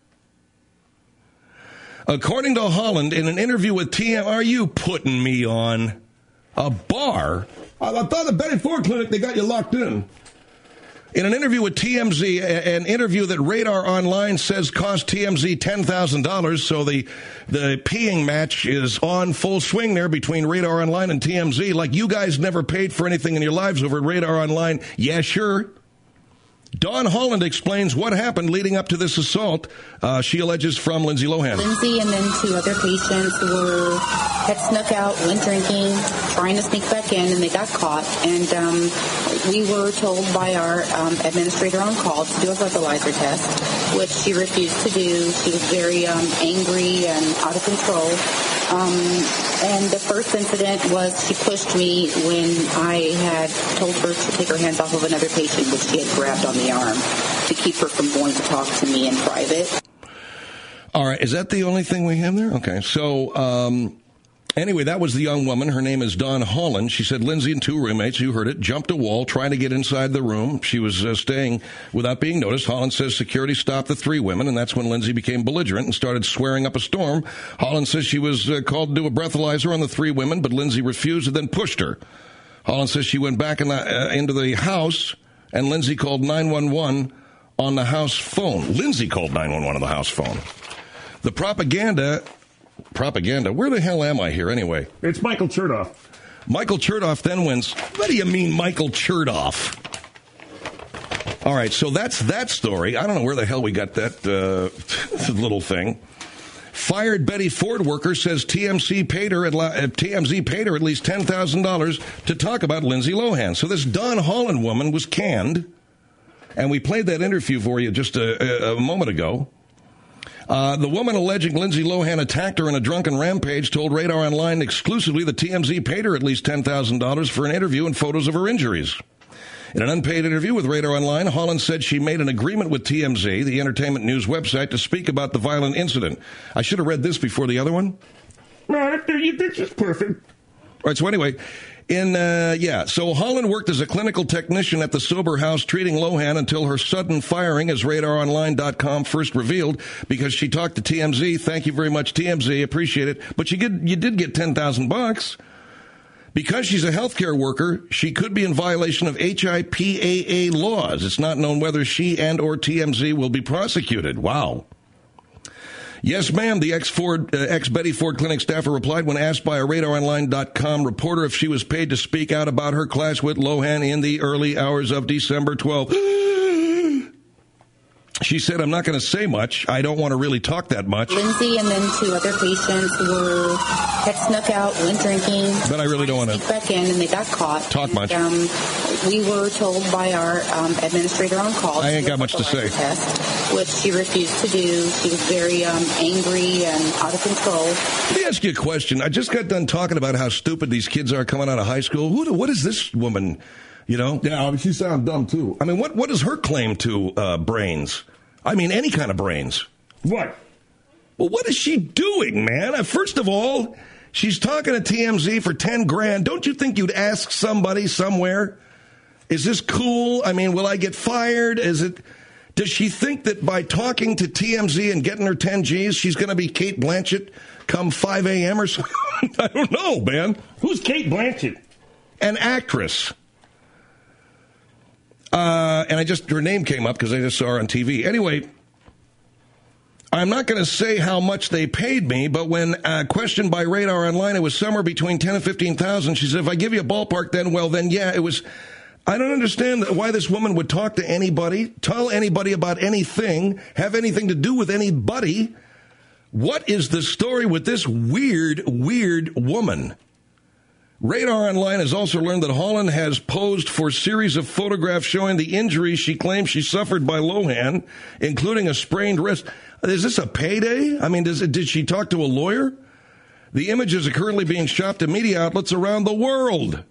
According to Holland, in an interview with T M, are you putting me on a bar? I thought the Betty Ford Clinic, they got you locked in. In an interview with T M Z, an interview that Radar Online says cost T M Z ten thousand dollars, so the the peeing match is on full swing there between Radar Online and T M Z. Like you guys never paid for anything in your lives over at Radar Online. Yeah, sure. Dawn Holland explains what happened leading up to this assault, uh, she alleges from Lindsay Lohan. Lindsay and then two other patients were had snuck out, went drinking, trying to sneak back in, and they got caught. And um, we were told by our um, administrator on call to do a breathalyzer test, which she refused to do. She was very um, angry and out of control. Um, and the first incident was she pushed me when I had told her to take her hands off of another patient, which she had grabbed on the arm to keep her from going to talk to me in private. All right. Is that the only thing we have there? Okay. So, um, anyway, that was the young woman. Her name is Dawn Holland. She said Lindsay and two roommates, you heard it, jumped a wall trying to get inside the room. She was uh, staying without being noticed. Holland says security stopped the three women, and that's when Lindsay became belligerent and started swearing up a storm. Holland says she was uh, called to do a breathalyzer on the three women, but Lindsay refused and then pushed her. Holland says she went back in the, uh, into the house, and Lindsay called nine one one on the house phone. Lindsay called nine one one on the house phone. The propaganda... Propaganda. Where the hell am I here anyway? It's Michael Chertoff. Michael Chertoff then wins. What do you mean, Michael Chertoff? All right, so that's that story. I don't know where the hell we got that uh, little thing. Fired Betty Ford worker says T M Z paid her at, uh, T M Z paid her at least ten thousand dollars to talk about Lindsay Lohan. So this Dawn Holland woman was canned, and we played that interview for you just a, a, a moment ago. Uh, the woman alleging Lindsay Lohan attacked her in a drunken rampage told Radar Online exclusively that T M Z paid her at least ten thousand dollars for an interview and photos of her injuries. In an unpaid interview with Radar Online, Holland said she made an agreement with T M Z, the entertainment news website, to speak about the violent incident. I should have read this before the other one. No, that's just perfect. All right, so anyway... In, uh, yeah, so Holland worked as a clinical technician at the sober house treating Lohan until her sudden firing, as radar online dot com first revealed, because she talked to T M Z. Thank you very much, T M Z. Appreciate it. But you, get, you did get ten thousand bucks. Because she's a healthcare worker, she could be in violation of H I P A A laws. It's not known whether she and or T M Z will be prosecuted. Wow. Yes, ma'am, the ex-Ford, uh, ex-Betty Ford Clinic staffer replied when asked by a radar online dot com reporter if she was paid to speak out about her clash with Lohan in the early hours of December twelfth. She said, I'm not going to say much. I don't want to really talk that much. Lindsay and then two other patients were had snuck out, went drinking. But I really don't want to sneak back in, and they got caught. Talk and, much. Um, we were told by our um, administrator on call. I ain't got much to say. Test, which she refused to do. She was very um, angry and out of control. Let me ask you a question. I just got done talking about how stupid these kids are coming out of high school. Who? What is this woman? You know? Yeah, I mean, she sounds dumb, too. I mean, what what is her claim to uh, brains? I mean, any kind of brains. What? Well, what is she doing, man? Uh, first of all, She's talking to T M Z for ten grand. Don't you think you'd ask somebody somewhere, is this cool? I mean, will I get fired? Is it? Does she think that by talking to T M Z and getting her ten G's, she's going to be Kate Blanchett come five a.m. or something? I don't know, man. Who's Kate Blanchett? An actress. Uh, and I just, her name came up because I just saw her on T V. Anyway, I'm not going to say how much they paid me, but when uh, questioned by Radar Online, it was somewhere between ten and fifteen thousand. She said, if I give you a ballpark, then, well, then, yeah, it was. I don't understand why this woman would talk to anybody, tell anybody about anything, have anything to do with anybody. What is the story with this weird, weird woman? Radar Online has also learned that Holland has posed for a series of photographs showing the injuries she claims she suffered by Lohan, including a sprained wrist. Is this a payday? I mean, does it, did she talk to a lawyer? The images are currently being shopped to media outlets around the world.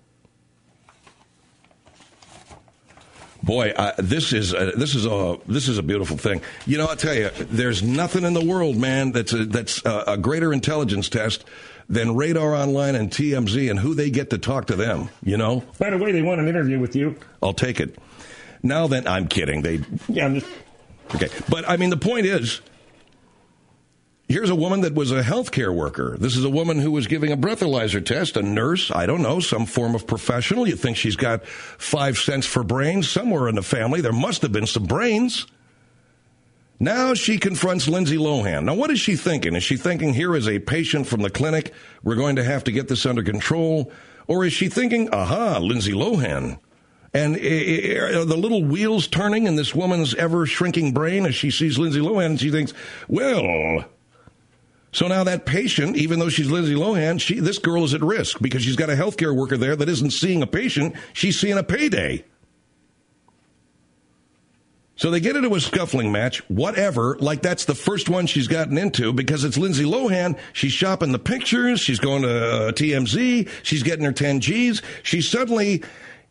Boy, uh, this is a, this is a this is a beautiful thing. You know, I'll tell you, there's nothing in the world, man, that's a, that's a, a greater intelligence test than Radar Online and T M Z and who they get to talk to them. You know. By the way, they want an interview with you. I'll take it. Now then, I'm kidding. They yeah, I'm just okay. But I mean, the point is, here's a woman that was a healthcare worker. This is a woman who was giving a breathalyzer test, a nurse, I don't know, some form of professional. You think she's got five cents for brains somewhere in the family. There must have been some brains. Now she confronts Lindsay Lohan. Now, what is she thinking? Is she thinking, here is a patient from the clinic, we're going to have to get this under control? Or is she thinking, aha, Lindsay Lohan? And are the little wheels turning in this woman's ever-shrinking brain as she sees Lindsay Lohan and she thinks, well... So now that patient, even though she's Lindsay Lohan, she, this girl is at risk because she's got a healthcare worker there that isn't seeing a patient. She's seeing a payday. So they get into a scuffling match, whatever, like that's the first one she's gotten into because it's Lindsay Lohan. She's shopping the pictures. She's going to uh, T M Z. She's getting her ten G's. She suddenly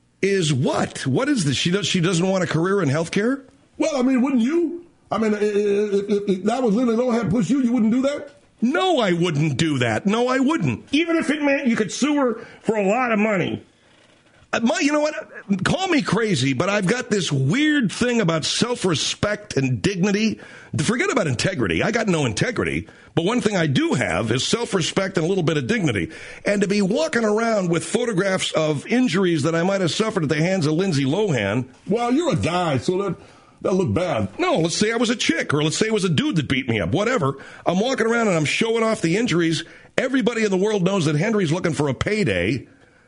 is what? What is this? She, does, she doesn't want a career in healthcare? Well, I mean, wouldn't you? I mean, if, if, if that was Lindsay Lohan plus you, you wouldn't do that? No, I wouldn't do that. No, I wouldn't. Even if it meant you could sue her for a lot of money. Uh, my, you know what? Call me crazy, but I've got this weird thing about self-respect and dignity. Forget about integrity. I got no integrity. But one thing I do have is self-respect and a little bit of dignity. And to be walking around with photographs of injuries that I might have suffered at the hands of Lindsay Lohan. Well, you're a guy, so that... That look bad. No, let's say I was a chick, or let's say it was a dude that beat me up, whatever. I'm walking around and I'm showing off the injuries. Everybody in the world knows that Henry's looking for a payday.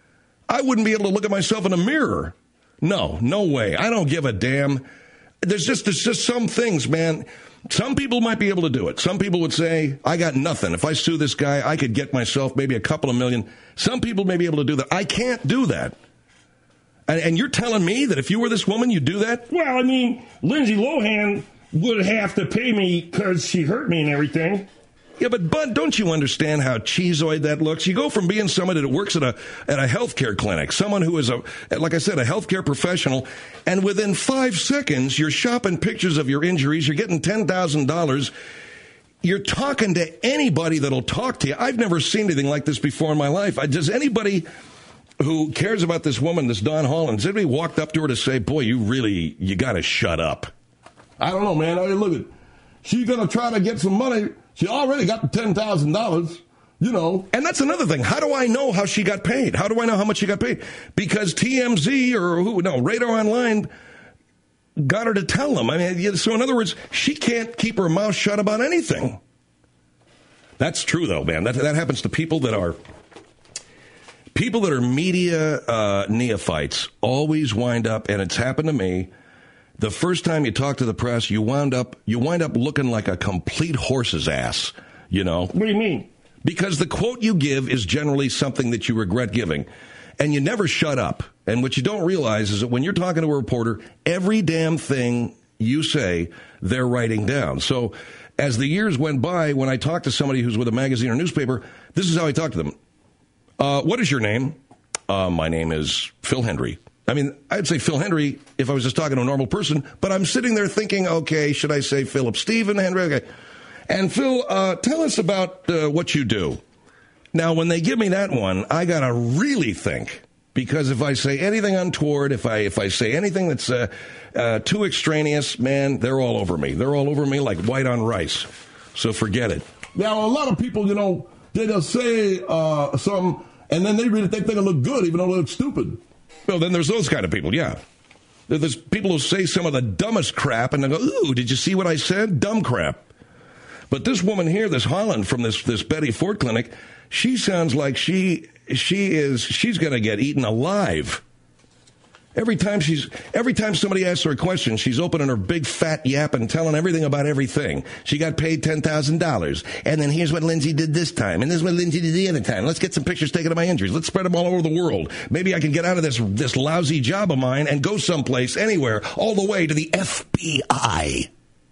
I wouldn't be able to look at myself in a mirror. No, no way. I don't give a damn. There's just, there's just some things, man. Some people might be able to do it. Some people would say, I got nothing. If I sue this guy, I could get myself maybe a couple of million. Some people may be able to do that. I can't do that. And, and you're telling me that if you were this woman, you'd do that? Well, I mean, Lindsay Lohan would have to pay me because she hurt me and everything. Yeah, but Bud, don't you understand how cheeseoid that looks? You go from being somebody that works at a at a healthcare clinic, someone who is, a like I said, a healthcare professional, and within five seconds, you're shopping pictures of your injuries, you're getting ten thousand dollars, you're talking to anybody that'll talk to you. I've never seen anything like this before in my life. Does anybody... who cares about this woman, this Dawn Holland, has anybody walked up to her to say, boy, you really, you got to shut up? I don't know, man. I mean, look, at she's going to try to get some money. She already got the ten thousand dollars, you know. And that's another thing. How do I know how she got paid? How do I know how much she got paid? Because T M Z or who, no, Radar Online got her to tell them. I mean, so in other words, she can't keep her mouth shut about anything. That's true, though, man. That, that happens to people that are... People that are media uh, neophytes always wind up, and it's happened to me, the first time you talk to the press, you wind up you wind up looking like a complete horse's ass, you know? What do you mean? Because the quote you give is generally something that you regret giving, and you never shut up. And what you don't realize is that when you're talking to a reporter, every damn thing you say, they're writing down. So as the years went by, when I talked to somebody who's with a magazine or newspaper, this is how I talk to them. Uh, what is your name? Uh, my name is Phil Hendry. I mean, I'd say Phil Hendry if I was just talking to a normal person, but I'm sitting there thinking, okay, should I say Philip Stephen Hendry? Okay. And Phil, uh, tell us about uh, what you do. Now, when they give me that one, I got to really think. Because if I say anything untoward, if I if I say anything that's uh, uh, too extraneous, man, they're all over me. They're all over me like white on rice. So forget it. Now, a lot of people, you know, they just say uh, something, and then they really think they look good, even though they look stupid. Well, then there's those kind of people, yeah. There's people who say some of the dumbest crap, and they go, ooh, did you see what I said? Dumb crap. But this woman here, this Holland from this, this Betty Ford clinic, she sounds like she she is she's going to get eaten alive. Every time she's every time somebody asks her a question, she's opening her big fat yap and telling everything about everything. She got paid ten thousand dollars, and then here's what Lindsay did this time, and this is what Lindsay did the other time. Let's get some pictures taken of my injuries. Let's spread them all over the world. Maybe I can get out of this this lousy job of mine and go someplace, anywhere, all the way to the F B I.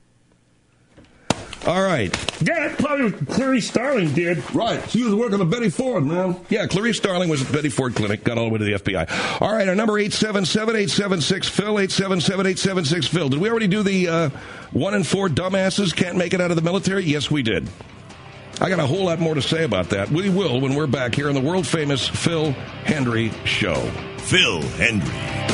All right. Yeah, that's probably what Clarice Starling did. Right. She was working at Betty Ford, man. Yeah, Clarice Starling was at Betty Ford Clinic, got all the way to the F B I. All right, our number eight seven seven, eight seven six, Phil, eight seven seven, eight seven six, Phil. Did we already do the uh, one in four dumbasses can't make it out of the military? Yes, we did. I got a whole lot more to say about that. We will when we're back here on the world-famous Phil Hendrie Show. Phil Hendrie.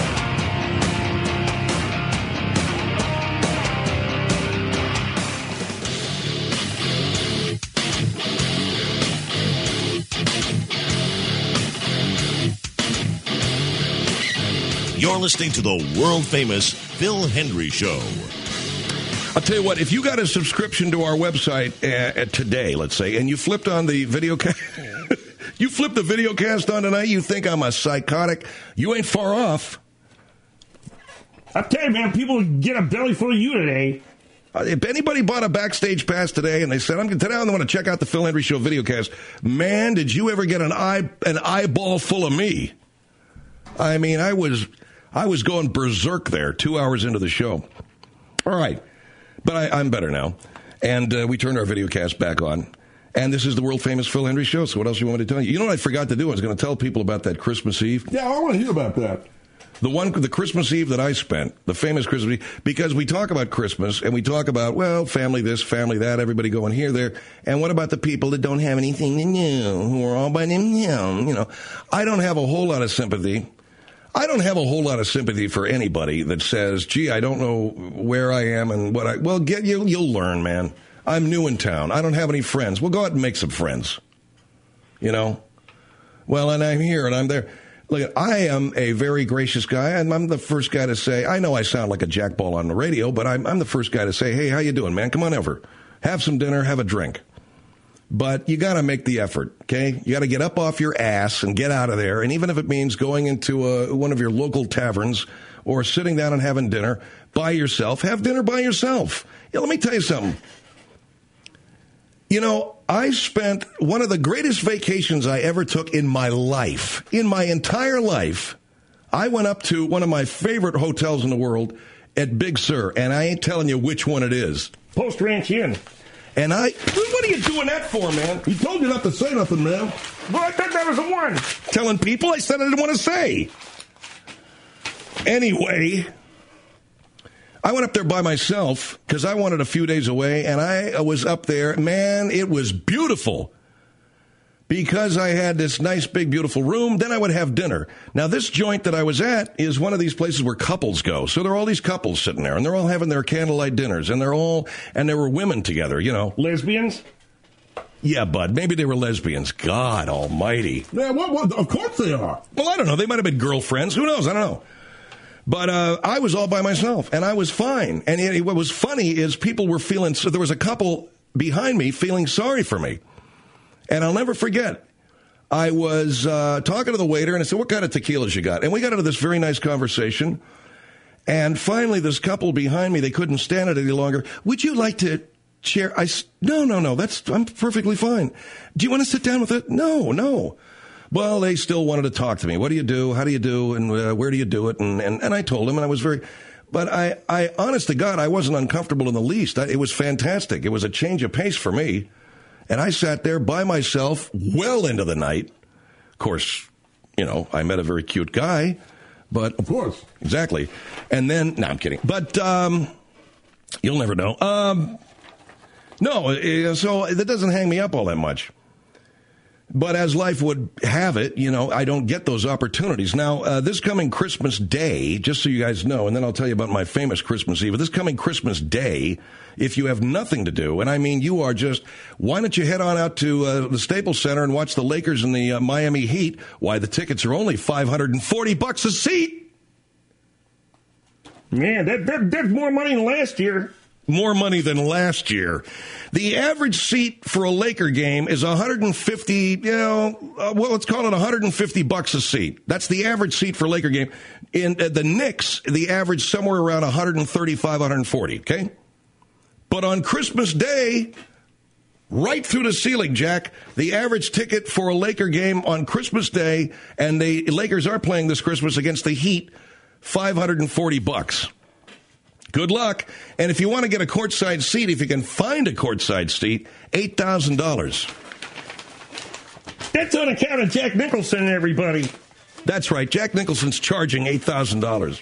You're listening to the world-famous Phil Hendrie Show. I'll tell you what, if you got a subscription to our website uh, today, let's say, and you flipped on the video cast, you flipped the video cast on tonight, you think I'm a psychotic, you ain't far off. I tell you, man, people get a belly full of you today. Uh, if anybody bought a backstage pass today and they said, I'm today I want to check out the Phil Hendrie Show videocast, man, did you ever get an eye an eyeball full of me? I mean, I was I was going berserk there two hours into the show. All right. But I, I'm better now. And uh, we turned our videocast back on. And this is the world-famous Phil Hendrie Show. So what else you want me to tell you? You know what I forgot to do? I was going to tell people about that Christmas Eve. Yeah, I want to hear about that. The one, the Christmas Eve that I spent, the famous Christmas Eve, because we talk about Christmas and we talk about, well, family this, family that, everybody going here, there. And what about the people that don't have anything to do, who are all by themselves? You know, I don't have a whole lot of sympathy. I don't have a whole lot of sympathy for anybody that says, gee, I don't know where I am and what I, well, get you, you'll learn, man. I'm new in town. I don't have any friends. Well, go out and make some friends. You know? Well, and I'm here and I'm there. Look, I am a very gracious guy, and I'm the first guy to say, I know I sound like a jackball on the radio, but I'm, I'm the first guy to say, hey, how you doing, man? Come on over. Have some dinner, have a drink. But you got to make the effort, okay? You got to get up off your ass and get out of there. And even if it means going into a, one of your local taverns or sitting down and having dinner by yourself, have dinner by yourself. Yeah, let me tell you something. You know, I spent one of the greatest vacations I ever took in my life, in my entire life. I went up to one of my favorite hotels in the world at Big Sur, and I ain't telling you which one it is. Post Ranch Inn. And I, what are you doing that for, man? He told you not to say nothing, man. Well, I thought that was the one. Telling people I said I didn't want to say. Anyway, I went up there by myself because I wanted a few days away, and I was up there. Man, it was beautiful. Because I had this nice, big, beautiful room, then I would have dinner. Now, this joint that I was at is one of these places where couples go. So there are all these couples sitting there, and they're all having their candlelight dinners, and they're all, and there were women together, you know. Lesbians? Yeah, bud, maybe they were lesbians. God almighty. Yeah, what, what, of course they are. Well, I don't know. They might have been girlfriends. Who knows? I don't know. But uh, I was all by myself, and I was fine. And it, what was funny is people were feeling, so there was a couple behind me feeling sorry for me. And I'll never forget, I was uh, talking to the waiter, and I said, what kind of tequilas you got? And we got into this very nice conversation. And finally, this couple behind me, they couldn't stand it any longer. Would you like to share? I, no, no, no, that's, I'm perfectly fine. Do you want to sit down with it? No, no. Well, they still wanted to talk to me. What do you do? How do you do? And uh, where do you do it? And, and, and I told them, and I was very... But I, I, honest to God, I wasn't uncomfortable in the least. I, it was fantastic. It was a change of pace for me. And I sat there by myself well into the night. Of course, you know, I met a very cute guy, but... Of course. Exactly. And then... No, I'm kidding. But um, you'll never know. Um, no, so that doesn't hang me up all that much. But as life would have it, you know, I don't get those opportunities. Now, uh, this coming Christmas Day, just so you guys know, and then I'll tell you about my famous Christmas Eve. This coming Christmas Day, if you have nothing to do, and I mean you are just, why don't you head on out to uh, the Staples Center and watch the Lakers and the uh, Miami Heat? Why, the tickets are only five hundred forty bucks a seat. Man, that, that that's more money than last year. More money than last year. The average seat for a Laker game is one hundred fifty, you know, uh, well, let's call it one hundred fifty bucks a seat. That's the average seat for a Laker game. In uh, the Knicks, the average somewhere around one hundred thirty-five, one hundred forty, okay? But on Christmas Day, right through the ceiling, Jack, the average ticket for a Laker game on Christmas Day, and the Lakers are playing this Christmas against the Heat, five hundred forty bucks. Good luck. And if you want to get a courtside seat, if you can find a courtside seat, eight thousand dollars. That's on account of Jack Nicholson, everybody. That's right. Jack Nicholson's charging eight thousand dollars.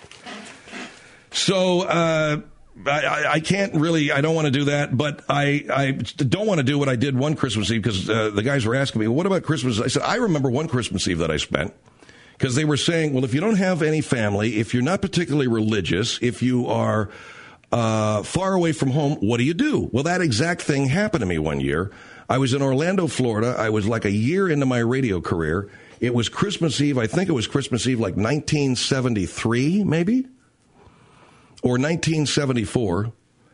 So uh, I, I can't really, I don't want to do that, but I, I don't want to do what I did one Christmas Eve because uh, the guys were asking me, well, what about Christmas? I said, I remember one Christmas Eve that I spent. Because they were saying, well, if you don't have any family, if you're not particularly religious, if you are uh, far away from home, what do you do? Well, that exact thing happened to me one year. I was in Orlando, Florida. I was like a year into my radio career. It was Christmas Eve. I think it was Christmas Eve like nineteen seventy-three, maybe, or nineteen seventy-four.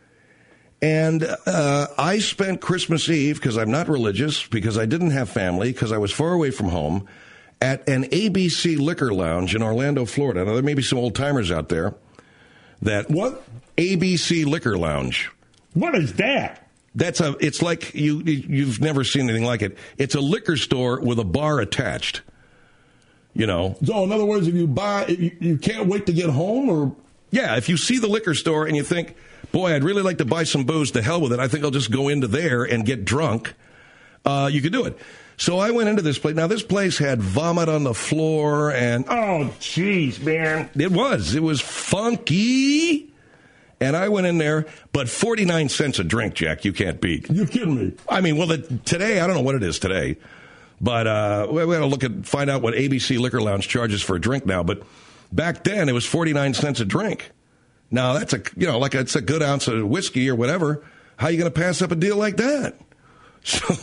And uh, I spent Christmas Eve, because I'm not religious, because I didn't have family, because I was far away from home, at an A B C Liquor Lounge in Orlando, Florida. Now, there may be some old-timers out there that... What? A B C Liquor Lounge. What is that? That's a... It's like you, you've never seen anything like it. It's a liquor store with a bar attached. You know? So, in other words, if you buy... You, you can't wait to get home, or... Yeah, if you see the liquor store and you think, boy, I'd really like to buy some booze, to hell with it. I think I'll just go into there and get drunk. Uh, you could do it. So I went into this place. Now, this place had vomit on the floor and... Oh, jeez, man. It was. It was funky. And I went in there, but forty-nine cents a drink, Jack, you can't beat. You're kidding me. I mean, well, the, today, I don't know what it is today, but uh, we got to look at, find out what A B C Liquor Lounge charges for a drink now. But back then, it was forty-nine cents a drink. Now, that's a, you know, like it's a good ounce of whiskey or whatever. How are you going to pass up a deal like that? So,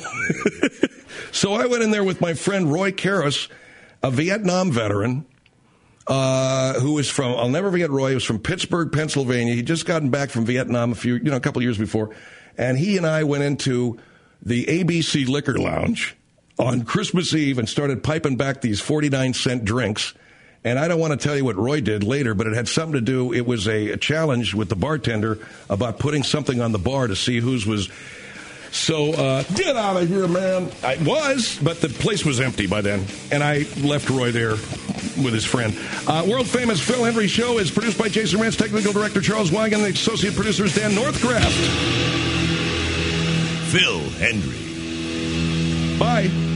so I went in there with my friend Roy Karras, a Vietnam veteran, uh, who was from, I'll never forget Roy, he was from Pittsburgh, Pennsylvania. He'd just gotten back from Vietnam a few, you know, a couple of years before. And he and I went into the A B C Liquor Lounge on Christmas Eve and started piping back these forty-nine cent drinks. And I don't want to tell you what Roy did later, but it had something to do, it was a, a challenge with the bartender about putting something on the bar to see whose was... So, uh, get out of here, man. I was, but the place was empty by then. And I left Roy there with his friend. Uh, world-famous Phil Hendry Show is produced by Jason Rance, technical director Charles Wagon, and associate producers Dan Northcraft. Phil Hendry. Bye.